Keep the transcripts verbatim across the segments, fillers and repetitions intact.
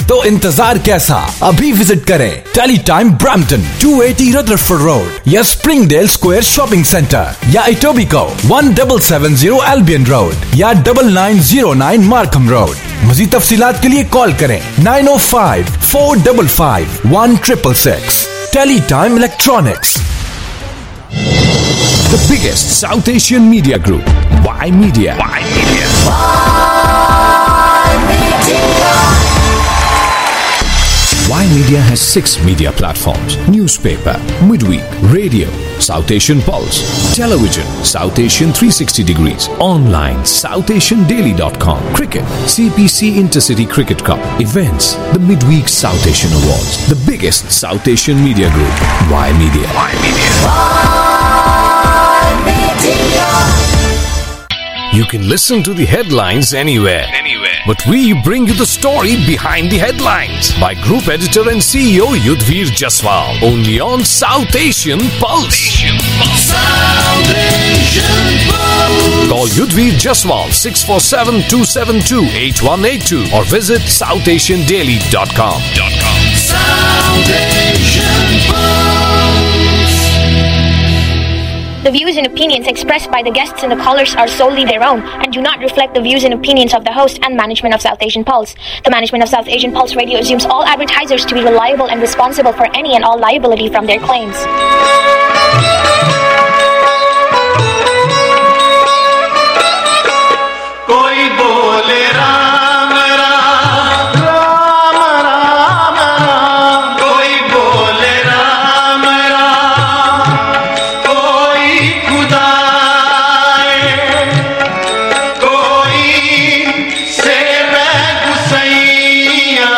तो इंतजार कैसा, अभी विजिट करें tele time Brampton two eighty Rutherford road या स्प्रिंगडेल स्क्वायर शॉपिंग सेंटर या Etobicoke one double seven zero Albion road या double nine zero nine Markham road. मज़ीद तफसीलात के लिए कॉल करें nine O five four double five one triple six. Tele time electronics. The biggest South Asian media group, Y Media. Y Media. Y Media. Y Media has six media platforms: newspaper, midweek, radio, South Asian Pulse, television, South Asian three sixty degrees, online, south asian daily dot com, cricket, C P C Intercity Cricket Cup, events, the Midweek South Asian Awards. The biggest South Asian media group, Y Media. Y Media. You can listen to the headlines anywhere, anywhere. But we bring you the story behind the headlines by Group Editor and C E O Yudhvir Jaswal. Only on South Asian Pulse. Asian Pulse. South Asian Pulse. Call Yudhvir Jaswal six four seven, two seven two, eight one eight two or visit south asian daily dot com. South Asian Pulse. The views and opinions expressed by the guests and the callers are solely their own and do not reflect the views and opinions of the host and management of South Asian Pulse. The management of South Asian Pulse Radio assumes all advertisers to be reliable and responsible for any and all liability from their claims. Koi bole Ram Ram Ram Ram Ram, koi bole Ram Ram, koi Khuda hai, koi Seve Gusaiya,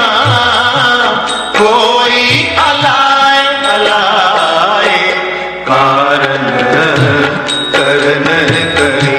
koi Alai Alai, Karan Karan Kari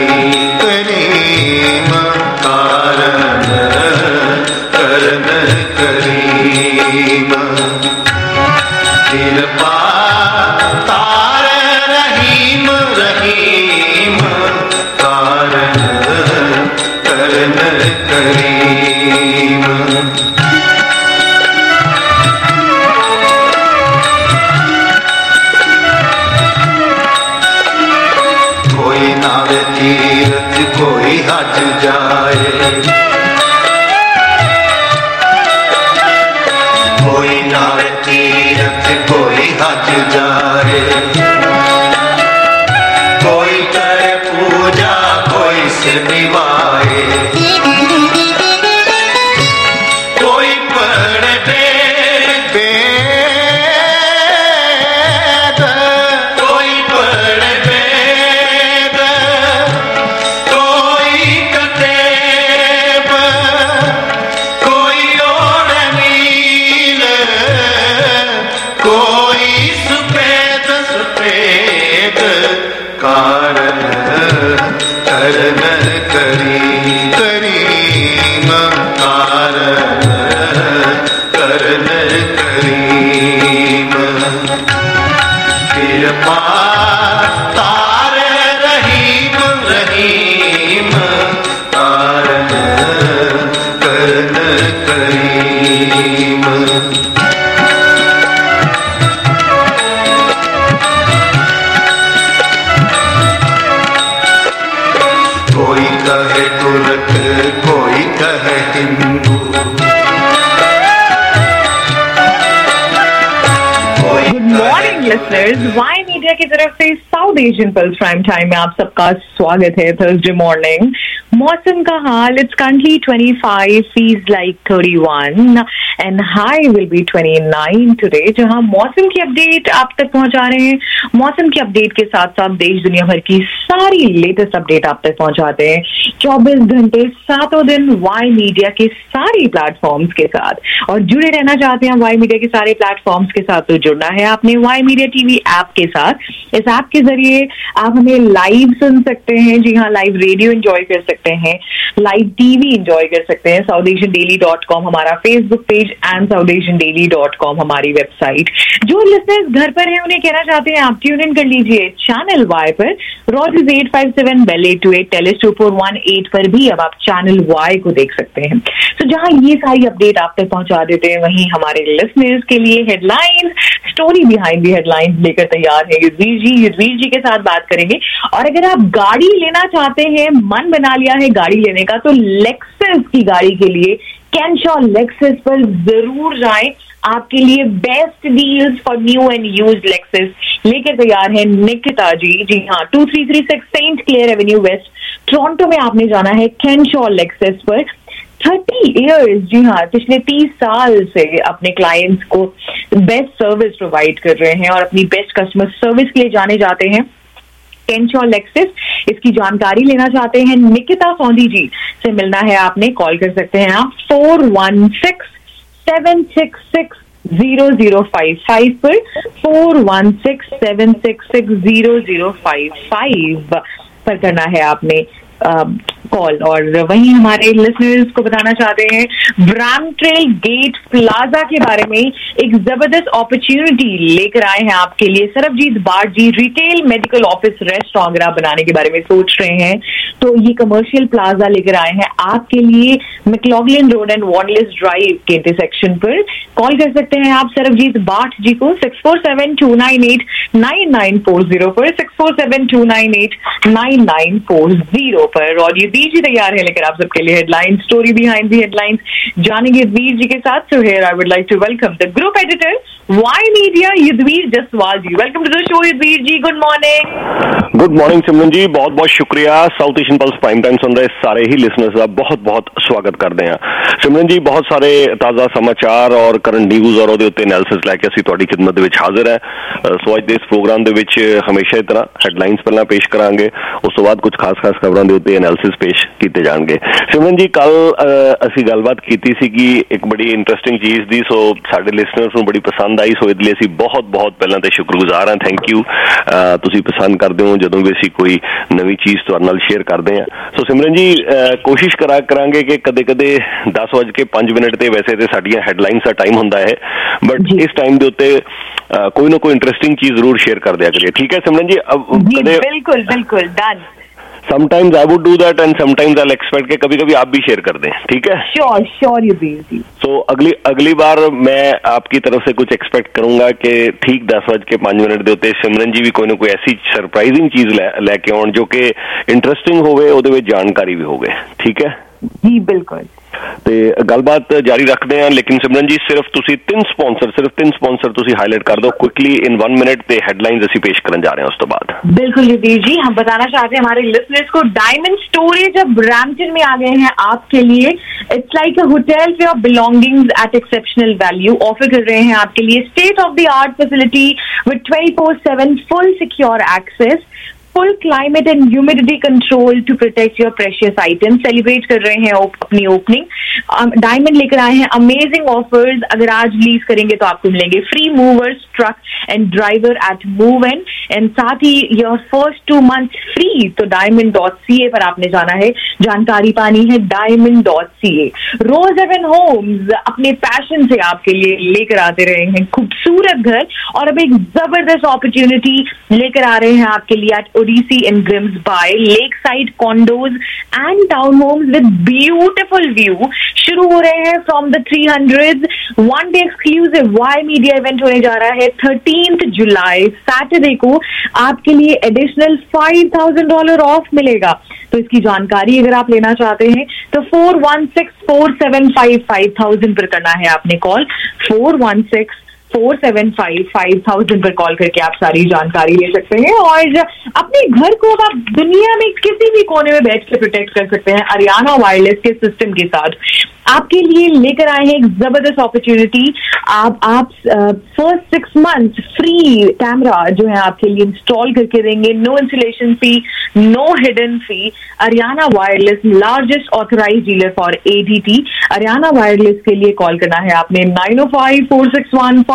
कोई हट जाए, कोई नावे तीरथ कोई हट जाए, कोई करे पूजा कोई सिर निभाए, कोई पढ़े वेद वेद, कोई पढ़े वेद, कोई कतेब, कोई और नील, कोई सुपेद सुपेद, कारण करण करी करीम, कारण करण करीम, कृपा तारे रहीम रहीम, कारण करण करीम। कोई कहे तुर्क कोई कहे Hindu, good morning listeners, Y media की तरफ से South Asian pulse prime time में आप सबका स्वागत है। थर्सडे मॉर्निंग, मौसम का हाल, it's currently twenty five, feels like thirty one and high will be twenty nine today. जहां मौसम की अपडेट आप तक पहुंचा रहे हैं, मौसम की अपडेट के साथ साथ देश दुनिया भर की सारी लेटेस्ट अपडेट आप तक पहुंचाते हैं चौबीस घंटे सातों दिन वाई मीडिया के सारे प्लेटफॉर्म्स के साथ। और जुड़े रहना चाहते हैं वाई मीडिया के सारे प्लेटफॉर्म्स के साथ, तो जुड़ना है आपने वाई मीडिया टीवी ऐप के साथ। इस ऐप के जरिए आप हमें लाइव सुन सकते हैं, जी हाँ, लाइव रेडियो एंजॉय कर सकते हैं, लाइव टीवी एंजॉय कर सकते हैं। South Asian daily dot com हमारा Facebook page and South Asian daily dot com हमारी वेबसाइट। जो लिसनर्स घर पर हैं उन्हें कहना चाहते हैं आप ट्यून इन कर लीजिए चैनल वाई पर, Rogers eight five seven, Bell eight two eight, Telus two four one eight पर भी अब आप चैनल वाई को देख सकते हैं। तो जहां ये सारी अपडेट आप तक पहुंचा देते हैं, वहीं हमारे लिसनर्स के लिए headlines, story behind the headlines लेकर तैयार है युद्धवीर जी। युद्धवीर जी के साथ बात करेंगे। और अगर आप गाड़ी लेना चाहते हैं, मन बना लिया है गाड़ी लेने का, तो लेक्सस की गाड़ी के लिए कैनशॉ लेक्सस पर जरूर जाएं। आपके लिए best deals for new and used Lexus लेकर तैयार है निकिता जी। जी हाँ, two three three six Saint Clair avenue west, Toronto में आपने जाना है कैनशॉ लेक्सस पर। थर्टी इयर्स, जी हाँ, पिछले तीस साल से अपने क्लाइंट्स को बेस्ट सर्विस प्रोवाइड कर रहे हैं और अपनी बेस्ट कस्टमर सर्विस के लिए जाने जाते हैं कैनशॉ लेक्सस। इसकी जानकारी लेना चाहते हैं निकिता सौंधी जी से मिलना है आपने, कॉल कर सकते हैं आप four one six seven six six zero zero five five पर, four one six seven six six zero zero five five पर करना है आपने कॉल। और वहीं हमारे लिसनर्स को बताना चाहते हैं ब्रामट्रेल गेट प्लाजा के बारे में एक जबरदस्त अपॉर्चुनिटी लेकर आए हैं आपके लिए Sarabjit Batt ji. Retail medical office restaurant अगर आप बनाने के बारे में सोच रहे हैं तो ये कमर्शियल प्लाजा लेकर आए हैं आपके लिए McLaughlin road and Wanless drive के इंटरसेक्शन पर। कॉल कर सकते हैं आप सरबजीत बाट जी को six four seven two nine eight nine nine four zero पर, six four seven two nine eight nine nine four zero पर। और ये वीर जी तैयार है लेकर आप सबके लिए headline, story behind the headlines जानेंगे वीर जी के साथ। So here I would like to welcome the group editor Y media Yudhvir Jaswal ji. Welcome to the show Yudhvir ji, good morning. Good morning Simran ji, बहुत बहुत शुक्रिया। South Asian pulse prime time सुन रहे सारे ही लिसनर्स का बहुत बहुत स्वागत करते हैं। सिमरन जी, बहुत सारे ताज़ा समाचार और करंट न्यूज़ और ਉਹਦੇ ਉੱਤੇ ਐਨਾਲਿਸਿਸ ਲੈ ਕੇ ਅਸੀਂ ਤੁਹਾਡੀ ਖਿਦਮਤ ਦੇ ਵਿੱਚ ਹਾਜ਼ਰ ਹੈ। ਸੋ ਅੱਜ ਦੇ ਇਸ ਪ੍ਰੋਗਰਾਮ ਦੇ ਵਿੱਚ ਹਮੇਸ਼ਾ ਦੀ ਤਰ੍ਹਾਂ ਹੈਡਲਾਈਨਸ ਪਹਿਲਾਂ ਪੇਸ਼ ਕਰਾਂਗੇ, ਉਸ ਤੋਂ ਬਾਅਦ ਕੁਝ ਖਾਸ-ਖਾਸ ਖਬਰਾਂ ਦੇ ਉੱਤੇ ਐਨਾਲਿਸਿਸ ਪੇਸ਼ ਕੀਤੇ ਜਾਣਗੇ। ਸਿਮਰਨ ਜੀ, ਕੱਲ ਅਸੀਂ ਗੱਲਬਾਤ ਕੀਤੀ ਸੀ ਕਿ ਇੱਕ ਬੜੀ ਇੰਟਰਸਟਿੰਗ ਚੀਜ਼ ਦੀ, ਸੋ ਸਾਡੇ ਲਿਸਨਰਸ ਨੂੰ ਬੜੀ ਪਸੰਦ ਆਈ, ਸੋ ਇਹਦੇ ਲਈ ਅਸੀਂ ਬਹੁਤ ਬਹੁਤ ਪਹਿਲਾਂ ਤੇ ਸ਼ੁਕਰਗੁਜ਼ਾਰ ਹਾਂ। ਥੈਂਕ ਯੂ, ਤੁਸੀਂ ਪਸੰਦ ਕਰਦੇ ਹੋ ਜਦੋਂ ਵੀ ਅਸੀਂ ਕੋਈ ਨਵੀਂ ਚੀਜ਼ ਤੁਹਾਡੇ ਨਾਲ ਸ਼ੇਅਰ ਕਰਦੇ ਹਾਂ। ਸੋ ਸਿਮਰਨ ਜੀ, ਕੋਸ਼ਿਸ਼ ਕਰਾ ਕਰਾਂਗੇ ਕਿ ਕਦੇ ਕਦੇ ਦਸ ਵੱਜ ਕੇ ਪੰਜ ਮਿੰਟ ਤੇ ਵੈਸੇ ਤੇ ਸਾਡੀਆਂ ਹੈਡਲਾਈਨਸ ਦਾ ਟਾਈਮ ਹੁੰਦਾ ਹੈ, ਬਟ ਇਸ ਟਾਈਮ ਦੇ ਉੱਤੇ ਕੋਈ ਨਾ ਕੋਈ ਇੰਟਰਸਟਿੰਗ ਚੀਜ਼ ਜ਼ਰੂਰ ਸ਼ੇयर कर दिया करिए। ठीक है सिमरन जी? जी बिल्कुल बिल्कुल done. Sometimes I would do that and sometimes I expect के कभी कभी आप भी शेयर कर दें, ठीक है? Sure sure you be. So अगली अगली बार मैं आपकी तरफ से कुछ एक्सपेक्ट करूंगा कि ठीक दस बज के पांच मिनट दे उत्ते सिमरन जी भी कोई ना कोई ऐसी सरप्राइजिंग चीज लैके आउण जो कि इंटरस्टिंग होवे, ਉਹਦੇ ਵਿੱਚ जानकारी भी होवे, ठीक है? जी बिल्कुल। ਤੇ ਗੱਲਬਾਤ ਜਾਰੀ ਰੱਖਦੇ ਹਾਂ, ਲੇਕਿਨ ਸਿਮਰਨ ਜੀ ਸਿਰਫ ਤੁਸੀਂ ਤਿੰਨ ਸਪਾਂਸਰ ਸਿਰਫ ਤਿੰਨ ਸਪਾਂਸਰ ਤੁਸੀਂ ਹਾईलाइट कर दो क्विकली इन वन मिनट ਤੇ हेडलाइंस ਅਸੀਂ पेश करने जा रहे हैं उस तो बाद। बिल्कुल युद्धवीर जी, हम बताना चाहते हैं हमारे लिसनर्स को डायमंड स्टोरेज अब ब्रैम्पटन में आ गए हैं आपके लिए। It's like a hotel for your belongings at exceptional value. Offer कर रहे हैं आपके लिए state of the art facility with twenty four seven full secure access, full climate and humidity control to protect your precious item. Celebrate कर रहे हैं अपनी opening. Diamond लेकर आए हैं अमेजिंग ऑफर्स। अगर आज लीज करेंगे तो आपको मिलेंगे free movers, truck and driver at move and and साथ ही your first two month free. तो डायमंड डॉट सी ए पर आपने जाना है, जानकारी पानी है diamond dot C A. Rose Haven homes अपने पैशन से आपके लिए लेकर आते रहे हैं खूबसूरत घर, और अब एक जबरदस्त अपॉर्चुनिटी लेकर आ रहे हैं आपके लिए at Odyssey in Grimsby lakeside condos and town homes with beautiful view. शुरू हो रहे हैं from the three hundred. One day exclusive Y media event होने जा रहा है थर्टीन्थ जुलाई सैटरडे को। आपके लिए additional five thousand dollar off मिलेगा। तो इसकी जानकारी अगर आप लेना चाहते हैं तो four one six four seven five five thousand पर करना है आपने call, four one six four seven five five thousand पर कॉल करके आप सारी जानकारी ले सकते हैं और अपने घर को अब आप दुनिया में किसी भी कोने में बैठ के प्रोटेक्ट कर सकते हैं अरियाना वायरलेस के सिस्टम के साथ। आपके लिए लेकर आए हैं एक जबरदस्त अपॉर्चुनिटी। आप आप first six month free camera जो है आपके लिए इंस्टॉल करके देंगे, no installation fee, no hidden fee. Ariana wireless largest authorised dealer for ADT. Ariana wireless के लिए कॉल करना है आपने नाइन ओ five four six one four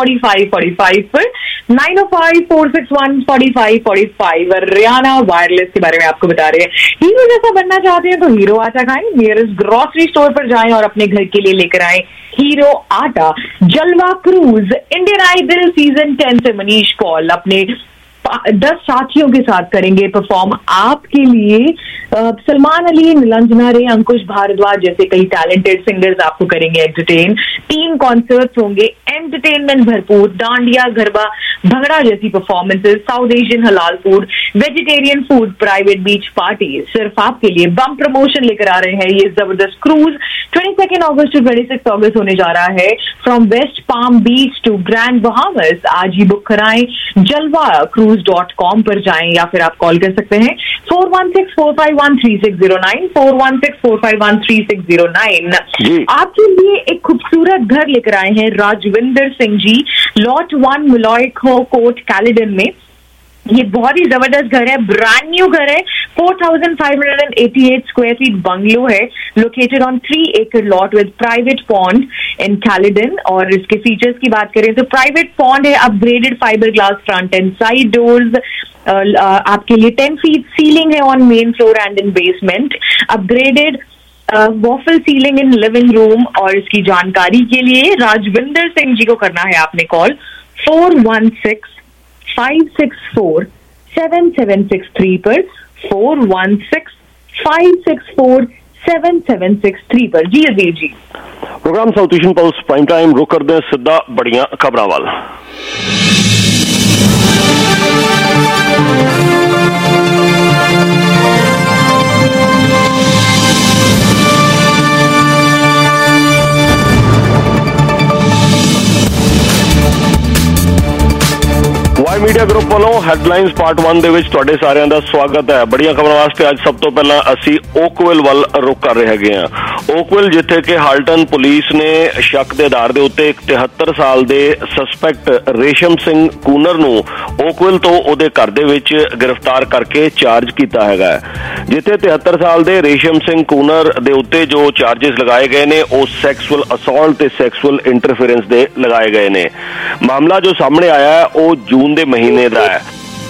forty five forty five पर, नाइन ओ five four six one forty five forty five. Riana wireless के बारे में आपको बता रहे हैं। हीरो जैसा बनना चाहते हैं तो हीरो आटा खाएं, नियरेस्ट ग्रोसरी स्टोर पर जाएं और अपने घर के लिए लेकर आएं hero atta. Jalwa cruise, Indian Idol season ten से मनीष कौल अपने दस साथियों के साथ करेंगे परफॉर्म आपके लिए। सलमान अली, निलंजना रे, अंकुश भारद्वाज जैसे कई टैलेंटेड सिंगर्स आपको करेंगे एंटरटेन। तीन कॉन्सर्ट्स होंगे एंटरटेनमेंट भरपूर, डांडिया, गरबा, भंगड़ा जैसी performances, South Asian halal food, vegetarian food, private beach party सिर्फ आपके लिए। बम प्रमोशन लेकर आ रहे हैं ये जबरदस्त cruise. Twenty second August to twenty six August होने जा रहा है from West Palm Beach to Grand Bahamas. आज ही बुक कराएं, जलवा क्रूज डॉट कॉम पर जाएं या फिर आप कॉल कर सकते हैं four one six four five one three six zero nine, four one six four five one three six zero nine. आपके लिए एक खूबसूरत घर लेकर आए हैं Rajwinder Singh ji, lot one Malloy court Caledon में। ये बहुत ही जबरदस्त घर है, ब्रांड न्यू घर है, four thousand five hundred eighty eight square feet bungalow है, located on three acre lot with private pond in Caledon. और इसके फीचर्स की बात करें तो प्राइवेट पॉन्ड है, upgraded fibre glass front and side doors, आपके लिए टेन फीट सीलिंग है on main floor and in basement, upgraded waffle ceiling in living room. और इसकी जानकारी के लिए राजविंदर सिंह जी को करना है आपने call four one six five six four seven seven six three पर, four one six five six four seven seven six three पर। जी Ajir ji, programme South Asian pulse prime time रुक करते हैं सीधा बड़िया खबरों वाल। वाई मीडिया ग्रुप वालों हैडलाइंस पार्ट वन ਦੇ ਵਿੱਚ ਤੁਹਾਡੇ ਸਾਰਿਆਂ ਦਾ ਸਵਾਗਤ ਹੈ। ਬੜੀਆਂ ਖਬਰਾਂ ਵਾਸਤੇ ਅੱਜ ਸਭ ਤੋਂ ਪਹਿਲਾਂ ਅਸੀਂ ਓਕਵਿਲ ਵੱਲ ਰੁਕ ਕਰ ਰਹੇ ਹੈਗੇ ਆ। ਓਕਵਿਲ ਜਿੱਥੇ ਕਿ ਹਾਲਟਨ ਪੁਲਿਸ ਨੇ ਸ਼ੱਕ ਦੇ ਆਧਾਰ ਦੇ ਉੱਤੇ ਇੱਕ ਤਿਹੱਤਰ ਸਾਲ ਦੇ ਸਸਪੈਕਟ ਰੇਸ਼ਮ ਸਿੰਘ ਕੂਨਰ ਨੂੰ ਓਕਵਿਲ ਤੋਂ ਉਹਦੇ ਘਰ ਦੇ ਵਿੱਚ ਗ੍ਰਿਫਤਾਰ ਕਰਕੇ ਚਾਰਜ ਕੀਤਾ ਹੈਗਾ। ਜਿੱਥੇ ਤਿਹੱਤਰ ਸਾਲ ਦੇ ਰੇਸ਼ਮ ਸਿੰਘ ਕੂਨਰ ਦੇ ਉੱਤੇ ਜੋ ਚਾਰजेस ਲਗਾਏ ਗਏ ਨੇ ਉਹ ਸੈਕਸੁਅਲ ਅਸੌਲਟ ਤੇ ਸੈਕਸੁਅਲ ਇੰਟਰਫੇਰੈਂਸ ਦੇ ਲਗਾਏ ਗਏ ਨੇ। ਮਾਮਲਾ ਜੋ ਸਾਹਮਣੇ ਆਇਆ ਹੈ ਉਹ ਜੂਨ ਦੇ ਮਹੀਨੇ ਦਾ ਹੈ।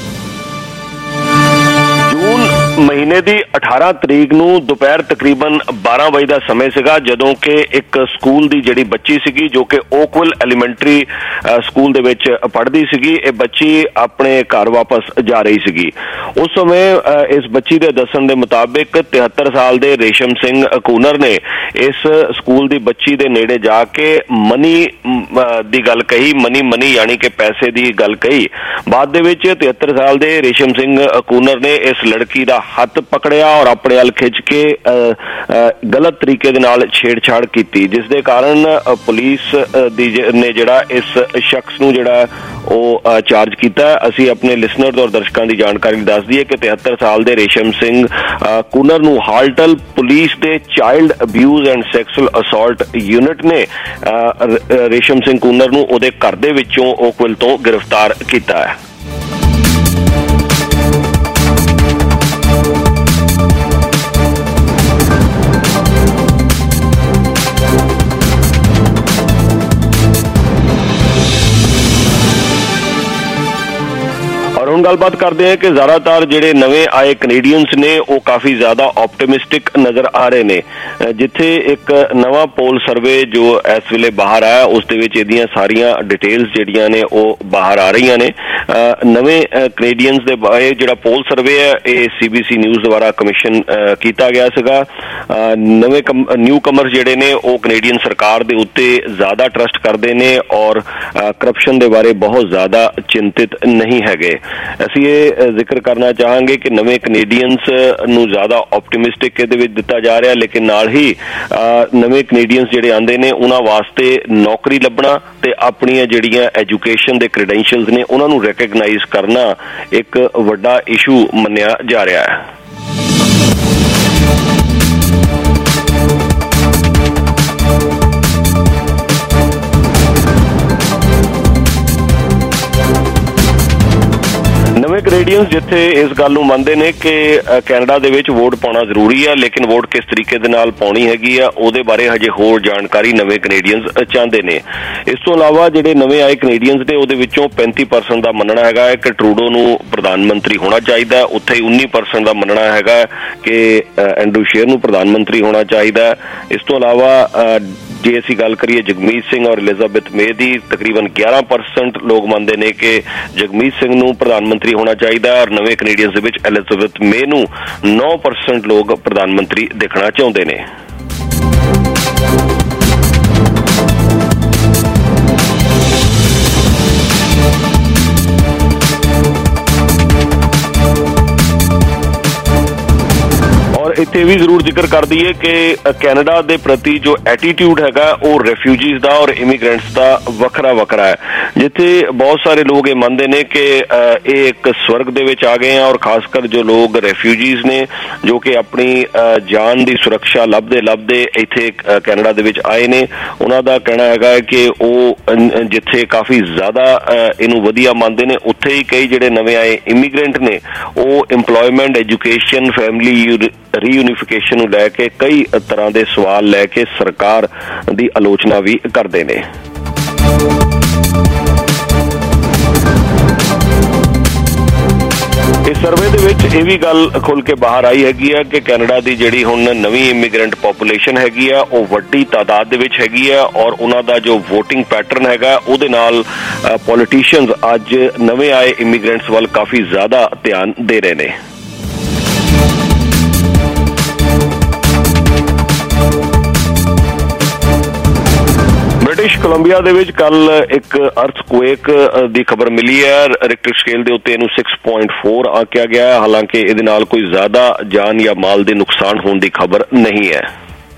ਜੂਨ ਮਹੀਨੇ ਦੀ ਅਠਾਰਾਂ ਤਰੀਕ ਨੂੰ ਦੁਪਹਿਰ ਤਕਰੀਬਨ ਬਾਰਾਂ ਵਜੇ ਦਾ ਸਮੇਂ ਸੀਗਾ ਜਦੋਂ ਕਿ ਇੱਕ ਸਕੂਲ ਦੀ ਜਿਹੜੀ ਬੱਚੀ ਸੀਗੀ ਜੋ ਕਿ ਓਕਵਿਲ ਐਲੀਮੈਂਟਰੀ ਸਕੂਲ ਦੇ ਵਿੱਚ ਪੜ੍ਹਦੀ ਸੀਗੀ, ਇਹ ਬੱਚੀ ਆਪਣੇ ਘਰ ਵਾਪਸ ਜਾ ਰਹੀ ਸੀਗੀ। ਉਸ ਸਮੇਂ ਇਸ ਬੱਚੀ ਦੇ ਦੱਸਣ ਦੇ ਮੁਤਾਬਿਕ ਤਿਹੱਤਰ ਸਾਲ ਦੇ ਰੇਸ਼ਮ ਸਿੰਘ ਕੂਨਰ ਨੇ ਇਸ ਸਕੂਲ ਦੀ ਬੱਚੀ ਦੇ ਨੇੜੇ ਜਾ ਕੇ ਮਨੀ ਦੀ ਗੱਲ ਕਹੀ, ਮਨੀ ਮਨੀ ਯਾਨੀ ਕਿ ਪੈਸੇ ਦੀ ਗੱਲ ਕਹੀ। ਬਾਅਦ ਦੇ ਵਿੱਚ ਤਿਹੱਤਰ ਸਾਲ ਦੇ ਰੇਸ਼ਮ ਸਿੰਘ ਕੂਨਰ ਨੇ ਇਸ ਲੜਕੀ ਦਾ ਹੱਥ ਪਕੜਿਆ ਔਰ ਆਪਣੇ ਵੱਲ ਖਿੱਚ ਕੇ ਗਲਤ ਤਰੀਕੇ ਦੇ ਨਾਲ ਛੇੜਛਾੜ ਕੀਤੀ, ਜਿਸ ਦੇ ਕਾਰਨ ਪੁਲਿਸ ਦੀ ਨੇ ਜਿਹੜਾ ਇਸ ਸ਼ਖਸ ਨੂੰ ਜਿਹੜਾ ਉਹ ਚਾਰਜ ਕੀਤਾ। ਅਸੀਂ ਆਪਣੇ ਲਿਸਨਰ ਔਰ ਦਰਸ਼ਕਾਂ ਦੀ ਜਾਣਕਾਰੀ ਦੱਸ ਦਈਏ ਕਿ ਤਿਹੱਤਰ ਸਾਲ ਦੇ ਰੇਸ਼ਮ ਸਿੰਘ ਕੂਨਰ ਨੂੰ ਹਾਲਟਲ ਪੁਲਿਸ ਦੇ child abuse and sexual assault unit ਨੇ ਰੇਸ਼ਮ ਸਿੰਘ ਕੂਨਰ ਨੂੰ ਉਹਦੇ ਘਰ ਦੇ ਵਿੱਚੋਂ ਓਕਵਿਲ ਤੋਂ ਗ੍ਰਿਫਤਾਰ ਕੀਤਾ ਹੈ। ਹੁਣ ਗੱਲਬਾਤ ਕਰਦੇ ਹਾਂ ਕਿ ਜ਼ਿਆਦਾਤਰ ਜਿਹੜੇ ਨਵੇਂ ਆਏ ਕੈਨੇਡੀਅਨਸ ਨੇ ਉਹ ਕਾਫੀ ਜ਼ਿਆਦਾ ਆਪਟਿਮਿਸਟਿਕ ਨਜ਼ਰ ਆ ਰਹੇ ਨੇ। ਜਿੱਥੇ ਇੱਕ ਨਵਾਂ ਪੋਲ ਸਰਵੇ ਜੋ ਇਸ ਵੇਲੇ ਬਾਹਰ ਆਇਆ ਉਸ ਦੇ ਵਿੱਚ ਇਹਦੀਆਂ ਸਾਰੀਆਂ ਡਿਟੇਲਸ ਜਿਹੜੀਆਂ ਨੇ ਉਹ ਬਾਹਰ ਆ ਰਹੀਆਂ ਨੇ। ਨਵੇਂ ਕੈਨੇਡੀਅਨਸ ਦੇ ਇਹ ਜਿਹੜਾ ਪੋਲ ਸਰਵੇ ਹੈ ਇਹ ਸੀਬੀਸੀ ਨਿਊਜ਼ ਦੁਆਰਾ ਕਮਿਸ਼ਨ ਕੀਤਾ ਗਿਆ ਸੀਗਾ। ਨਵੇਂ ਨਿਊ ਕਮਰਸ ਜਿਹੜੇ ਨੇ ਉਹ ਕੈਨੇਡੀਅਨ ਸਰਕਾਰ ਦੇ ਉੱਤੇ ਜ਼ਿਆਦਾ ਟਰਸਟ ਕਰਦੇ ਨੇ ਔਰ ਕਰਪਸ਼ਨ ਦੇ ਬਾਰੇ ਬਹੁਤ ਜ਼ਿਆਦਾ ਚਿੰਤਿਤ ਨਹੀਂ ਹੈਗੇ। ਅਸੀਂ ਇਹ ਜ਼ਿਕਰ ਕਰਨਾ ਚਾਹਾਂਗੇ ਕਿ ਨਵੇਂ ਕੈਨੇਡੀਅਨਸ ਨੂੰ ਜ਼ਿਆਦਾ ਆਪਟਿਮਿਸਟਿਕ ਇਹਦੇ ਵਿੱਚ ਦਿੱਤਾ ਜਾ ਰਿਹਾ, ਲੇਕਿਨ ਨਾਲ ਹੀ ਨਵੇਂ ਕੈਨੇਡੀਅਨਸ ਜਿਹੜੇ ਆਉਂਦੇ ਨੇ ਉਹਨਾਂ ਵਾਸਤੇ ਨੌਕਰੀ ਲੱਭਣਾ ਤੇ ਆਪਣੀਆਂ ਜਿਹੜੀਆਂ ਐਜੂਕੇਸ਼ਨ ਦੇ ਕ੍ਰੈਡੈਂਸ਼ੀਅਲਸ ਨੇ ਉਹਨਾਂ ਨੂੰ ਰੈਕਗਨਾਈਜ਼ ਕਰਨਾ ਇੱਕ ਵੱਡਾ ਇਸ਼ੂ ਮੰਨਿਆ ਜਾ ਰਿਹਾ ਹੈ। ਨਵੇਂ ਕੈਨੇਡੀਅਨਸ ਜਿੱਥੇ ਇਸ ਗੱਲ ਨੂੰ ਮੰਨਦੇ ਨੇ ਕਿ ਕੈਨੇਡਾ ਦੇ ਵਿੱਚ ਵੋਟ ਪਾਉਣਾ ਜ਼ਰੂਰੀ ਹੈ, ਲੇਕਿਨ ਵੋਟ ਕਿਸ ਤਰੀਕੇ ਦੇ ਨਾਲ ਪਾਉਣੀ ਹੈਗੀ ਆ ਉਹਦੇ ਬਾਰੇ ਹਜੇ ਹੋਰ ਜਾਣਕਾਰੀ ਨਵੇਂ ਕੈਨੇਡੀਅਨਸ ਚਾਹੁੰਦੇ ਨੇ। ਇਸ ਤੋਂ ਇਲਾਵਾ ਜਿਹੜੇ ਨਵੇਂ ਆਏ ਕੈਨੇਡੀਅਨਸ ਨੇ ਉਹਦੇ ਵਿੱਚੋਂ ਪੈਂਤੀ ਪਰਸੈਂਟ ਦਾ ਮੰਨਣਾ ਹੈਗਾ ਹੈ ਕਿ ਟਰੂਡੋ ਨੂੰ ਪ੍ਰਧਾਨ ਮੰਤਰੀ ਹੋਣਾ ਚਾਹੀਦਾ, ਉੱਥੇ ਹੀ ਉੱਨੀ ਪਰਸੈਂਟ ਦਾ ਮੰਨਣਾ ਹੈਗਾ ਕਿ ਐਂਡਰੂ ਸ਼ੇਰ ਨੂੰ ਪ੍ਰਧਾਨ ਮੰਤਰੀ ਹੋਣਾ ਚਾਹੀਦਾ। ਇਸ ਤੋਂ ਇਲਾਵਾ ਜੇ ਅਸੀਂ ਗੱਲ ਕਰੀਏ ਜਗਮੀਤ ਸਿੰਘ ਔਰ ਐਲਿਜ਼ਾਬੈਥ ਮੇ ਦੀ, ਤਕਰੀਬਨ ਗਿਆਰਾਂ ਪਰਸੈਂਟ ਲੋਕ ਮੰਨਦੇ ਨੇ ਕਿ ਜਗਮੀਤ ਸਿੰਘ ਨੂੰ ਪ੍ਰਧਾਨ ਮੰਤਰੀ ਹੋਣਾ ਚਾਹੀਦਾ ਔਰ ਨਵੇਂ ਕੈਨੇਡੀਅਨਸ ਦੇ ਵਿੱਚ ਐਲਿਜ਼ਾਬੈਥ ਮੇ ਨੂੰ ਨੌ ਪਰਸੈਂਟ ਲੋਕ ਪ੍ਰਧਾਨ ਮੰਤਰੀ ਦੇਖਣਾ ਚਾਹੁੰਦੇ ਨੇ। ਇੱਥੇ ਵੀ ਜ਼ਰੂਰ ਜ਼ਿਕਰ ਕਰ ਦਈਏ ਕਿ ਕੈਨੇਡਾ ਦੇ ਪ੍ਰਤੀ ਜੋ ਐਟੀਟਿਊਡ ਹੈਗਾ ਉਹ ਰੈਫਿਊਜੀਜ਼ ਦਾ ਔਰ ਇਮੀਗ੍ਰੈਂਟਸ ਦਾ ਵੱਖਰਾ ਵੱਖਰਾ ਹੈ। ਜਿੱਥੇ ਬਹੁਤ ਸਾਰੇ ਲੋਕ ਇਹ ਮੰਨਦੇ ਨੇ ਕਿ ਇਹ ਇੱਕ ਸਵਰਗ ਦੇ ਵਿੱਚ ਆ ਗਏ ਆ ਔਰ ਖਾਸ ਕਰ ਜੋ ਲੋਕ ਰੈਫਿਊਜੀਜ਼ ਨੇ ਜੋ ਕਿ ਆਪਣੀ ਜਾਨ ਦੀ ਸੁਰੱਖਿਆ ਲੱਭਦੇ ਲੱਭਦੇ ਇੱਥੇ ਕੈਨੇਡਾ ਦੇ ਵਿੱਚ ਆਏ ਨੇ, ਉਹਨਾਂ ਦਾ ਕਹਿਣਾ ਹੈਗਾ ਕਿ ਉਹ ਜਿੱਥੇ ਕਾਫੀ ਜ਼ਿਆਦਾ ਇਹਨੂੰ ਵਧੀਆ ਮੰਨਦੇ ਨੇ, ਉੱਥੇ ਹੀ ਕਈ ਜਿਹੜੇ ਨਵੇਂ ਆਏ ਇਮੀਗ੍ਰੈਂਟ ਨੇ ਉਹ ਇੰਪਲੋਇਮੈਂਟ, ਐਜੂਕੇਸ਼ਨ, ਫੈਮਿਲੀ ਰੀਯੂਨੀਫਿਕੇਸ਼ਨ ਨੂੰ ਲੈ ਕੇ ਕਈ ਤਰ੍ਹਾਂ ਦੇ ਸਵਾਲ ਲੈ ਕੇ ਸਰਕਾਰ ਦੀ ਆਲੋਚਨਾ ਵੀ ਕਰਦੇ ਨੇ। ਇਸ ਸਰਵੇ ਦੇ ਵਿੱਚ ਇਹ ਵੀ ਗੱਲ ਖੁੱਲ ਕੇ ਬਾਹਰ ਆਈ ਹੈਗੀ ਆ ਕਿ ਕੈਨੇਡਾ ਦੀ ਜਿਹੜੀ ਹੁਣ ਨਵੀਂ ਇਮੀਗ੍ਰੈਂਟ ਪੋਪੂਲੇਸ਼ਨ ਹੈਗੀ ਆ ਉਹ ਵੱਡੀ ਤਾਦਾਦ ਦੇ ਵਿੱਚ ਹੈਗੀ ਆ ਔਰ ਉਹਨਾਂ ਦਾ ਜੋ ਵੋਟਿੰਗ ਪੈਟਰਨ ਹੈਗਾ ਉਹਦੇ ਨਾਲ ਪੋਲੀਟੀਸ਼ੀਅਨਸ ਅੱਜ ਨਵੇਂ ਆਏ ਇਮੀਗ੍ਰੈਂਟਸ ਵੱਲ ਕਾਫੀ ਜ਼ਿਆਦਾ ਧਿਆਨ ਦੇ ਰਹੇ ਨੇ। ਬ੍ਰਿਟਿਸ਼ ਕੋਲੰਬੀਆ ਦੇ ਵਿੱਚ ਕੱਲ ਇੱਕ ਅਰਥਕੁਏਕ ਦੀ ਖਬਰ ਮਿਲੀ ਹੈ। ਰਿਕਟਰ ਸਕੇਲ ਦੇ ਉੱਤੇ ਇਹਨੂੰ ਛੇ ਪੁਆਇੰਟ ਚਾਰ ਆਂਕਿਆ ਗਿਆ ਹੈ। ਹਾਲਾਂਕਿ ਇਹਦੇ ਨਾਲ ਕੋਈ ਜ਼ਿਆਦਾ ਜਾਨ ਜਾਂ ਮਾਲ ਦੇ ਨੁਕਸਾਨ ਹੋਣ ਦੀ ਖਬਰ ਨਹੀਂ ਹੈ।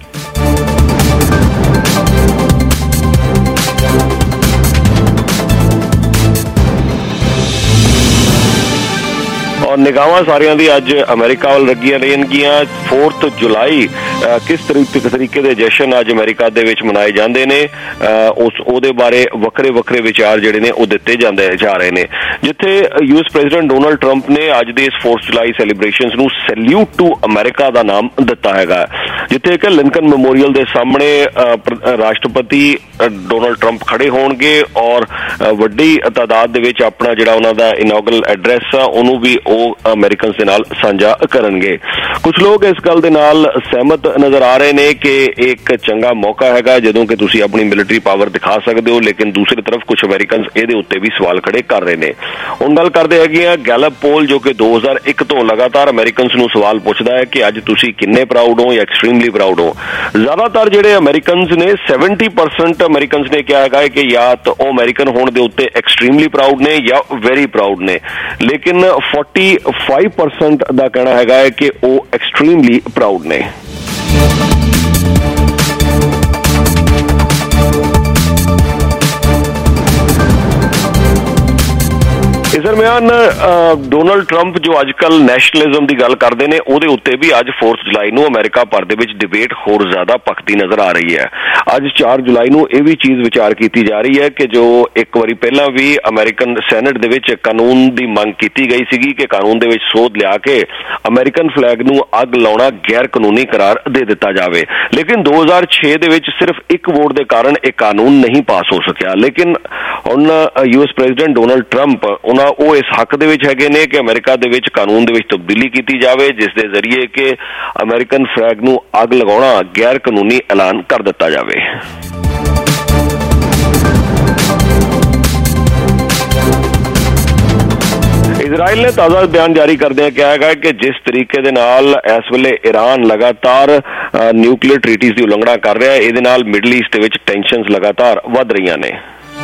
ਔਰ ਨਿਗਾਹਾਂ ਸਾਰਿਆਂ ਦੀ ਅੱਜ ਅਮਰੀਕਾ ਵੱਲ ਲੱਗੀਆਂ ਰਹਿਣਗੀਆਂ। ਚੌਥੀ ਜੁਲਾਈ ਕਿਸ ਤਰੀਕੇ ਦੇ ਜਸ਼ਨ ਅੱਜ ਅਮਰੀਕਾ ਦੇ ਵਿੱਚ ਮਨਾਏ ਜਾਂਦੇ ਨੇ, ਉਸ ਉਹਦੇ ਬਾਰੇ ਵੱਖਰੇ ਵੱਖਰੇ ਵਿਚਾਰ ਜਿਹੜੇ ਨੇ ਉਹ ਦਿੱਤੇ ਜਾਂਦੇ ਜਾ ਰਹੇ ਨੇ। ਜਿੱਥੇ ਯੂਐਸ ਪ੍ਰੈਜ਼ੀਡੈਂਟ ਡੋਨਾਲਡ ਟਰੰਪ ਨੇ ਅੱਜ ਦੇ ਇਸ ਚੌਥੀ ਜੁਲਾਈ ਸੈਲੀਬ੍ਰੇਸ਼ਨਸ ਨੂੰ ਸੈਲਿਊਟ ਟੂ ਅਮਰੀਕਾ ਦਾ ਨਾਮ ਦਿੱਤਾ ਹੈਗਾ, ਜਿੱਥੇ ਕਿ ਲਿੰਕਨ ਮੈਮੋਰੀਅਲ ਦੇ ਸਾਹਮਣੇ ਰਾਸ਼ਟਰਪਤੀ ਡੋਨਾਲਡ ਟਰੰਪ ਖੜੇ ਹੋਣਗੇ ਔਰ ਵੱਡੀ ਤਾਦਾਦ ਦੇ ਵਿੱਚ ਆਪਣਾ ਜਿਹੜਾ ਉਹਨਾਂ ਦਾ ਇਨੌਗਰਲ ਐਡਰੈਸ ਆ ਉਹਨੂੰ ਵੀ ਉਹ ਅਮਰੀਕਨਸ ਦੇ ਨਾਲ ਸਾਂਝਾ ਕਰਨਗੇ। ਕੁਝ ਲੋਕ ਇਸ ਗੱਲ ਦੇ ਨਾਲ ਸਹਿਮਤ ਨਜ਼ਰ ਆ ਰਹੇ ਨੇ ਕਿ ਇੱਕ ਚੰਗਾ ਮੌਕਾ ਹੈਗਾ ਜਦੋਂ ਕਿ ਤੁਸੀਂ ਆਪਣੀ ਮਿਲਟਰੀ ਪਾਵਰ ਦਿਖਾ ਸਕਦੇ ਹੋ, ਲੇਕਿਨ ਦੂਸਰੀ ਤਰਫ ਕੁਝ ਅਮਰੀਕਨਸ ਇਹਦੇ ਉੱਤੇ ਵੀ ਸਵਾਲ ਖੜੇ ਕਰ ਰਹੇ ਨੇ। ਹੁਣ ਗੱਲ ਕਰਦੇ ਹੈਗੇ ਆ ਗੈਲਪ ਪੋਲ ਜੋ ਕਿ ਦੋ ਹਜ਼ਾਰ ਇੱਕ ਤੋਂ ਲਗਾਤਾਰ ਅਮਰੀਕਨਸ ਨੂੰ ਸਵਾਲ ਪੁੱਛਦਾ ਹੈ ਕਿ ਅੱਜ ਤੁਸੀਂ ਕਿੰਨੇ ਪ੍ਰਾਊਡ ਹੋ ਜਾਂ ਐਕਸਟ੍ਰੀਮਲੀ ਪ੍ਰਾਊਡ ਹੋ। ਜ਼ਿਆਦਾਤਰ ਜਿਹੜੇ ਅਮਰੀਕਨਸ ਨੇ ਸੱਤਰ ਪਰਸੈਂਟ ਅਮਰੀਕਨਸ ਨੇ ਕਿਹਾ ਹੈਗਾ ਕਿ ਜਾਂ ਤਾਂ ਉਹ ਅਮਰੀਕਨ ਹੋਣ ਦੇ ਉੱਤੇ ਐਕਸਟ੍ਰੀਮਲੀ ਪ੍ਰਾਊਡ ਨੇ ਜਾਂ ਵੈਰੀ ਪ੍ਰਾਊਡ ਨੇ, ਲੇਕਿਨ ਪੈਂਤਾਲੀ ਪਰਸੈਂਟ ਦਾ ਕਹਿਣਾ ਹੈਗਾ ਹੈ ਕਿ ਉਹ ਐਕਸਟ੍ਰੀਮਲੀ ਪ੍ਰਾਊਡ ਨੇ। ਇਸ ਦਰਮਿਆਨ ਡੋਨਾਲਡ ਟਰੰਪ ਜੋ ਅੱਜ ਕੱਲ੍ਹ ਨੈਸ਼ਨਲਿਜ਼ਮ ਦੀ ਗੱਲ ਕਰਦੇ ਨੇ ਉਹਦੇ ਉੱਤੇ ਵੀ ਅੱਜ ਚੌਥੀ ਜੁਲਾਈ ਨੂੰ ਅਮਰੀਕਾ ਭਰ ਦੇ ਵਿੱਚ ਡਿਬੇਟ ਹੋਰ ਜ਼ਿਆਦਾ ਪੱਕਦੀ ਨਜ਼ਰ ਆ ਰਹੀ ਹੈ। ਅੱਜ ਚਾਰ ਜੁਲਾਈ ਨੂੰ ਇਹ ਵੀ ਚੀਜ਼ ਵਿਚਾਰ ਕੀਤੀ ਜਾ ਰਹੀ ਹੈ ਕਿ ਜੋ ਇੱਕ ਵਾਰੀ ਪਹਿਲਾਂ ਵੀ ਅਮਰੀਕਨ ਸੈਨੇਟ ਦੇ ਵਿੱਚ ਕਾਨੂੰਨ ਦੀ ਮੰਗ ਕੀਤੀ ਗਈ ਸੀਗੀ ਕਿ ਕਾਨੂੰਨ ਦੇ ਵਿੱਚ ਸੋਧ ਲਿਆ ਕੇ ਅਮਰੀਕਨ ਫਲੈਗ ਨੂੰ ਅੱਗ ਲਾਉਣਾ ਗੈਰ ਕਾਨੂੰਨੀ ਕਰਾਰ ਦੇ ਦਿੱਤਾ ਜਾਵੇ, ਲੇਕਿਨ ਦੋ ਹਜ਼ਾਰ ਛੇ ਦੇ ਵਿੱਚ ਸਿਰਫ ਇੱਕ ਵੋਟ ਦੇ ਕਾਰਨ ਇਹ ਕਾਨੂੰਨ ਨਹੀਂ ਪਾਸ ਹੋ ਸਕਿਆ। ਲੇਕਿਨ ਹੁਣ ਯੂਐਸ ਪ੍ਰੈਜ਼ੀਡੈਂਟ ਡੋਨਾਲਡ ਟਰੰਪ ਉਹਨਾਂ ਉਹ ਇਸ ਹੱਕ ਦੇ ਵਿੱਚ ਹੈਗੇ ਨੇ ਕਿ ਅਮਰੀਕਾ ਦੇ ਵਿੱਚ ਕਾਨੂੰਨ ਦੇ ਵਿੱਚ ਤਬਦੀਲੀ ਕੀਤੀ ਜਾਵੇ ਜਿਸ ਦੇ ਜ਼ਰੀਏ ਕਿ ਅਮਰੀਕਨ ਫਲੈਗ ਨੂੰ ਅੱਗ ਲਗਾਉਣਾ ਗੈਰ ਕਾਨੂੰਨੀ ਐਲਾਨ ਕਰ ਦਿੱਤਾ ਜਾਵੇ। ਇਜ਼ਰਾਈਲ ਨੇ ਤਾਜ਼ਾ ਬਿਆਨ ਜਾਰੀ ਕਰਦਿਆਂ ਕਿਹਾ ਹੈਗਾ ਕਿ ਜਿਸ ਤਰੀਕੇ ਦੇ ਨਾਲ ਇਸ ਵੇਲੇ ਈਰਾਨ ਲਗਾਤਾਰ ਨਿਊਕਲੀਅਰ ਟ੍ਰੀਟੀਜ਼ ਦੀ ਉਲੰਘਣਾ ਕਰ ਰਿਹਾ ਹੈ, ਇਹਦੇ ਨਾਲ ਮਿਡਲ ਈਸਟ ਦੇ ਵਿੱਚ ਟੈਂਸ਼ਨਸ ਲਗਾਤਾਰ ਵੱਧ ਰਹੀਆਂ ਨੇ।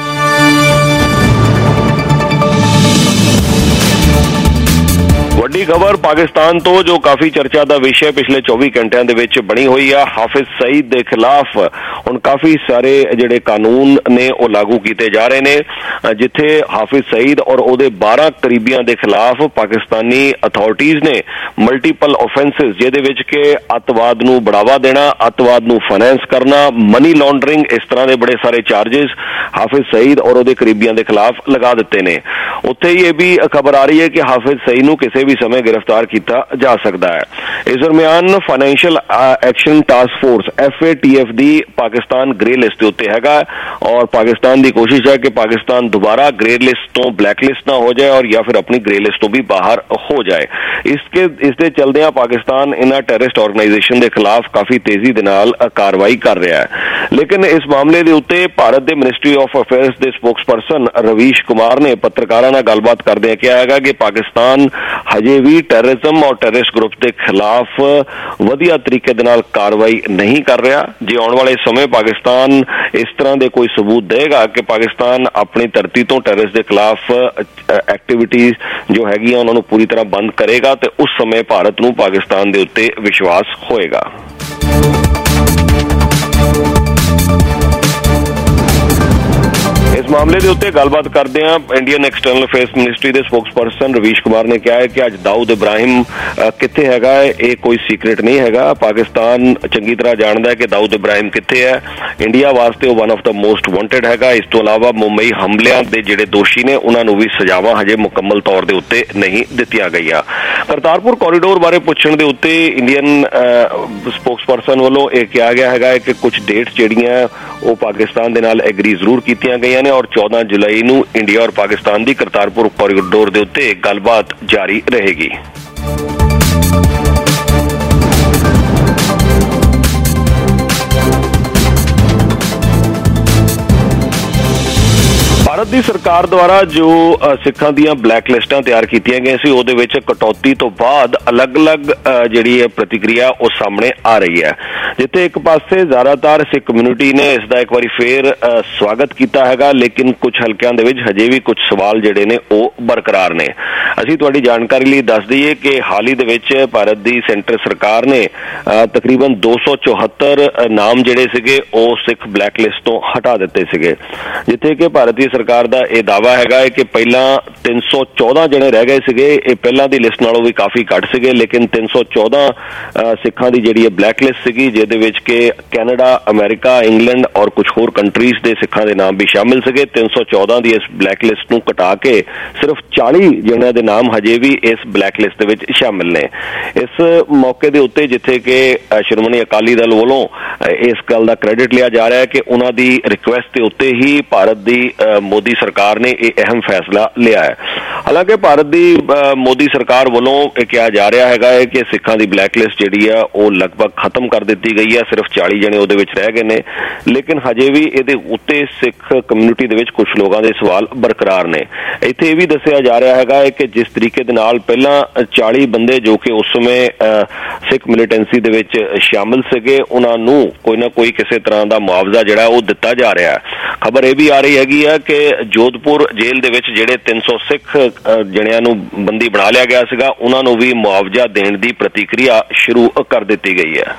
ਵੱਡੀ ਖਬਰ ਪਾਕਿਸਤਾਨ ਤੋਂ ਜੋ ਕਾਫੀ ਚਰਚਾ ਦਾ ਵਿਸ਼ਾ ਪਿਛਲੇ ਚੌਵੀ ਘੰਟਿਆਂ ਦੇ ਵਿੱਚ ਬਣੀ ਹੋਈ ਆ। ਹਾਫਿਜ਼ ਸਈਦ ਦੇ ਖਿਲਾਫ ਹੁਣ ਕਾਫੀ ਸਾਰੇ ਜਿਹੜੇ ਕਾਨੂੰਨ ਨੇ ਉਹ ਲਾਗੂ ਕੀਤੇ ਜਾ ਰਹੇ ਨੇ, ਜਿੱਥੇ ਹਾਫਿਜ਼ ਸਈਦ ਔਰ ਉਹਦੇ ਬਾਰਾਂ ਕਰੀਬੀਆਂ ਦੇ ਖਿਲਾਫ ਪਾਕਿਸਤਾਨੀ ਅਥਾਰਟੀਜ਼ ਨੇ ਮਲਟੀਪਲ ਆਫੈਂਸਿਸ, ਜਿਹਦੇ ਵਿੱਚ ਕਿ ਅੱਤਵਾਦ ਨੂੰ ਬੜਾਵਾ ਦੇਣਾ, ਅੱਤਵਾਦ ਨੂੰ ਫਾਈਨੈਂਸ ਕਰਨਾ, ਮਨੀ ਲਾਂਡਰਿੰਗ, ਇਸ ਤਰ੍ਹਾਂ ਦੇ ਬੜੇ ਸਾਰੇ ਚਾਰजेस ਹਾਫਿਜ਼ ਸਈਦ ਔਰ ਉਹਦੇ ਕਰੀਬੀਆਂ ਦੇ ਖਿਲਾਫ ਲਗਾ ਦਿੱਤੇ ਨੇ। ਉੱਥੇ ਹੀ ਇਹ ਵੀ ਖਬਰ ਆ ਰਹੀ ਹੈ ਕਿ ਹਾਫਿਜ਼ ਸਈਦ ਨੂੰ ਕਿਸੇ ਵੀ ਸਮੇਂ ਗ੍ਰਿਫਤਾਰ ਕੀਤਾ ਜਾ ਸਕਦਾ ਹੈ। ਇਸ ਦਰਮਿਆਨ financial action task force F A T F ਦੀ ਪਾਕਿਸਤਾਨ ਗ੍ਰੇ ਲਿਸਟ ਦੇ ਉੱਤੇ ਹੈਗਾ ਔਰ ਪਾਕਿਸਤਾਨ ਦੀ ਕੋਸ਼ਿਸ਼ ਹੈ ਕਿ ਪਾਕਿਸਤਾਨ ਦੁਬਾਰਾ ਗ੍ਰੇ ਲਿਸਟ ਤੋਂ ਬਲੈਕ ਲਿਸਟ ਨਾ ਹੋ ਜਾਏ ਔਰ ਜਾਂ ਫਿਰ ਆਪਣੀ ਗ੍ਰੇ ਲਿਸਟ ਤੋਂ ਵੀ ਬਾਹਰ ਹੋ ਜਾਏ। ਇਸਕੇ ਇਸ ਦੇ ਚਲਦਿਆਂ ਪਾਕਿਸਤਾਨ ਇਹਨਾਂ ਟੈਰਰਿਸਟ ਆਰਗੇਨਾਈਜੇਸ਼ਨ ਦੇ ਖਿਲਾਫ ਕਾਫੀ ਤੇਜ਼ੀ ਦੇ ਨਾਲ ਕਾਰਵਾਈ ਕਰ ਰਿਹਾ ਹੈ। ਲੇਕਿਨ ਇਸ ਮਾਮਲੇ ਦੇ ਉੱਤੇ ਭਾਰਤ ਦੇ ਮਿਨਿਸਟਰੀ ਆਫ ਅਫੇਅਰਸ ਦੇ ਸਪੋਕਸਪਰਸਨ ਰਵੀਸ਼ ਕੁਮਾਰ ਨੇ ਪੱਤਰਕਾਰਾਂ ਨਾਲ ਗੱਲਬਾਤ ਕਰਦਿਆਂ ਕਿਹਾ ਹੈਗਾ ਕਿ ਪਾਕਿਸਤਾਨ ਹਜੇ ਵੀ ਟੈਰਰਿਜ਼ਮ ਔਰ ਟੈਰਰਿਸਟ ਗਰੁੱਪ ਦੇ ਖਿਲਾਫ ਵਧੀਆ ਤਰੀਕੇ ਦੇ ਨਾਲ ਕਾਰਵਾਈ ਨਹੀਂ ਕਰ ਰਿਹਾ। ਜੇ ਆਉਣ ਵਾਲੇ ਸਮੇਂ ਪਾਕਿਸਤਾਨ ਇਸ ਤਰ੍ਹਾਂ ਦੇ ਕੋਈ ਸਬੂਤ ਦੇਗਾ ਕਿ ਪਾਕਿਸਤਾਨ ਆਪਣੀ ਧਰਤੀ ਤੋਂ ਟੈਰਰਿਸਟ ਦੇ ਖਿਲਾਫ ਐਕਟੀਵਿਟੀਜ਼ ਜੋ ਹੈਗੀਆਂ ਉਹਨਾਂ ਨੂੰ ਪੂਰੀ ਤਰ੍ਹਾਂ ਬੰਦ ਕਰੇਗਾ ਤੇ ਉਸ ਸਮੇਂ ਭਾਰਤ ਨੂੰ ਪਾਕਿਸਤਾਨ ਦੇ ਉੱਤੇ ਵਿਸ਼ਵਾਸ ਹੋਏਗਾ। ਇਸ ਮਾਮਲੇ ਦੇ ਉੱਤੇ ਗੱਲਬਾਤ ਕਰਦੇ ਹਾਂ ਇੰਡੀਅਨ ਐਕਸਟਰਨਲ ਅਫੇਅਰਸ ਮਿਨਿਸਟਰੀ ਦੇ ਸਪੋਕਸਪਰਸਨ ਰਵੀਸ਼ ਕੁਮਾਰ ਨੇ ਕਿਹਾ ਹੈ ਕਿ ਅੱਜ ਦਾਊਦ ਇਬਰਾਹਿਮ ਕਿੱਥੇ ਹੈਗਾ ਹੈ ਇਹ ਕੋਈ ਸੀਕ੍ਰੇਟ ਨਹੀਂ ਹੈਗਾ। ਪਾਕਿਸਤਾਨ ਚੰਗੀ ਤਰ੍ਹਾਂ ਜਾਣਦਾ ਹੈ ਕਿ ਦਾਊਦ ਇਬਰਾਹਿਮ ਕਿੱਥੇ ਹੈ। ਇੰਡੀਆ ਵਾਸਤੇ ਉਹ one of the most wanted ਹੈਗਾ। ਇਸ ਤੋਂ ਇਲਾਵਾ ਮੁੰਬਈ ਹਮਲਿਆਂ ਦੇ ਜਿਹੜੇ ਦੋਸ਼ੀ ਨੇ ਉਹਨਾਂ ਨੂੰ ਵੀ ਸਜ਼ਾਵਾਂ ਹਜੇ ਮੁਕੰਮਲ ਤੌਰ ਦੇ ਉੱਤੇ ਨਹੀਂ ਦਿੱਤੀਆਂ ਗਈਆਂ। ਕਰਤਾਰਪੁਰ ਕੋਰੀਡੋਰ ਬਾਰੇ ਪੁੱਛਣ ਦੇ ਉੱਤੇ ਇੰਡੀਅਨ ਸਪੋਕਸਪਰਸਨ ਵੱਲੋਂ ਇਹ ਕਿਹਾ ਗਿਆ ਹੈਗਾ ਕਿ ਕੁਝ ਡੇਟਸ ਜਿਹੜੀਆਂ ਉਹ ਪਾਕਿਸਤਾਨ ਦੇ ਨਾਲ ਐਗਰੀ ਜ਼ਰੂਰ ਕੀਤੀਆਂ ਗਈਆਂ ਨੇ ਔਰ ਚੌਦਾਂ ਜੁਲਾਈ ਨੂੰ ਇੰਡੀਆ ਔਰ ਪਾਕਿਸਤਾਨ ਦੀ ਕਰਤਾਰਪੁਰ ਕੋਰੀਡੋਰ ਦੇ ਉੱਤੇ ਗੱਲਬਾਤ ਜਾਰੀ ਰਹੇਗੀ। ਭਾਰਤ ਦੀ ਸਰਕਾਰ ਦੁਆਰਾ ਜੋ ਸਿੱਖਾਂ ਦੀਆਂ ਬਲੈਕ ਲਿਸਟਾਂ ਤਿਆਰ ਕੀਤੀਆਂ ਗਈਆਂ ਸੀ ਉਹਦੇ ਵਿੱਚ ਕਟੌਤੀ ਤੋਂ ਬਾਅਦ ਅਲੱਗ-ਅਲੱਗ ਜਿਹੜੀ ਹੈ ਪ੍ਰਤੀਕਿਰਿਆ ਉਹ ਸਾਹਮਣੇ ਆ ਰਹੀ ਹੈ। ਜਿੱਥੇ ਇੱਕ ਪਾਸੇ ਜ਼ਿਆਦਾਤਰ ਸਿੱਖ ਕਮਿਊਨਿਟੀ ਨੇ ਇਸ ਦਾ ਇੱਕ ਵਾਰੀ ਫੇਰ ਸਵਾਗਤ ਕੀਤਾ ਹੈਗਾ, ਲੇਕਿਨ ਕੁਝ ਹਲਕਿਆਂ ਦੇ ਵਿੱਚ ਹਜੇ ਵੀ ਕੁਝ ਸਵਾਲ ਜਿਹੜੇ ਨੇ ਉਹ ਬਰਕਰਾਰ ਨੇ। ਅਸੀਂ ਤੁਹਾਡੀ ਜਾਣਕਾਰੀ ਲਈ ਦੱਸ ਦਈਏ ਕਿ ਹਾਲ ਹੀ ਦੇ ਵਿੱਚ ਭਾਰਤ ਦੀ ਸੈਂਟਰ ਸਰਕਾਰ ਨੇ ਤਕਰੀਬਨ ਦੋ ਸੌ ਚੌਹੱਤਰ ਨਾਮ ਜਿਹੜੇ ਸੀਗੇ ਉਹ ਸਿੱਖ ਬਲੈਕ ਲਿਸਟ ਤੋਂ ਹਟਾ ਦਿੱਤੇ ਸੀਗੇ। ਜਿੱਥੇ ਕਿ ਭਾਰਤੀ ਸਰਕਾਰ ਦਾ ਇਹ ਦਾਅਵਾ ਹੈਗਾ ਹੈ ਕਿ ਪਹਿਲਾਂ ਤਿੰਨ ਸੌ ਚੌਦਾਂ ਜਣੇ ਰਹਿ ਗਏ ਸੀਗੇ, ਇਹ ਪਹਿਲਾਂ ਦੀ ਲਿਸਟ ਨਾਲੋਂ ਵੀ ਕਾਫੀ ਘੱਟ ਸੀਗੇ, ਲੇਕਿਨ ਤਿੰਨ ਸੌ ਚੌਦਾਂ ਸਿੱਖਾਂ ਦੀ ਜਿਹੜੀ ਹੈ ਬਲੈਕ ਲਿਸਟ ਸੀਗੀ ਜਿਹਦੇ ਵਿੱਚ ਕਿ ਕੈਨੇਡਾ, ਅਮਰੀਕਾ, ਇੰਗਲੈਂਡ ਔਰ ਕੁਝ ਹੋਰ ਕੰਟਰੀਜ਼ ਦੇ ਸਿੱਖਾਂ ਦੇ ਨਾਮ ਵੀ ਸ਼ਾਮਿਲ ਸੀਗੇ। ਤਿੰਨ ਸੌ ਚੌਦਾਂ ਦੀ ਇਸ ਬਲੈਕ ਲਿਸਟ ਨੂੰ ਘਟਾ ਕੇ ਸਿਰਫ ਚਾਲੀ ਜਣਿਆਂ ਦੇ ਨਾਮ ਹਜੇ ਵੀ ਇਸ ਬਲੈਕ ਲਿਸਟ ਦੇ ਵਿੱਚ ਸ਼ਾਮਿਲ ਨੇ। ਇਸ ਮੌਕੇ ਦੇ ਉੱਤੇ ਜਿੱਥੇ ਕਿ ਸ਼੍ਰੋਮਣੀ ਅਕਾਲੀ ਦਲ ਵੱਲੋਂ ਇਸ ਗੱਲ ਦਾ ਕ੍ਰੈਡਿਟ ਲਿਆ ਜਾ ਰਿਹਾ ਹੈ ਕਿ ਉਹਨਾਂ ਦੀ ਰਿਕੁਐਸਟ ਦੇ ਉੱਤੇ ਹੀ ਭਾਰਤ ਦੀ ਮੋਦੀ ਸਰਕਾਰ ਨੇ ਇਹ ਅਹਿਮ ਫੈਸਲਾ ਲਿਆ ਹੈ। ਹਾਲਾਂਕਿ ਭਾਰਤ ਦੀ ਮੋਦੀ ਸਰਕਾਰ ਵੱਲੋਂ ਇਹ ਕਿਹਾ ਜਾ ਰਿਹਾ ਹੈਗਾ ਹੈ ਕਿ ਸਿੱਖਾਂ ਦੀ ਬਲੈਕ ਲਿਸਟ ਜਿਹੜੀ ਆ ਉਹ ਲਗਭਗ ਖਤਮ ਕਰ ਦਿੱਤੀ ਗਈ ਹੈ, ਸਿਰਫ ਚਾਲੀ ਜਣੇ ਉਹਦੇ ਵਿੱਚ ਰਹਿ ਗਏ ਨੇ, ਲੇਕਿਨ ਹਜੇ ਵੀ ਇਹਦੇ ਉੱਤੇ ਸਿੱਖ ਕਮਿਊਨਿਟੀ ਦੇ ਵਿੱਚ ਕੁਝ ਲੋਕਾਂ ਦੇ ਸਵਾਲ ਬਰਕਰਾਰ ਨੇ। ਇੱਥੇ ਇਹ ਵੀ ਦੱਸਿਆ ਜਾ ਰਿਹਾ ਹੈਗਾ ਹੈ ਕਿ ਜਿਸ ਤਰੀਕੇ ਦੇ ਨਾਲ ਪਹਿਲਾਂ ਚਾਲੀ ਬੰਦੇ ਜੋ ਕਿ ਉਸ ਸਮੇਂ ਸਿੱਖ ਮਿਲੀਟੈਂਸੀ ਦੇ ਵਿੱਚ ਸ਼ਾਮਿਲ ਸੀਗੇ ਉਹਨਾਂ ਨੂੰ ਕੋਈ ਨਾ ਕੋਈ ਕਿਸੇ ਤਰ੍ਹਾਂ ਦਾ ਮੁਆਵਜ਼ਾ ਜਿਹੜਾ ਉਹ ਦਿੱਤਾ ਜਾ ਰਿਹਾ। ਖਬਰ ਇਹ ਵੀ ਆ ਰਹੀ ਹੈਗੀ ਆ ਕਿ ਜੋਧਪੁਰ ਜੇਲ੍ਹ ਦੇ ਵਿੱਚ ਜਿਹੜੇ ਤਿੰਨ ਸੌ ਸਿੱਖ ਜਣਿਆਂ ਨੂੰ ਬੰਦੀ ਬਣਾ ਲਿਆ ਗਿਆ ਸੀਗਾ ਉਹਨਾਂ ਨੂੰ ਵੀ ਮੁਆਵਜ਼ਾ ਦੇਣ ਦੀ ਪ੍ਰਤੀਕਿਰਿਆ ਸ਼ੁਰੂ ਕਰ ਦਿੱਤੀ ਗਈ ਹੈ।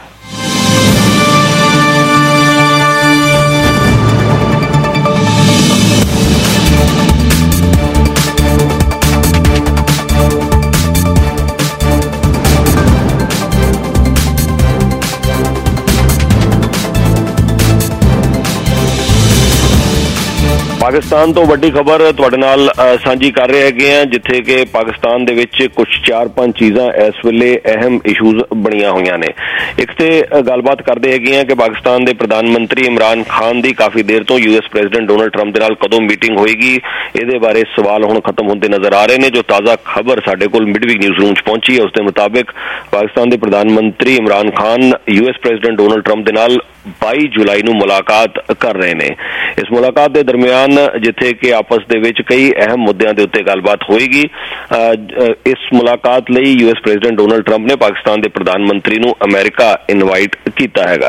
ਪਾਕਿਸਤਾਨ ਤੋਂ ਵੱਡੀ ਖਬਰ ਤੁਹਾਡੇ ਨਾਲ ਸਾਂਝੀ ਕਰ ਰਹੇ ਹੈਗੇ ਆ, ਜਿੱਥੇ ਕਿ ਪਾਕਿਸਤਾਨ ਦੇ ਵਿੱਚ ਕੁਝ ਚਾਰ ਪੰਜ ਚੀਜ਼ਾਂ ਇਸ ਵੇਲੇ ਅਹਿਮ ਇਸ਼ੂਜ਼ ਬਣੀਆਂ ਹੋਈਆਂ ਨੇ। ਇੱਕ ਤੇ ਗੱਲਬਾਤ ਕਰਦੇ ਹੈਗੇ ਆ ਕਿ ਪਾਕਿਸਤਾਨ ਦੇ ਪ੍ਰਧਾਨ ਮੰਤਰੀ ਇਮਰਾਨ ਖਾਨ ਦੀ ਕਾਫੀ ਦੇਰ ਤੋਂ ਯੂਐਸ ਪ੍ਰੈਜ਼ੀਡੈਂਟ ਡੋਨਲਡ ਟਰੰਪ ਦੇ ਨਾਲ ਕਦੋਂ ਮੀਟਿੰਗ ਹੋਏਗੀ, ਇਹਦੇ ਬਾਰੇ ਸਵਾਲ ਹੁਣ ਖਤਮ ਹੁੰਦੇ ਨਜ਼ਰ ਆ ਰਹੇ ਨੇ। ਜੋ ਤਾਜ਼ਾ ਖਬਰ ਸਾਡੇ ਕੋਲ ਮਿਡਵੀਕ ਨਿਊਜ਼ ਰੂਮ 'ਚ ਪਹੁੰਚੀ ਹੈ ਉਸ ਦੇ ਮੁਤਾਬਿਕ ਪਾਕਿਸਤਾਨ ਦੇ ਪ੍ਰਧਾਨ ਮੰਤਰੀ Imran Khan US president Donald Trump ਦੇ ਨਾਲ ਬਾਈ ਜੁਲਾਈ ਨੂੰ ਮੁਲਾਕਾਤ ਕਰ ਰਹੇ ਨੇ। ਇਸ ਮੁਲਾਕਾਤ ਦੇ ਦਰਮਿਆਨ ਜਿੱਥੇ ਕਿ ਆਪਸ ਦੇ ਵਿੱਚ ਕਈ ਅਹਿਮ ਮੁੱਦਿਆਂ ਦੇ ਉੱਤੇ ਗੱਲਬਾਤ ਹੋਏਗੀ। ਇਸ ਮੁਲਾਕਾਤ ਲਈ ਯੂਐਸ ਪ੍ਰੈਜ਼ੀਡੈਂਟ ਡੋਨਲਡ ਟਰੰਪ ਨੇ ਪਾਕਿਸਤਾਨ ਦੇ ਪ੍ਰਧਾਨ ਮੰਤਰੀ ਨੂੰ ਅਮਰੀਕਾ ਇਨਵਾਈਟ ਕੀਤਾ ਹੈਗਾ।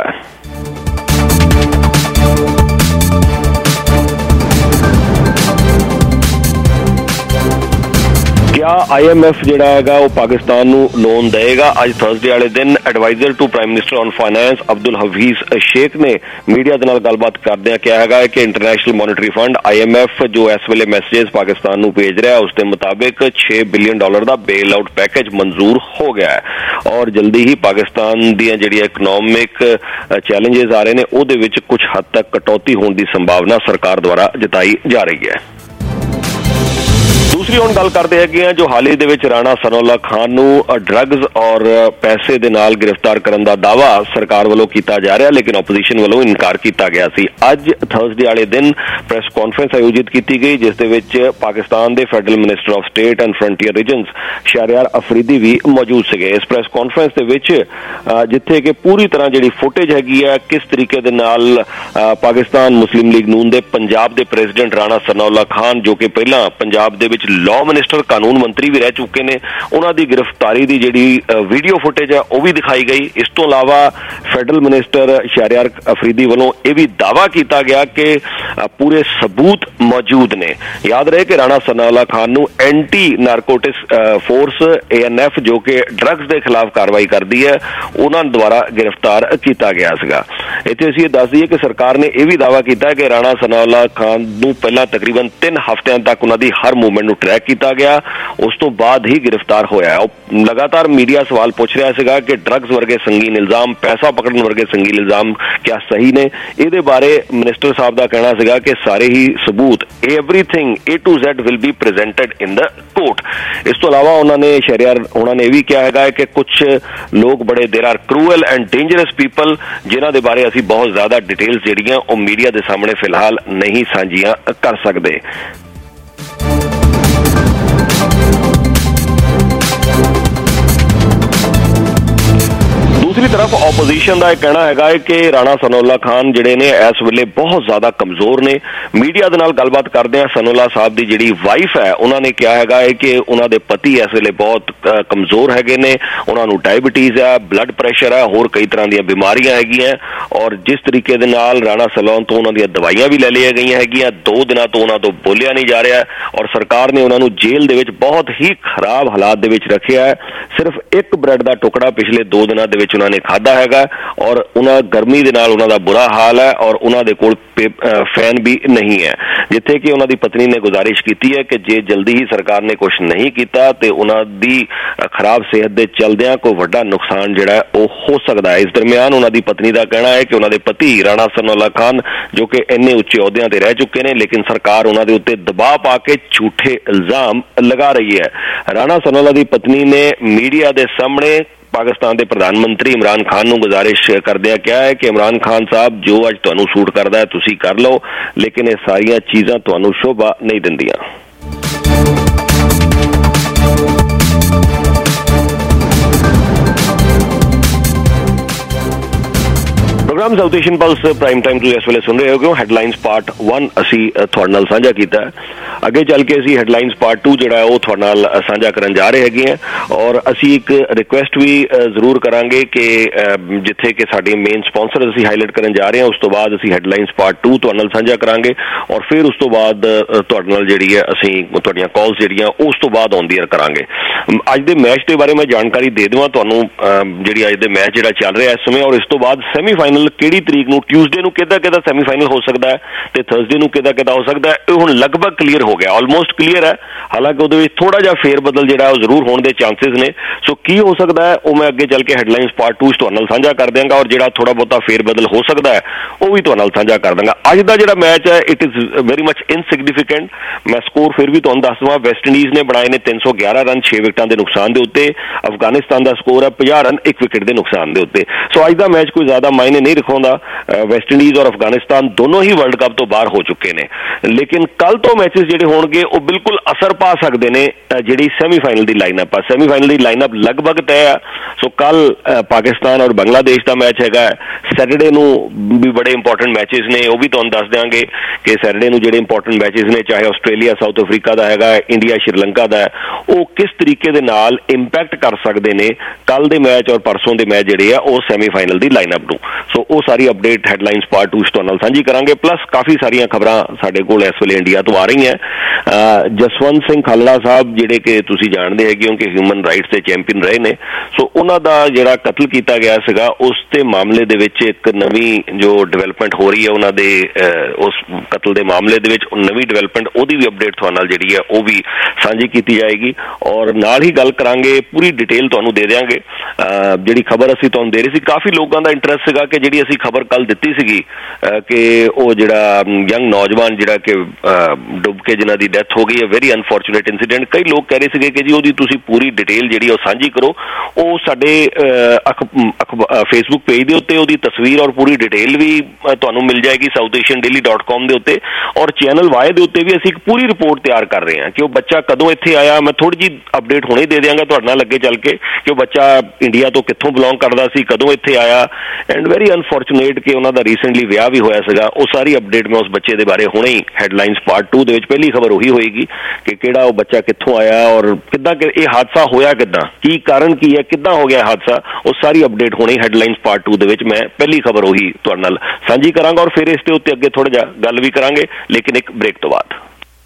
क्या आई एम एफ ਜਿਹੜਾ ਹੈਗਾ ਉਹ ਪਾਕਿਸਤਾਨ ਨੂੰ ਲੋਨ ਦੇਗਾ? ਅੱਜ ਥਰਸਡੇ ਵਾਲੇ ਦਿਨ adviser to prime minister on finance Abdul Hafeez Sheikh ਨੇ ਮੀਡੀਆ ਦੇ ਨਾਲ ਗੱਲਬਾਤ ਕਰਦਿਆਂ ਕਿਹਾ ਹੈਗਾ ਕਿ International Monetary Fund I M F ਜੋ ਇਸ ਵੇਲੇ ਮੈਸੇजेस ਪਾਕਿਸਤਾਨ ਨੂੰ ਭੇਜ ਰਿਹਾ ਉਸ ਦੇ ਮੁਤਾਬਿਕ ਛੇ ਬਿਲੀਅਨ ਡਾਲਰ ਦਾ ਬੇਲ ਆਊਟ ਪੈਕੇਜ ਮਨਜ਼ੂਰ ਹੋ ਗਿਆ ਹੈ ਔਰ ਜਲਦੀ ਹੀ ਪਾਕਿਸਤਾਨ ਦੀਆਂ ਜਿਹੜੀਆਂ ਇਕਨੋਮਿਕ ਚੈਲੰਜਸ ਆ ਰਹੇ ਨੇ ਉਹਦੇ ਵਿੱਚ ਕੁਝ ਹੱਦ ਤੱਕ ਕਟੌਤੀ ਹੋਣ ਦੀ ਸੰਭਾਵਨਾ ਸਰਕਾਰ ਦੁਆਰਾ ਜਤਾਈ ਜਾ ਰਹੀ ਹੈ। ਦੂਸਰੀ ਹੁਣ ਗੱਲ ਕਰਦੇ ਹੈਗੇ ਆ ਜੋ ਹਾਲ ਹੀ ਦੇ ਵਿੱਚ ਰਾਣਾ ਸਨਾਉੱਲਾ ਖਾਨ ਨੂੰ ਡਰੱਗਸ ਔਰ ਪੈਸੇ ਦੇ ਨਾਲ ਗ੍ਰਿਫਤਾਰ ਕਰਨ ਦਾ ਦਾਅਵਾ ਸਰਕਾਰ ਵੱਲੋਂ ਕੀਤਾ ਜਾ ਰਿਹਾ ਲੇਕਿਨ ਆਪੋਜੀਸ਼ਨ ਵੱਲੋਂ ਇਨਕਾਰ ਕੀਤਾ ਗਿਆ ਸੀ। ਅੱਜ ਥਰਸਡੇ ਵਾਲੇ ਦਿਨ ਪ੍ਰੈਸ ਕਾਨਫਰੰਸ ਆਯੋਜਿਤ ਕੀਤੀ ਗਈ ਜਿਸ ਦੇ ਵਿੱਚ ਪਾਕਿਸਤਾਨ ਦੇ federal minister of state and frontier regions Shehryar Afridi ਵੀ ਮੌਜੂਦ ਸੀਗੇ। ਇਸ ਪ੍ਰੈਸ ਕਾਨਫਰੰਸ ਦੇ ਵਿੱਚ ਜਿੱਥੇ ਕਿ ਪੂਰੀ ਤਰ੍ਹਾਂ ਜਿਹੜੀ ਫੁਟੇਜ ਹੈਗੀ ਹੈ ਕਿਸ ਤਰੀਕੇ ਦੇ ਨਾਲ ਪਾਕਿਸਤਾਨ ਮੁਸਲਿਮ ਲੀਗ ਨੂਨ ਦੇ ਪੰਜਾਬ ਦੇ ਪ੍ਰੈਜ਼ੀਡੈਂਟ ਰਾਣਾ ਸਨਾਉੱਲਾ ਖਾਨ ਜੋ ਕਿ ਪਹਿਲਾਂ ਪੰਜਾਬ ਦੇ ਵਿੱਚ ਲਾਅ ਮਿਨਿਸਟਰ ਕਾਨੂੰਨ ਮੰਤਰੀ ਵੀ ਰਹਿ ਚੁੱਕੇ ਨੇ ਉਹਨਾਂ ਦੀ ਗ੍ਰਿਫਤਾਰੀ ਦੀ ਜਿਹੜੀ ਵੀਡੀਓ ਫੁਟੇਜ ਹੈ ਉਹ ਵੀ ਦਿਖਾਈ ਗਈ। ਇਸ ਤੋਂ ਇਲਾਵਾ ਫੈਡਰਲ ਮਿਨਿਸਟਰ ਸ਼ਹਿਰਯਾਰ ਅਫਰੀਦੀ ਵੱਲੋਂ ਇਹ ਵੀ ਦਾਅਵਾ ਕੀਤਾ ਗਿਆ ਕਿ ਪੂਰੇ ਸਬੂਤ ਮੌਜੂਦ ਨੇ। ਯਾਦ ਰਹੇ ਕਿ ਰਾਣਾ ਸਨਾਉੱਲਾ ਖਾਨ ਨੂੰ anti narcotics force A N F ਜੋ ਕਿ ਡਰੱਗਸ ਦੇ ਖਿਲਾਫ ਕਾਰਵਾਈ ਕਰਦੀ ਹੈ ਉਹਨਾਂ ਦੁਆਰਾ ਗ੍ਰਿਫਤਾਰ ਕੀਤਾ ਗਿਆ ਸੀਗਾ। ਇੱਥੇ ਅਸੀਂ ਇਹ ਦੱਸ ਦਈਏ ਕਿ ਸਰਕਾਰ ਨੇ ਇਹ ਵੀ ਦਾਅਵਾ ਕੀਤਾ ਕਿ ਰਾਣਾ ਸਨਾਉੱਲਾ ਖਾਨ ਨੂੰ ਪਹਿਲਾਂ ਤਕਰੀਬਨ ਤਿੰਨ ਹਫ਼ਤਿਆਂ ਤੱਕ ਉਹਨਾਂ ਦੀ ਹਰ ਮੂਵਮੈਂਟ ਨੂੰ ਟਰੈਕ ਕੀਤਾ ਗਿਆ ਉਸ ਤੋਂ ਬਾਅਦ ਹੀ ਗ੍ਰਿਫਤਾਰ ਹੋਇਆ। ਉਹ ਲਗਾਤਾਰ ਮੀਡੀਆ ਸਵਾਲ ਪੁੱਛ ਰਿਹਾ ਸੀਗਾ ਕਿ ਡਰੱਗਸ ਵਰਗੇ ਸੰਗੀਨ ਇਲਜ਼ਾਮ ਪੈਸਾ ਪਕੜਨ ਵਰਗੇ ਸੰਗੀਨ ਇਲਜ਼ਾਮ ਕਿਆ ਸਹੀ ਨੇ। ਇਹਦੇ ਬਾਰੇ ਮਿਨਿਸਟਰ ਸਾਹਿਬ ਦਾ ਕਹਿਣਾ ਸੀਗਾ ਕਿ ਸਾਰੇ ਹੀ ਸਬੂਤ everything A to Z will be presented in the court. ਇਸ ਤੋਂ ਇਲਾਵਾ ਉਹਨਾਂ ਨੇ ਸ਼ਹਿਰਯਾਰ ਉਹਨਾਂ ਨੇ ਇਹ ਵੀ ਕਿਹਾ ਹੈਗਾ ਕਿ ਕੁਝ ਲੋਕ ਬੜੇ there are cruel and dangerous people ਜਿਨ੍ਹਾਂ ਦੇ ਬਾਰੇ ਅਸੀਂ ਬਹੁਤ ਜ਼ਿਆਦਾ ਡਿਟੇਲਸ ਜਿਹੜੀਆਂ ਉਹ ਮੀਡੀਆ ਦੇ ਸਾਹਮਣੇ ਫਿਲਹਾਲ ਨਹੀਂ ਸਾਂਝੀਆਂ ਕਰ ਸਕਦੇ। ਦੂਸਰੀ ਤਰਫ ਆਪੋਜੀਸ਼ਨ ਦਾ ਇਹ ਕਹਿਣਾ ਹੈਗਾ ਹੈ ਕਿ ਰਾਣਾ ਸਨਾਉੱਲਾ ਖਾਨ ਜਿਹੜੇ ਨੇ ਇਸ ਵੇਲੇ ਬਹੁਤ ਜ਼ਿਆਦਾ ਕਮਜ਼ੋਰ ਨੇ। ਮੀਡੀਆ ਦੇ ਨਾਲ ਗੱਲਬਾਤ ਕਰਦੇ ਆ ਸਨਾਉੱਲਾ ਸਾਹਿਬ ਦੀ ਜਿਹੜੀ ਵਾਈਫ ਹੈ ਉਹਨਾਂ ਨੇ ਕਿਹਾ ਹੈਗਾ ਹੈ ਕਿ ਉਹਨਾਂ ਦੇ ਪਤੀ ਇਸ ਵੇਲੇ ਬਹੁਤ ਕਮਜ਼ੋਰ ਹੈਗੇ ਨੇ ਉਹਨਾਂ ਨੂੰ ਡਾਇਬਟੀਜ਼ ਹੈ ਬਲੱਡ ਪ੍ਰੈਸ਼ਰ ਹੈ ਹੋਰ ਕਈ ਤਰ੍ਹਾਂ ਦੀਆਂ ਬਿਮਾਰੀਆਂ ਹੈਗੀਆਂ ਔਰ ਜਿਸ ਤਰੀਕੇ ਦੇ ਨਾਲ ਰਾਣਾ ਸਲੋਨ ਤੋਂ ਉਹਨਾਂ ਦੀਆਂ ਦਵਾਈਆਂ ਵੀ ਲੈ ਲਈਆਂ ਗਈਆਂ ਹੈਗੀਆਂ ਦੋ ਦਿਨਾਂ ਤੋਂ ਉਹਨਾਂ ਤੋਂ ਬੋਲਿਆ ਨਹੀਂ ਜਾ ਰਿਹਾ ਔਰ ਸਰਕਾਰ ਨੇ ਉਹਨਾਂ ਨੂੰ ਜੇਲ੍ਹ ਦੇ ਵਿੱਚ ਬਹੁਤ ਹੀ ਖਰਾਬ ਹਾਲਾਤ ਦੇ ਵਿੱਚ ਰੱਖਿਆ ਹੈ। ਸਿਰਫ ਇੱਕ ਬ੍ਰੈਡ ਦਾ ਟੁਕੜਾ ਪਿਛਲੇ ਦੋ ਦਿਨਾਂ ਦੇ ਵਿੱਚ ਉਹਨਾਂ ਨੇ ਖਾਧਾ ਹੈਗਾ ਔਰ ਉਹਨਾਂ ਗਰਮੀ ਦੇ ਨਾਲ ਉਹਨਾਂ ਦਾ ਬੁਰਾ ਹਾਲ ਹੈ ਔਰ ਉਹਨਾਂ ਦੇ ਕੋਲ ਫੈਨ ਵੀ ਨਹੀਂ ਹੈ। ਜਿੱਥੇ ਕਿ ਉਹਨਾਂ ਦੀ ਪਤਨੀ ਨੇ ਗੁਜ਼ਾਰਿਸ਼ ਕੀਤੀ ਹੈ ਕਿ ਜੇ ਜਲਦੀ ਹੀ ਸਰਕਾਰ ਨੇ ਕੁਝ ਨਹੀਂ ਕੀਤਾ ਤੇ ਉਹਨਾਂ ਦੀ ਖਰਾਬ ਸਿਹਤ ਦੇ ਚਲਦਿਆਂ ਕੋਈ ਵੱਡਾ ਨੁਕਸਾਨ ਜਿਹੜਾ ਉਹ ਹੋ ਸਕਦਾ ਹੈ। ਇਸ ਦਰਮਿਆਨ ਉਹਨਾਂ ਦੀ ਪਤਨੀ ਦਾ ਕਹਿਣਾ ਹੈ ਕਿ ਉਹਨਾਂ ਦੇ ਪਤੀ ਰਾਣਾ ਸਨਾਉੱਲਾ ਖਾਨ ਜੋ ਕਿ ਇੰਨੇ ਉੱਚੇ ਅਹੁਦਿਆਂ ਤੇ ਰਹਿ ਚੁੱਕੇ ਨੇ ਲੇਕਿਨ ਸਰਕਾਰ ਉਹਨਾਂ ਦੇ ਉੱਤੇ ਦਬਾਅ ਪਾ ਕੇ ਝੂਠੇ ਇਲਜ਼ਾਮ ਲਗਾ ਰਹੀ ਹੈ। ਰਾਣਾ ਸਨਾਉੱਲਾ ਦੀ ਪਤਨੀ ਨੇ ਮੀਡੀਆ ਦੇ ਸਾਹਮਣੇ ਪਾਕਿਸਤਾਨ ਦੇ ਪ੍ਰਧਾਨ ਮੰਤਰੀ ਇਮਰਾਨ ਖਾਨ ਨੂੰ ਗੁਜ਼ਾਰਿਸ਼ ਕਰਦਿਆਂ ਕਿਹਾ ਹੈ ਕਿ ਇਮਰਾਨ ਖਾਨ ਸਾਹਿਬ ਜੋ ਅੱਜ ਤੁਹਾਨੂੰ ਸੂਟ ਕਰਦਾ ਹੈ ਤੁਸੀਂ ਕਰ ਲਓ ਲੇਕਿਨ ਇਹ ਸਾਰੀਆਂ ਚੀਜ਼ਾਂ ਤੁਹਾਨੂੰ ਸ਼ੋਭਾ ਨਹੀਂ ਦਿੰਦੀਆਂ। Programme South Asian plus prime time ਤੁਸੀਂ ਇਸ ਵੇਲੇ ਸੁਣ ਰਹੇ ਹੋ। ਹੈਡਲਾਈਨਸ ਪਾਰਟ ਵਨ ਅਸੀਂ ਤੁਹਾਡੇ ਨਾਲ ਸਾਂਝਾ ਕੀਤਾ ਹੈ। ਅੱਗੇ ਚੱਲ ਕੇ ਅਸੀਂ ਹੈਡਲਾਈਨਸ ਪਾਰਟ ਟੂ ਜਿਹੜਾ ਉਹ ਤੁਹਾਡੇ ਨਾਲ ਸਾਂਝਾ ਕਰਨ ਜਾ ਰਹੇ ਹੈਗੇ ਹਾਂ ਔਰ ਅਸੀਂ ਇੱਕ ਰਿਕੁਐਸਟ ਵੀ ਜ਼ਰੂਰ ਕਰਾਂਗੇ ਕਿ ਜਿੱਥੇ ਕਿ ਸਾਡੇ ਮੇਨ ਸਪਾਂਸਰ ਅਸੀਂ ਹਾਈਲਾਈਟ ਕਰਨ ਜਾ ਰਹੇ ਹਾਂ ਉਸ ਤੋਂ ਬਾਅਦ ਅਸੀਂ ਹੈਡਲਾਈਨਸ ਪਾਰਟ ਟੂ ਤੁਹਾਡੇ ਨਾਲ ਸਾਂਝਾ ਕਰਾਂਗੇ ਔਰ ਫਿਰ ਉਸ ਤੋਂ ਬਾਅਦ ਤੁਹਾਡੇ ਨਾਲ ਜਿਹੜੀ ਹੈ ਅਸੀਂ ਤੁਹਾਡੀਆਂ ਕਾਲਸ ਜਿਹੜੀਆਂ ਉਸ ਤੋਂ ਬਾਅਦ ਆਉਂਦੀਆਂ ਕਰਾਂਗੇ। ਅੱਜ ਦੇ ਮੈਚ ਦੇ ਬਾਰੇ ਮੈਂ ਜਾਣਕਾਰੀ ਦੇ ਦੇਵਾਂ ਤੁਹਾਨੂੰ ਜਿਹੜੀ ਅੱਜ ਦੇ ਮੈਚ ਜਿਹੜਾ ਚੱਲ ਰਿਹਾ ਇਸ ਸਮੇਂ ਔਰ ਇਸ ਤੋਂ ਬਾਅਦ ਸੈਮੀਫਾਈਨਲ ਕਿਹੜੀ ਤਰੀਕ ਨੂੰ ਟਿਊਜ਼ਡੇ ਨੂੰ ਕਿਹਦਾ ਕਿਹਦਾ ਸੈਮੀਫਾਈਨਲ ਹੋ ਸਕਦਾ ਹੈ ਤੇ ਥਰਸਡੇ ਨੂੰ ਕਿਹਦਾ ਕਿਹਦਾ ਹੋ ਸਕਦਾ ਹੈ ਇਹ ਹੁਣ ਲਗਭਗ ਕਲੀਅਰ ਹੋ ਗਿਆ ਆਲਮੋਸਟ ਕਲੀਅਰ ਹੈ। ਹਾਲਾਂਕਿ ਉਹਦੇ ਵਿੱਚ ਥੋੜਾ ਜਿਹਾ ਫੇਰ ਬਦਲ ਜਿਹੜਾ ਉਹ ਜ਼ਰੂਰ ਹੋਣ ਦੇ ਚਾਂਸਸ ਨੇ। ਸੋ ਕੀ ਹੋ ਸਕਦਾ ਹੈ ਉਹ ਮੈਂ ਅੱਗੇ ਚੱਲ ਕੇ ਹੈਡਲਾਈਨਸ ਪਾਰਟ ਟੂ ਤੁਹਾਡੇ ਨਾਲ ਸਾਂਝਾ ਕਰ ਦਿਆਂਗਾ ਔਰ ਜਿਹੜਾ ਥੋੜਾ ਬਹੁਤਾ ਫੇਰ ਬਦਲ ਹੋ ਸਕਦਾ ਹੈ ਉਹ ਵੀ ਤੁਹਾਡੇ ਨਾਲ ਸਾਂਝਾ ਕਰ ਦਾਂਗਾ। ਅੱਜ ਦਾ ਜਿਹੜਾ ਮੈਚ ਹੈ it is very much insignificant. ਮੈਂ ਸਕੋਰ ਫਿਰ ਵੀ ਤੁਹਾਨੂੰ ਦੱਸ ਦਵਾਂ ਵੈਸਟ ਇੰਡੀਜ਼ ਨੇ ਬਣਾਏ ਨੇ ਤਿੰਨ ਸੌ ਗਿਆਰਾਂ ਰਨ ਛੇ ਵਿਕਟਾਂ ਦੇ ਨੁਕਸਾਨ ਦੇ ਉੱਤੇ। ਅਫਗਾਨਿਸਤਾਨ ਦਾ ਸਕੋਰ ਹੈ ਪੰਜਾਹ ਰਨ ਇੱਕ ਵਿਕਟ ਦੇ ਨੁਕਸਾਨ ਦੇ ਉੱਤੇ। ਸੋ ਅੱਜ ਦਾ ਮੈਚ ਕੋਈ ਜ਼ਿਆਦਾ ਮਾਇਨੇ ਨਹੀਂ ਰਖਾਉਂਦਾ। ਵੈਸਟ ਇੰਡੀਜ਼ ਔਰ ਅਫਗਾਨਿਸਤਾਨ ਦੋਨੋਂ ਹੀ ਵਰਲਡ ਕੱਪ ਤੋਂ ਬਾਹਰ ਹੋ ਚੁੱਕੇ ਨੇ ਲੇਕਿਨ ਕੱਲ ਤੋਂ ਮੈਚਸ ਜਿਹੜੇ ਹੋਣਗੇ ਉਹ ਬਿਲਕੁਲ ਅਸਰ ਪਾ ਸਕਦੇ ਨੇ ਜਿਹੜੀ ਸੈਮੀਫਾਈਨਲ ਦੀ ਲਾਈਨਅਪ ਆ। ਸੈਮੀਫਾਈਨਲ ਦੀ ਲਾਈਨਅਪ ਲਗਭਗ ਤੈਅ ਆ। ਸੋ ਕੱਲ ਪਾਕਿਸਤਾਨ ਔਰ ਬੰਗਲਾਦੇਸ਼ ਦਾ ਮੈਚ ਹੈਗਾ। ਸੈਟਰਡੇ ਨੂੰ ਵੀ ਬੜੇ ਇੰਪੋਰਟੈਂਟ ਮੈਚਸ ਨੇ ਉਹ ਵੀ ਤੁਹਾਨੂੰ ਦੱਸ ਦਿਆਂਗੇ ਕਿ ਸੈਟਰਡੇ ਨੂੰ ਜਿਹੜੇ ਇੰਪੋਰਟੈਂਟ ਮੈਚਸ ਨੇ ਚਾਹੇ ਆਸਟ੍ਰੇਲੀਆ ਸਾਊਥ ਅਫਰੀਕਾ ਦਾ ਹੈਗਾ ਇੰਡੀਆ ਸ਼੍ਰੀਲੰਕਾ ਦਾ ਉਹ ਕਿਸ ਤਰੀਕੇ ਦੇ ਨਾਲ ਇੰਪੈਕਟ ਕਰ ਸਕਦੇ ਨੇ ਕੱਲ ਦੇ ਮੈਚ ਔਰ ਪਰਸੋਂ ਦੇ ਮੈਚ ਜਿਹੜੇ ਆ ਉਹ ਸੈਮੀਫਾਈਨਲ ਦੀ ਲਾਈਨਅਪ ਨੂੰ। ਸੋ ਉਹ ਸਾਰੀ ਅਪਡੇਟ ਹੈਡਲਾਈਨਸ ਪਾਰਟ ਟੂ 'ਚ ਤੁਹਾਡੇ ਨਾਲ ਸਾਂਝੀ ਕਰਾਂਗੇ। ਪਲੱਸ ਕਾਫੀ ਸਾਰੀਆਂ ਖਬਰਾਂ ਸਾਡੇ ਕੋਲ ਇਸ ਵੇਲੇ ਇੰਡੀਆ ਤੋਂ ਆ ਰਹੀਆਂ। ਜਸਵੰਤ ਸਿੰਘ ਖਾਲੜਾ ਸਾਹਿਬ ਜਿਹੜੇ ਕਿ ਤੁਸੀਂ ਜਾਣਦੇ ਹੈਗੇ ਹੋ ਕਿ ਹਿਊਮਨ ਰਾਈਟਸ ਦੇ ਚੈਂਪੀਅਨ ਰਹੇ ਨੇ, ਸੋ ਉਹਨਾਂ ਦਾ ਜਿਹੜਾ ਕਤਲ ਕੀਤਾ ਗਿਆ ਸੀਗਾ ਉਸ ਦੇ ਮਾਮਲੇ ਦੇ ਵਿੱਚ ਇੱਕ ਨਵੀਂ ਜੋ ਡਿਵੈਲਪਮੈਂਟ ਹੋ ਰਹੀ ਹੈ ਉਹਨਾਂ ਦੇ ਉਸ ਕਤਲ ਦੇ ਮਾਮਲੇ ਦੇ ਵਿੱਚ ਨਵੀਂ ਡਿਵੈਲਪਮੈਂਟ, ਉਹਦੀ ਵੀ ਅਪਡੇਟ ਤੁਹਾਡੇ ਨਾਲ ਜਿਹੜੀ ਹੈ ਉਹ ਵੀ ਸਾਂਝੀ ਕੀਤੀ ਜਾਏਗੀ। ਔਰ ਨਾਲ ਹੀ ਗੱਲ ਕਰਾਂਗੇ, ਪੂਰੀ ਡਿਟੇਲ ਤੁਹਾਨੂੰ ਦੇ ਦਿਆਂਗੇ। ਜਿਹੜੀ ਖਬਰ ਅਸੀਂ ਤੁਹਾਨੂੰ ਦੇ ਰਹੇ ਸੀ, ਕਾਫੀ ਲੋਕਾਂ ਦਾ ਇੰਟਰਸਟ ਸੀਗਾ ਕਿ ਜਿਹੜੀ ਅਸੀਂ ਖਬਰ ਕੱਲ ਦਿੱਤੀ ਸੀਗੀ ਕਿ ਉਹ ਜਿਹੜਾ ਯੰਗ ਨੌਜਵਾਨ ਜਿਹੜਾ ਕਿ ਡੁੱਬ ਕੇ ਜਿਨ੍ਹਾਂ ਦੀ ਡੈਥ ਹੋ ਗਈ ਹੈ, ਵੈਰੀ ਅਨਫੋਰਚੂਨੇਟ ਇੰਸੀਡੈਂਟ, ਕਈ ਲੋਕ ਕਹਿ ਰਹੇ ਸੀਗੇ ਕਿ ਜੀ ਉਹਦੀ ਤੁਸੀਂ ਪੂਰੀ ਡਿਟੇਲ ਜਿਹੜੀ ਉਹ ਸਾਂਝੀ ਕਰੋ। ਉਹ ਸਾਡੇ ਫੇਸਬੁੱਕ ਪੇਜ ਦੇ ਉੱਤੇ ਉਹਦੀ ਤਸਵੀਰ ਔਰ ਪੂਰੀ ਡਿਟੇਲ ਵੀ ਤੁਹਾਨੂੰ ਮਿਲ ਜਾਏਗੀ south Asian daily dot com ਦੇ ਉੱਤੇ, ਔਰ ਚੈਨਲ ਵਾਈ ਦੇ ਉੱਤੇ ਵੀ ਅਸੀਂ ਇੱਕ ਪੂਰੀ ਰਿਪੋਰਟ ਤਿਆਰ ਕਰ ਰਹੇ ਹਾਂ ਕਿ ਉਹ ਬੱਚਾ ਕਦੋਂ ਇੱਥੇ ਆਇਆ। ਮੈਂ ਥੋੜੀ ਜਿਹੀ ਅਪਡੇਟ ਹੁਣੇ ਦੇ ਦਿਆਂਗਾ ਤੁਹਾਡੇ ਨਾਲ ਅੱਗੇ ਚੱਲ ਕੇ ਕਿ ਉਹ ਬੱਚਾ ਇੰਡੀਆ ਤੋਂ ਕਿੱਥੋਂ ਬਿਲੋਂਗ ਕਰਦਾ ਸੀ, ਕਦੋਂ ਇੱਥੇ ਆਇਆ, ਐਂਡ ਵੈਰੀ ਅਨਫੋਰਚੂਨੇਟ ਕਿ ਉਹਨਾਂ ਦਾ ਰੀਸੈਂਟਲੀ ਵਿਆਹ ਵੀ ਹੋਇਆ ਸੀਗਾ। ਉਹ ਸਾਰੀ ਅਪਡੇਟ ਮੈਂ ਉਸ ਬੱਚੇ ਦੇ ਬਾਰੇ ਹੁਣੇ ਹੀ ਹੈਡਲਾਈਨਸ ਪਾਰਟ ਟੂ ਦੇ ਵਿੱਚ ਪਹਿਲੀ ਖਬਰ ਉਹੀ ਹੋਏਗੀ ਕਿ ਕਿਹੜਾ ਉਹ ਬੱਚਾ ਕਿੱਥੋਂ ਆਇਆ ਔਰ ਕਿੱਦਾਂ ਇਹ ਹਾਦਸਾ ਹੋਇਆ, ਕਿੱਦਾਂ, ਕੀ ਕਾਰਨ ਕੀ ਹੈ, ਕਿੱਦਾਂ ਹੋ ਗਿਆ ਹਾਦਸਾ, ਉਹ ਸਾਰੀ ਅਪਡੇਟ ਹੁਣੇ ਹੈਡਲਾਈਨਸ ਪਾਰਟ ਟੂ ਦੇ ਵਿੱਚ ਮੈਂ ਪਹਿਲੀ ਖਬਰ ਉਹੀ ਤੁਹਾਡੇ ਨਾਲ ਸਾਂਝੀ ਕਰਾਂਗਾ ਔਰ ਫਿਰ ਇਸ ਦੇ ਉੱਤੇ ਅੱਗੇ ਥੋੜਾ ਜਿਹਾ ਗੱਲ ਵੀ ਕਰਾਂਗੇ, ਲੇਕਿਨ ਇੱਕ ब्रेक तो बाद।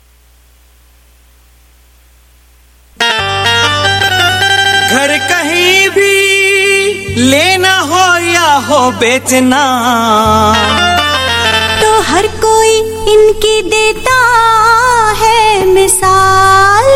घर कहीं भी लेना हो या हो बेचना, तो हर कोई इनकी देता है मिसाल।